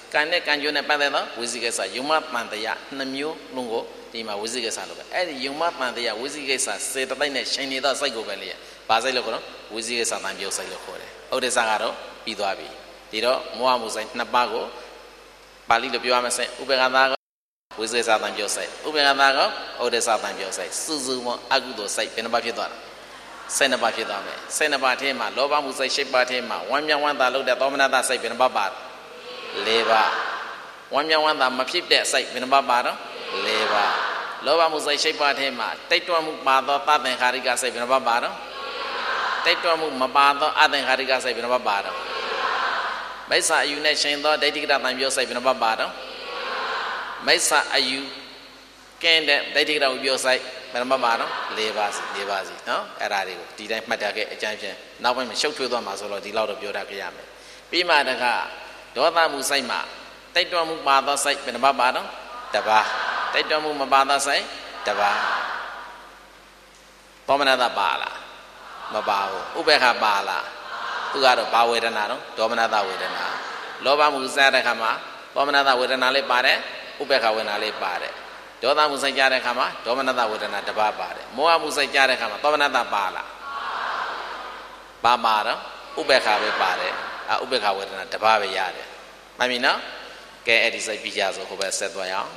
ကန်နဲ့ကန်ကျိုးနဲ့ပတ်သက်သောဝိသိကိစ္စယုံမတန်တရား2မျိုးလုံးကိုဒီမှာဝိသိကိစ္စလို့ပဲအဲ့ဒီယုံမတန်တရားဝိသိကိစ္စစေတသိက်နဲ့ရှင်နေသောစိတ်ကိုပဲလေဘာစိတ်လို့ခေါ်တော့ဝိသိကိစ္စတန်ပြုတ်စိတ်လို့ခေါ်တယ်ဥဒိစ္စကတော့ပြီးသွားပြီဒီတော့မောဟမှုစိတ်2ပါးကိုပါဠိလိုပြောရမယ်ဆိုဥပေက္ခသာဝိသေသတံပြောစိတ်ဥပေက္ခသာကဩဒေသတံပြောစိတ်စုစုပေါင်းအကုသိုလ်စိတ်ဘယ်နှပါဖြစ်သွားလဲ12ပါးဖြစ်သွားမယ်12ပါးထဲမှာလောဘမှုစိတ်10ပါးထဲမှာဝမ်းမြောက်ဝမ်းသာလုပ်တဲ့သောမနတစိတ်ဘယ်နှပါးပါ4ပါးဝမ်းမြောက်ဝမ်းသာမဖြစ်တဲ့စိတ်ဘယ်နှပါးပါတော့4ပါးလောဘမှုစိတ်10ပါးထဲမှာတိတ်တွမှုပါသောသသင်္ခါရိကစိတ်ဘယ်နှပါးပါတော့တိတ်တွမှုမပါသောအသင်္ခါရိကစိတ်ဘယ်နှပါးပါတော့မိစ္ဆာအယူနဲ့ရှင်သောဒိဋ္ဌိကတံပြောစိတ်ဘယ်နှပါးပါတော့မိစ္ဆာအယူကဲတဲ့ဒိဋ္ဌိကတံပြောစိတ်ဘယ်နှပါးပါတော့4ပါးစီနော်အဲ့ဒါတွေကိုဒီတိုင်းမှတ်ထားခဲ့အကျဉ်းဖြင့်နောက်ပိုင်းမှာရှုပ်ထွေးသွားမှာဆိုတော့ဒီလောက်တော့ပြောထားခဲ့ရမယ်ပြီးမှတခါဒေါသမှုစိတ်မှာတိတ်တွမှုပါသောစိတ်ဘယ်နှပါးပါတော့တစ်ပါးတိတ်တွမှုမပါသောစိတ်တစ်ပါးသောမနတပါလားမပါဘူးဥပေက္ခပါလားသူကတော့ဘာဝေဒနာတော့ဒေါမနတဝေဒနာလောဘမှုစတဲ့ခါမှာသောမနတဝေဒနာလေးပါတယ်ဥပေက္ခဝေဒနာလေးပါတယ်ဒေါသမှုစိတ်ကြတဲ့ခါမှာဒေါမနတဝေဒနာတစ်ပါးပါတယ်မောဟမှုစိတ်ကြတဲ့ခါမှာသောမနတပါလားပါတော့ဥပေက္ခပဲပါတယ်ဥပေက္ခဝေဒနာတစ်ပါးပဲရတယ်မှန်ပြီနော်ကဲအဲ့ဒီစိတ်ပြီးကြဆိုဟိုဘက်ဆက်သွားရအောင်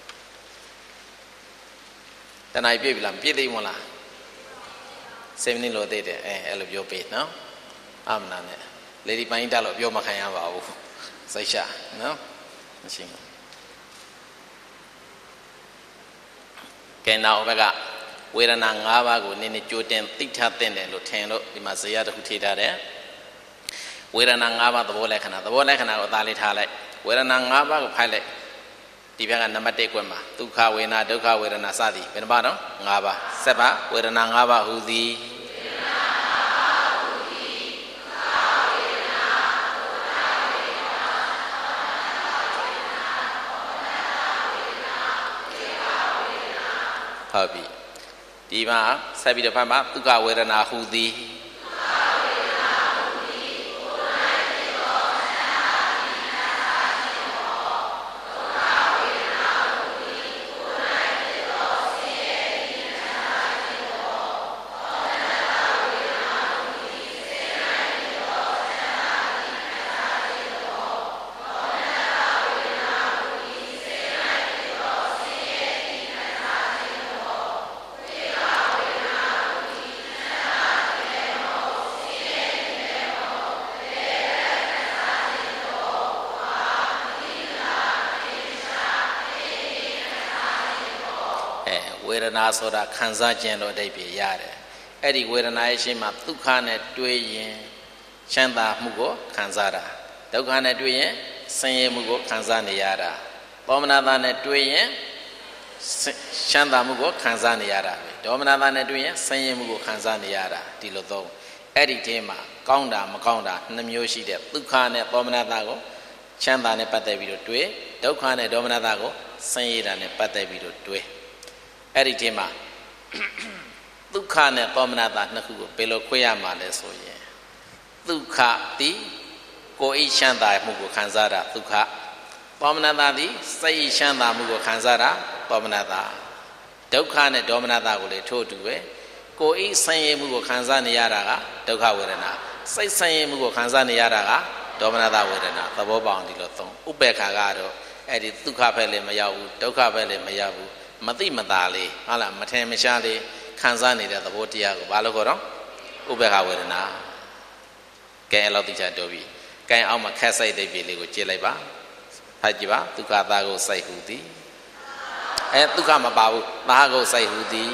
တဏှာပြည့်ပြီလားမပြည့်သေးဘူးလား7 မိနစ်လို့သေးတယ်အဲ့လိုပြောပေးနော်အမနာနဲ့လေဒီပိုင်းတက်လို့ပြောမခံရပါဘူးစိတ်ရှာနော်မရှိဘူးကဲနောက်ဘက်ကဝေဒနာ5ပါးကိုနည်းနည်းကြိုတင်သိထားတဲ့လို့ထင်လို့ဒီမှာဇေယျတစ်ခုထိထားတယ်ဝေဒနာ5ပါးသဘောလက္ခဏာကိုအသာလေးထားလိုက်ဝေဒနာ5ပါးကိုဖိုက်လိုက်ဒီဘက်ကနံပါတ်1ကွက်မှာဒုက္ခဝေဒနာဒုက္ခဝေဒနာစသည်ဘယ်နှပါတော့5ပါးဆက်ပါဝေဒနာ5ပါးဟူသည်ဟုတ်ပြီဒီမှာဆက်ပြီးတော့ဖတ်ပါဒုက္ခဝေဒနာဟူသည်ဝေဒနာဆိုတာခံစားခြင်းလို့အဓိပ္ပာယ်ရတယ်အဲ့ဒီဝေဒနာရဲ့ရှင်းမှာဒုက္ခနဲ့တွေ့ရင်ချမ်းသာမှုကိုခံစားတာဒုက္ခနဲ့တွေ့ရင်ဆင်းရဲမှုကိုခံစားနေရတာသောမနတာနဲ့တွေ့ရင်ချမ်းသာမှုကိုခံစားနေရတာပဲဒေါမနတာနဲ့တွေ့ရင်ဆင်းရဲမှုကိုခံစားနေရတာဒီလိုသုံးအဲ့ဒီထဲမှာကောင်းတာမကောင်းတာ2မျိုးရှိတဲ့ဒုက္ခနဲ့သောမနတာကိုချမ်းသာနဲ့ပတ်သက်ပြီးတော့တွေ့ဒုက္ခနဲ့ဒေါမနတာကိုဆင်းရဲတာနဲ့ပတ်သက်ပြီးတော့တွေ့အဲ့ဒီထဲမှာဒုက္ခနဲ့သောမနတာနှစ်ခုကိုဘယ်လိုခွဲရမှာလဲဆိုရင်ဒုက္ခတိကိုယ်ဤချမ်းသာမှုကိုခံစားတာဒုက္ခသောမနတာသည်စိတ်ဤချမ်းသာမှုကိုခံစားတာသောမနတာဒုက္ခနဲ့ဒေါမနတာကိုလေထို့အတူပဲကိုယ်ဤဆင်းရဲမှုကိုခံစားနေရတာကဒုက္ခဝေဒနာစိတ်ဆင်းရဲမှုကိုခံစားနေရတာကဒေါမနတာဝေဒနာသဘောပေါက်ဒီလိုသုံးဥပေက္ခကတော့အဲ့ဒီဒုက္ခဘက်လည်းမရောက်ဘူးဒုက္ခဘက်လည်းမရောက်ဘူးမသိမသာလေးဟုတ်လားမထင်မရှားလေးခံစားနေတဲ့သဘောတရားကိုဘာလို့ခေါ်တော့ဥပေက္ခဝေဒနာကဲအဲ့လောက်သိချတော်ပြီကဲအောက်မှာခက်စိတ်ဒိဋ္ဌိလေးကိုကြည့်လိုက်ပါဖတ်ကြည့်ပါဒုက္ခသားကိုစိတ်ဟူသည်ဒုက္ခမပါဘူးသားကိုစိတ်ဟူသည်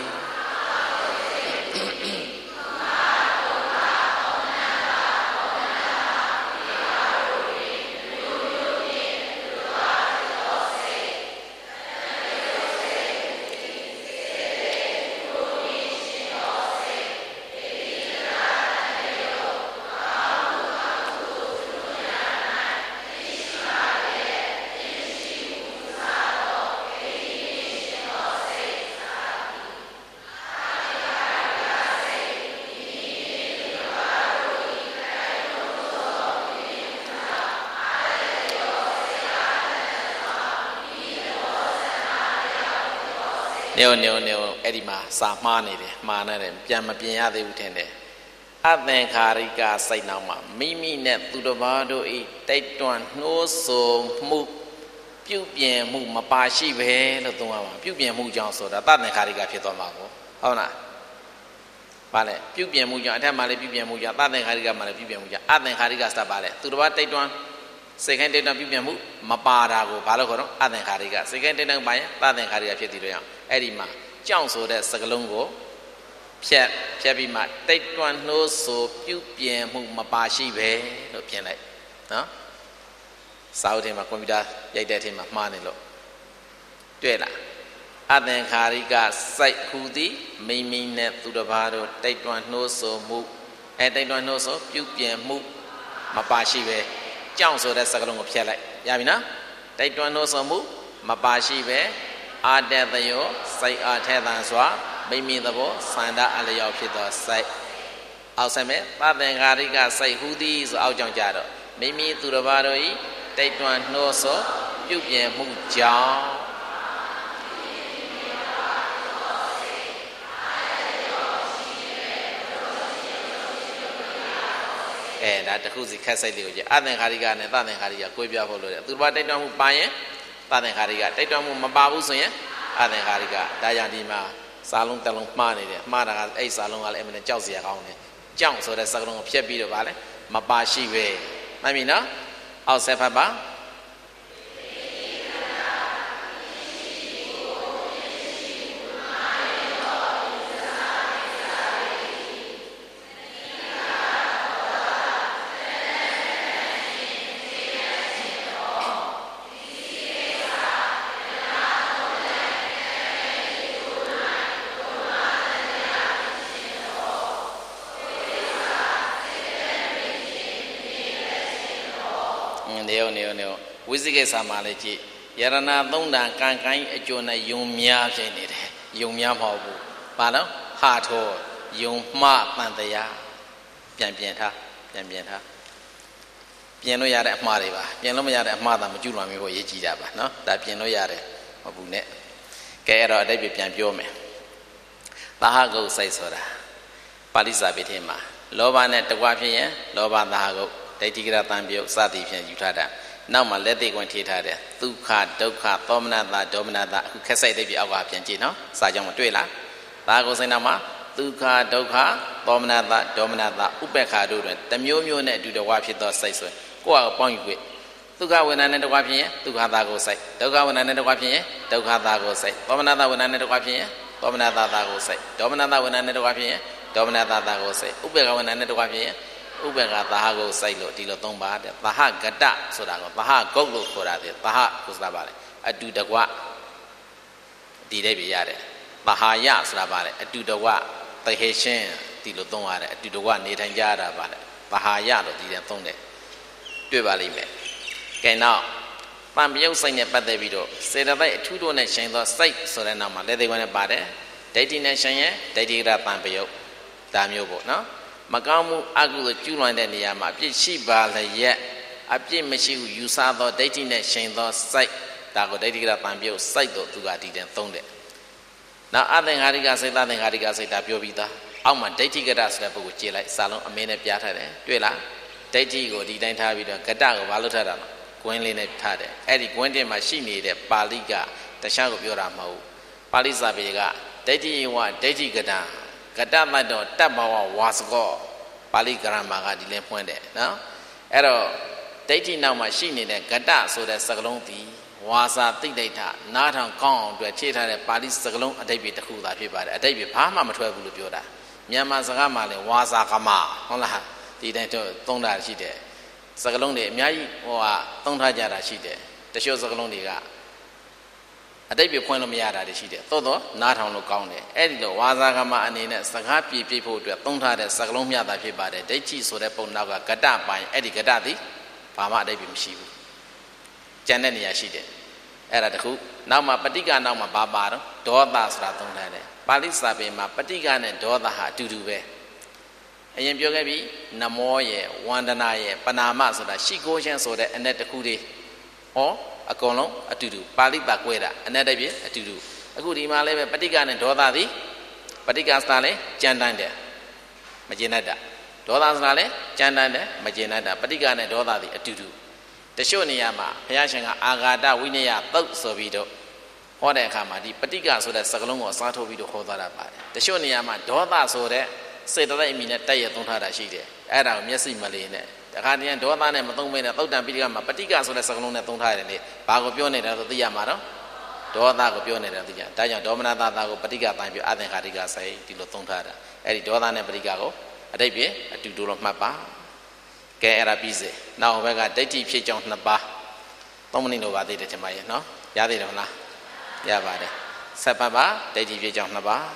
Neo, Edima, Samani, Mana, Piamapiana, the Utende. Athenkarika Sainama, Mimi net to the Vado, Taitan, no so move, Pupian, move, Mapashi, Pupian, move John, so that Athenkarika Pietomago. How not? Vale, Pupian Muja, Tamale, Pupian Muja, Athenkarika, Malapian Muja, Athenkarika Stabale, to the Vatitan. Second day, Pipiamu, Maparago, Palacoro, Athenkarika, second day, Athenkarika Pietiria, Edima, Johnso, that Sagalongo, Piabima, take one no so Pupian, Mapashi, no pianite. No? South him a comida, yet him a manilo. Duela. Athenkarika, sight hoodie, may mean net to the vado, take one no so move, and take one no so Pupian move, Mapashi. So that's a long of Piala. Yamina, take one no so move, Mapashi, Adeyo, say Atedanswa, may mean the ball, signed out Alayo Pita, say outside me, Athenkarika, say who these out John Jado, may me to the Vadoi, take one no so, Pupian move John. That the Huzi Cassadio, Athenkarika and Athenkarika, Quibia Holo, to what they don't buy it, Athenkarika, they don't move Mababu, Athenkarika, Dayadima, Salon Talon Mani, Mada, A Salon, Eminent Chelsea account, Jump so that's a long of Piabi Valley, Mabashi way. I mean, I'll say Papa. Neo, Wizige Samalaji, Yarana Donda, Kankai, Jona, Yumia, Yumia Hobu, Palo, Hato, Yuma, Pantaya, Pianpienta, Piano Yara Mariva, Piano Yara Mother, Majulami, Yijaba, no, that Piano Yare, Obune, Kera, David Piampiome. Bahago says Soda, Palisa Bitima, Loba net the Wapian, Loba Nahago. They take it up and be Sadi and Utada. Now my let they go and take it. Duka, Doka, Dominata, who can say they be our Piangino, Sajam Tuela. That goes in Nama, Duka, Doka, Dominata, Ubeka Duran, the Mu net do the Wapi does say so. Go out upon you with. Duka when another Wapi, Duka that goes say. Doka when another Wapi, Doka that goes say. Dominata when another Wapi, Dominata that goes say. Dominata when another Wapi, Dominata that goes say. Ubeka when another Wapi. Ubega Tahago Silo, Dilotomba, Taha Gada, Sodago, Taha Goglo Korade, Taha Kusabale, I do the wa Didebiade, Tahaya Slabale, I do the wa, Taheshan, Dilotomare, I do the one Netanjara Bale, Tahaya, Dilatonde, Dubalime. Okay, now, Pambio sang at Badavido, said that 2 donations or site, so that now, let they went about it, dating nation, they did that Pambio, Damiobo, no? Magamu Agu Julan and Yama, Shiba, yet, a Pim Machi, you saw the dating nation, the site, that would dating up Pambio, site to Gati and Thonde. Now, other Hariga said that Hariga said that Biobita, Alma dating at us, like Salon, a minute Piata, Duela, Datigo, the Dentavido, Gadago, Valutara, Gwenlin Tade, Eddie Gwente machine, the Paliga, the Shago Bioramo, Palisa Vega, Dati one, Dati Gadan. Gadama do Tabawa was go, Paligramaga di Lempointe. Now, Ero, dating now machine in a Gada, so that Sagalonti was a thick data, not on Kong to a theatre at Palis Sagalon, a David Hula Piba, a David Palma 12 Lubioda. Yamazagama was a Kama, Hola, the Tonda Shide. Sagalonde, Miai or Tonda Jara Shide, the show Sagalondiga. A day point of Miara, she did. Todo, not on the county. Edido, Wazagama and in a Sagapi people to a Tonta, the Sagalomia, the Piba, the Dechi, so that Ponaga Gada by Eddie Gadadi, Pama de Bimshibu. Janania she did. Era the hoop, now my Patiga, now my Barbaro, Dordas Ratondane, Palisabe, my Patiga and Dorda to do be. And Yogabi, Namoye, Wandanaye, Panama, so that she goes and so that and let the Kudi. Or a colon, a to do, Pali Baqueda, another bit, a to do. အခုဒီမှာလည်းပဲပဋိက္ခနဲ့ဒေါသသည်ပဋိက္ခဆိုတာလည်းကြမ်းတမ်းတယ်မကျေနပ်တာဒေါသဆိုတာလည်းကြမ်းတမ်းတယ်မကျေနပ်တာပဋိက္ခနဲ့ဒေါသသည်အတူတူတချို့နေရာမှာဘုရားရှင်ကအာဃာတဝိနည်းသုတ်ဆိုပြီးတော့ဟောတဲ့အခါမှာဒီပဋိက္ခဆိုတဲ့စကားလုံးကိုအစားထိုးပြီးတော့ဟောသွားတာပါတယ်တချို့နေရာမှာဒေါသဆိုတဲ့စေတသိက်အမိနဲ့တက်ရသုံးထားတာရှိတယ်အဲ့ဒါကိုမျက်စိမလေးနဲ့တခါတည်းဒေါသနဲ့မသုံးမဲနဲ့သုတ်တံပိဋကမှာပဋိက္ခဆိုတဲ့စကားလုံးနဲ့သုံးထားတယ်လေဘာကိုပြောနေတယ်လို့သိရမှာတော့ဒေါသကိုပြောနေတယ်သိကြဒါကြောင့်ဒေါမနတတာကိုပဋိက္ခတိုင်းပြအသင်္ခါရိကဆိုင်ဒီလိုသုံးထားတာအဲ့ဒီဒေါသနဲ့ပဋိက္ခကိုအတိတ်ပြအတူတူလို့မှတ်ပါကဲအဲ့ဒါပြီးစေနောက်ဘက်ကဒိဋ္ဌိဖြစ်ကြောင်း2ပါး3မိနစ်လိုပါသေးတယ်ထင်ပါရဲ့နော်ရသေးတယ်မလားရပါတယ်ဆက်ဖတ်ပါဒိဋ္ဌိဖြစ်ကြောင်း2ပါး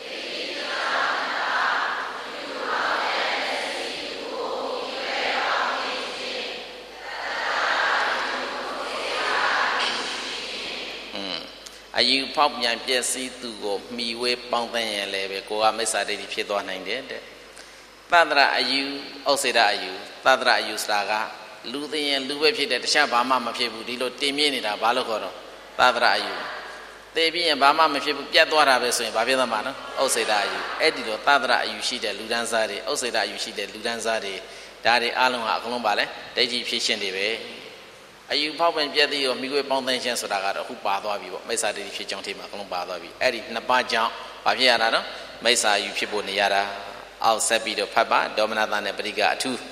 အယူဖောက်ပြန်ပြည့်စည်သူကိုမှီဝဲပေါင်းသင်းရင်လည်းပဲကိုကမိစ္ဆာဒိဋ္ဌိဖြစ်သွားနိုင်တယ်တဲ့သတ္တရအယူဥစ္စေတအယူသတ္တရအယူဆိုတာကလူသိရင်လူပဲဖြစ်တယ်တခြားဘာမှမဖြစ်ဘူးဒီလိုတင်မြင့်နေတာဘာလို့ခေါ်တော့သတ္တရအယူသိပြီးရင်ဘာမှမဖြစ်ဘူးပြတ်သွားတာပဲဆိုရင်ဘာဖြစ်သွားမှာလဲဥစ္စေတအယူအဲ့ဒီလိုသတ္တရအယူရှိတဲ့လူဒန်းစားတွေဥစ္စေတအယူရှိတဲ့လူဒန်းစားတွေဒါတွေအလုံးဟာအကုန်လုံးပါလဲဒိဋ္ဌိဖြစ်ရှင်တွေပဲအယူဖောက်ပြန်ပြည့်သည်ကိုမိခွေပေါင်းသင်းခြင်းဆိုတာကတော့အခုပါသွားပြီပေါ့မိစ္ဆာဒိဋ္ဌိဖြစ်ကြောင်းထဲမှာအကုန်လုံးပါသွားပြီအဲ့ဒီ2ပါးကြောင့်ဘာဖြစ်ရတာတော့မိစ္ဆာအယူဖြစ်ဖို့နေရတာအောက်ဆက်ပြီးတော့ဖတ်ပါဒေါမနတနဲ့ပဋိက္ခအထူး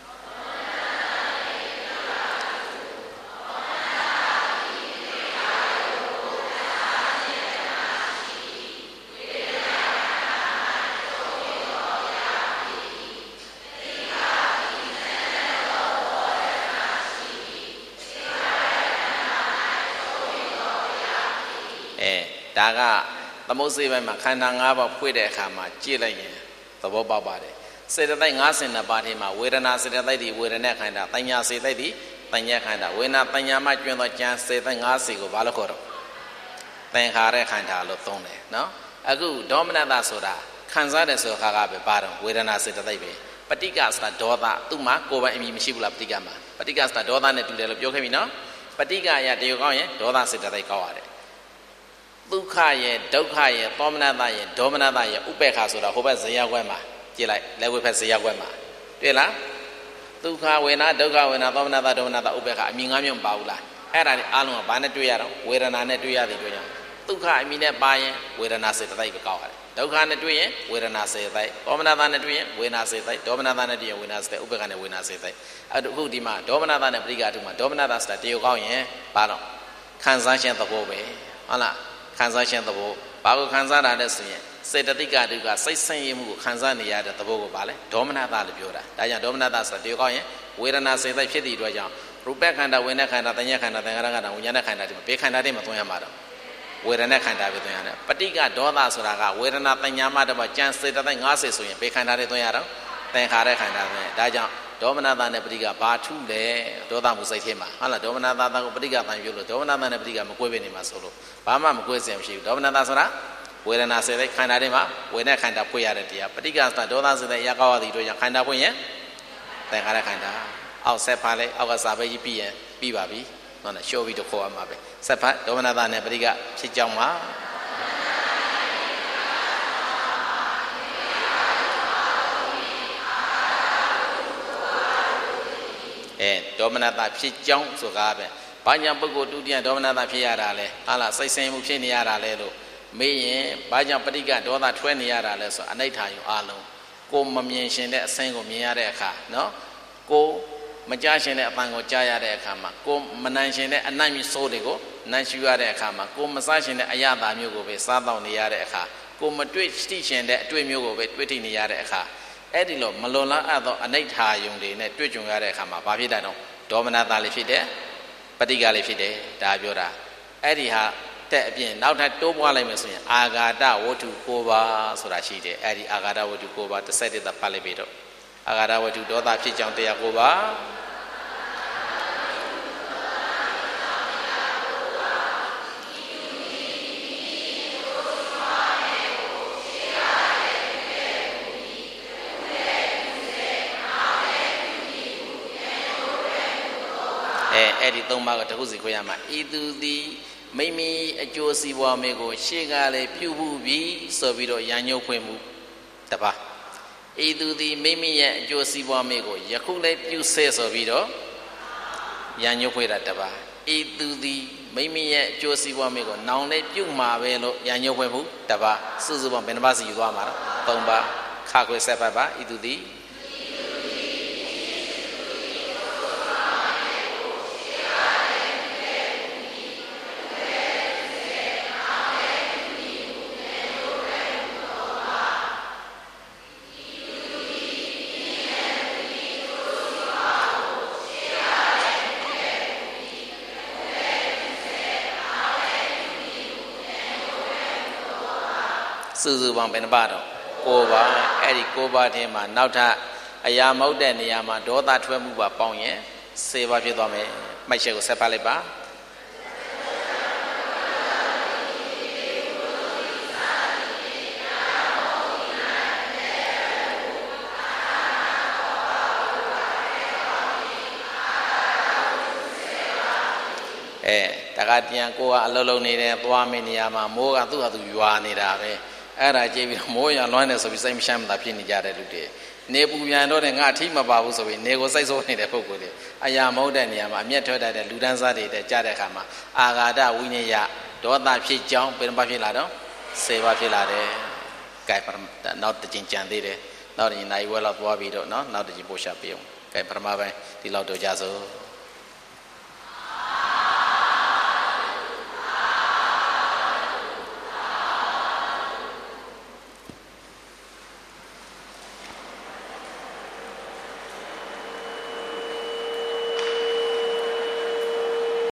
ဒါကသမုတ်စေပိုင်းမှာခန္ဓာ5ပါးဖွင့်တဲ့အခါမှာကြည့်လိုက်ရင်သဘောပေါက်ပါတယ်စေတသိက်52ပါးထဲမှာဝေဒနာစေတသိက်ဒီဝေဒနာခန္ဓာတဏှာစေတသိက်ဒီတဏှာခန္ဓာဝေဒနာတဏှာမှကျွန်းသောကြံစေတသိက်50ကိုဘာလို့ခေါ်တော့သင်္ခါရခန္ဓာလို့သုံးတယ်နော်အခုဒေါမနတဆိုတာခံစားတယ်ဆိုခါကပဲပါတော့ဝေဒနာစေတသိက်ပဲပဋိက္ခဆိုတာဒေါသသူ့မှာကိုယ်ပိုင်အမည်မရှိဘူးလားပဋိက္ခမှာပဋိက္ခဆိုတာဒေါသနဲ့တူတယ်လို့ပြောခဲ့ပြီနော်ပဋိက္ခရတရုပ်ကောင်းရင်ဒေါသစေတသိက်ကောင်းရတယ်ဒုက္ခရဲ့ဒုက္ခရဲ့သောမနတရဲ့ဒေါမနတရဲ့ဥပေက္ခဆိုတာဟိုဘက်ဇေယျကွက်မှာကြည့်လိုက်လက်ဝဲဖက်ဇေယျကွက်မှာတွေ့လားဒုက္ခဝေဒနာဒုက္ခဝေဒနာသောမနတဒေါမနတဥပေက္ခအမြင်၅မျိုးမပါဘူးလားအဲ့ဒါအားလုံးကဘာနဲ့တွေ့ရတော့ဝေဒနာနဲ့တွေ့ရသည်တွေ့ရအောင်ဒုက္ခအမြင်နဲ့ပါရင်ဝေဒနာစေတသိက်ပဲကောက်ရတယ်ဒုက္ခနဲ့တွေ့ရင်ဝေဒနာစေတသိက်သောမနတနဲ့တွေ့ရင်ဝေဒနာစေတသိက်ဒေါမနတနဲ့တွေ့ရင်ဝေဒနာစေတသိက်ဥပေက္ခနဲ့ဝေဒနာစေတသိက်အခုဒီမှာဒေါမနတနဲ့ပဋိက္ခအထုမှာဒေါမနတဆိုတာတရုပ်ကောင်းရင်ဘာတော့ခံစားခြင်းသဘောပဲဟုတ်လားခံစားခြင်းသဘောဘာကိုခံစားတာလဲဆိုရင်စေတသိက်ကတုကစိတ်ဆင်းရဲမှုကိုခံစားနေရတဲ့သဘောကိုပါလဲဒေါမနတလို့ပြောတာဒါကြောင့်ဒေါမနတဆိုတာတရုပ်ကောင်းရင်ဝေဒနာစေတသိက်ဖြစ်သည့်အတွက်ကြောင့်ရူပခန္ဓာဝေဒနာခန္ဓာတဏှာခန္ဓာသင်္ခါရခန္ဓာဝိညာဏခန္ဓာဒီမှာဘေးခန္ဓာတွေမသွင်းရမှာတော့ဝေဒနာခန္ဓာပဲသွင်းရတယ်ပဋိက္ခဒေါသဆိုတာကဝေဒနာတဏှာမှတပါကြံစေတသိက်50ဆိုရင်ဘေးခန္ဓာတွေသွင်းရတော့သင်္ခါရခန္ဓာသွင်းဒါကြောင့်ဒေါမနတနဲ့ပဋိက္ခဘာထူးလဲဒေါသမှုစိတ်ထဲမှာဟုတ်လားဒေါမနတကိုပဋိက္ခတန်ပြုလို့ဒေါမနတနဲ့ပဋိက္ခမကွဲပဲနေမှာဆိုလို့ဘာမှမကွဲစရာမရှိဘူးဒေါမနတဆိုတာဝေဒနာစေတဲ့ခန္ဓာတွေမှာဝေဒနာခန္ဓာဖွင့်ရတဲ့တရားပဋိက္ခဆိုတာဒေါသစေတဲ့အရာကောက်ရသည့်တို့ကြောင့်ခန္ဓာဖွင့်ရင်သင်္ခါရခန္ဓာအောက်ဆက်ဖားလိုက်အောက်ကစာပဲကြီးပြီးရင်ပြီးပါပြီဟုတ်လားရှော့ပြီးတော့ခေါ်ရမှာပဲဆက်ဖတ်ဒေါမနတနဲ့ပဋိက္ခဖြစ်ကြောင်းမှာဒေါမနတဖြစ်ကြောင်းဆိုတာပဲဘာကြောင့်ပုဂ္ဂိုလ်တူတည်းဒေါမနတဖြစ်ရတာလဲဟာလားစိတ်ဆင်းမှုဖြစ်နေရတာလဲလို့မေးရင်ဘာကြောင့်ပဋိက္ခဒေါသထွဲနေရတာလဲဆိုအနိဋ္ဌာယုအလုံးကိုမမြင်ရှင်တဲ့အဆင်းကိုမြင်ရတဲ့အခါနော်ကိုမကြားရှင်တဲ့အပန်းကိုကြားရတဲ့အခါမှာကိုမနန်ရှင်တဲ့အနတ်မျိုးစိုးတွေကိုနန်ရှူရတဲ့အခါမှာကိုမစားရှင်တဲ့အယတာမျိုးကိုပဲစားတော့နေရတဲ့အခါကိုမတွေ့ရှိရှင်တဲ့အတွေ့မျိုးကိုပဲတွေ့ထိနေရတဲ့အခါအဲ့ဒီလိုမလွန်လားအပ်သောအနိဋ္ဌာယုံတွေနဲ့တွေ့ကြုံရတဲ့အခါမှာဘာဖြစ်တာတော့ဒေါမနတလေးဖြစ်တယ်ပဋိက္ခလေးဖြစ်တယ်ဒါပြောတာအဲ့ဒီဟာတဲ့အပြင်နောက်ထပ်တိုးပွားလိုက်မယ်ဆိုရင်အာဃာတဝတ္ထု9ပါးဆိုတာရှိတယ်အဲ့ဒီအာဃာတဝတ္ထု9ပါးတစ်ဆက်တည်းဖတ်လိုက်ပြီတော့အာဃာတဝတ္ထုဒေါသဖြစ်ကြောင်းတရား9ပါးအဲ့ဒီ3ပါးကိုတစ်ခုစီခွဲရမှာဤသူသည်မိမိအကျိုးစီးပွားမျိုးကိုရှေ့ကလည်းပြုမှုပြီးဆိုပြီးတော့ရန်ညှို့ဖွင့်မှုတပါဤသူသည်မိမိရဲ့အကျိုးစီးပွားမျိုးကိုယခုလည်းပြုဆဲဆိုပြီးတော့ရန်ညှို့ဖွင့်တာတပါဤသူသည်မိမိရဲ့အကျိုးစီးပွားမျိုးကိုနောင်လည်းပြုမှာပဲလို့ရန်ညှို့ဖွင့်မှုတပါစုစုပေါင်းဘယ်နှပါစီယူသွားမှာလဲ၃ပါခါခွေဆက်ပါပါဤသူသည်စုစုပေါင်းဘယ်နှပါတော့9ပါအဲ့ဒီ9ပါထဲမှာနောက်ထပ်အရာမဟုတ်တဲ့နေရာမှာဒေါသထွက်မှုပါပေါင်းရင်10ပါဖြစ်သွားမယ်မှတ်ချက်ကိုဆက်ဖတ်လိုက်ပါတခါတည်းကိုကအလုံးလုံးနေတယ်သွားမင်းနေရာမှာမိုးကသူ့ဟာသူရွာနေတာပဲအဲ့ဒါကြည့်ပြီးမိုးရွာလွှမ်းနေဆိုပြီးစိတ်မရှမ်းမသာဖြစ်နေကြတဲ့လူတွေနေပူပြန်တော့ငါအထိမပါဘူးဆိုပြီးနေကိုစိတ်ဆိုးနေတဲ့ပုဂ္ဂိုလ်တွေအရာမဟုတ်တဲ့နေရာမှာအမျက်ထွက်တတ်တဲ့လူတန်းစားတွေတဲ့ကြားတဲ့အခါမှာအာဃာတဝိနည်းဒေါသဖြစ်ကြောင်းဘယ်နှပါဖြစ်လာတော့10ပါဖြစ်လာတယ်ကဲနောက်တစ်ချိန်ကြံသေးတယ်နောက်တစ်ချိန်နိုင်ဝဲလောက်သွားပြီးတော့နော်နောက်တစ်ချိန်ပို့ချပေးအောင်ကဲပထမပိုင်းဒီလောက်တော့ကြစို့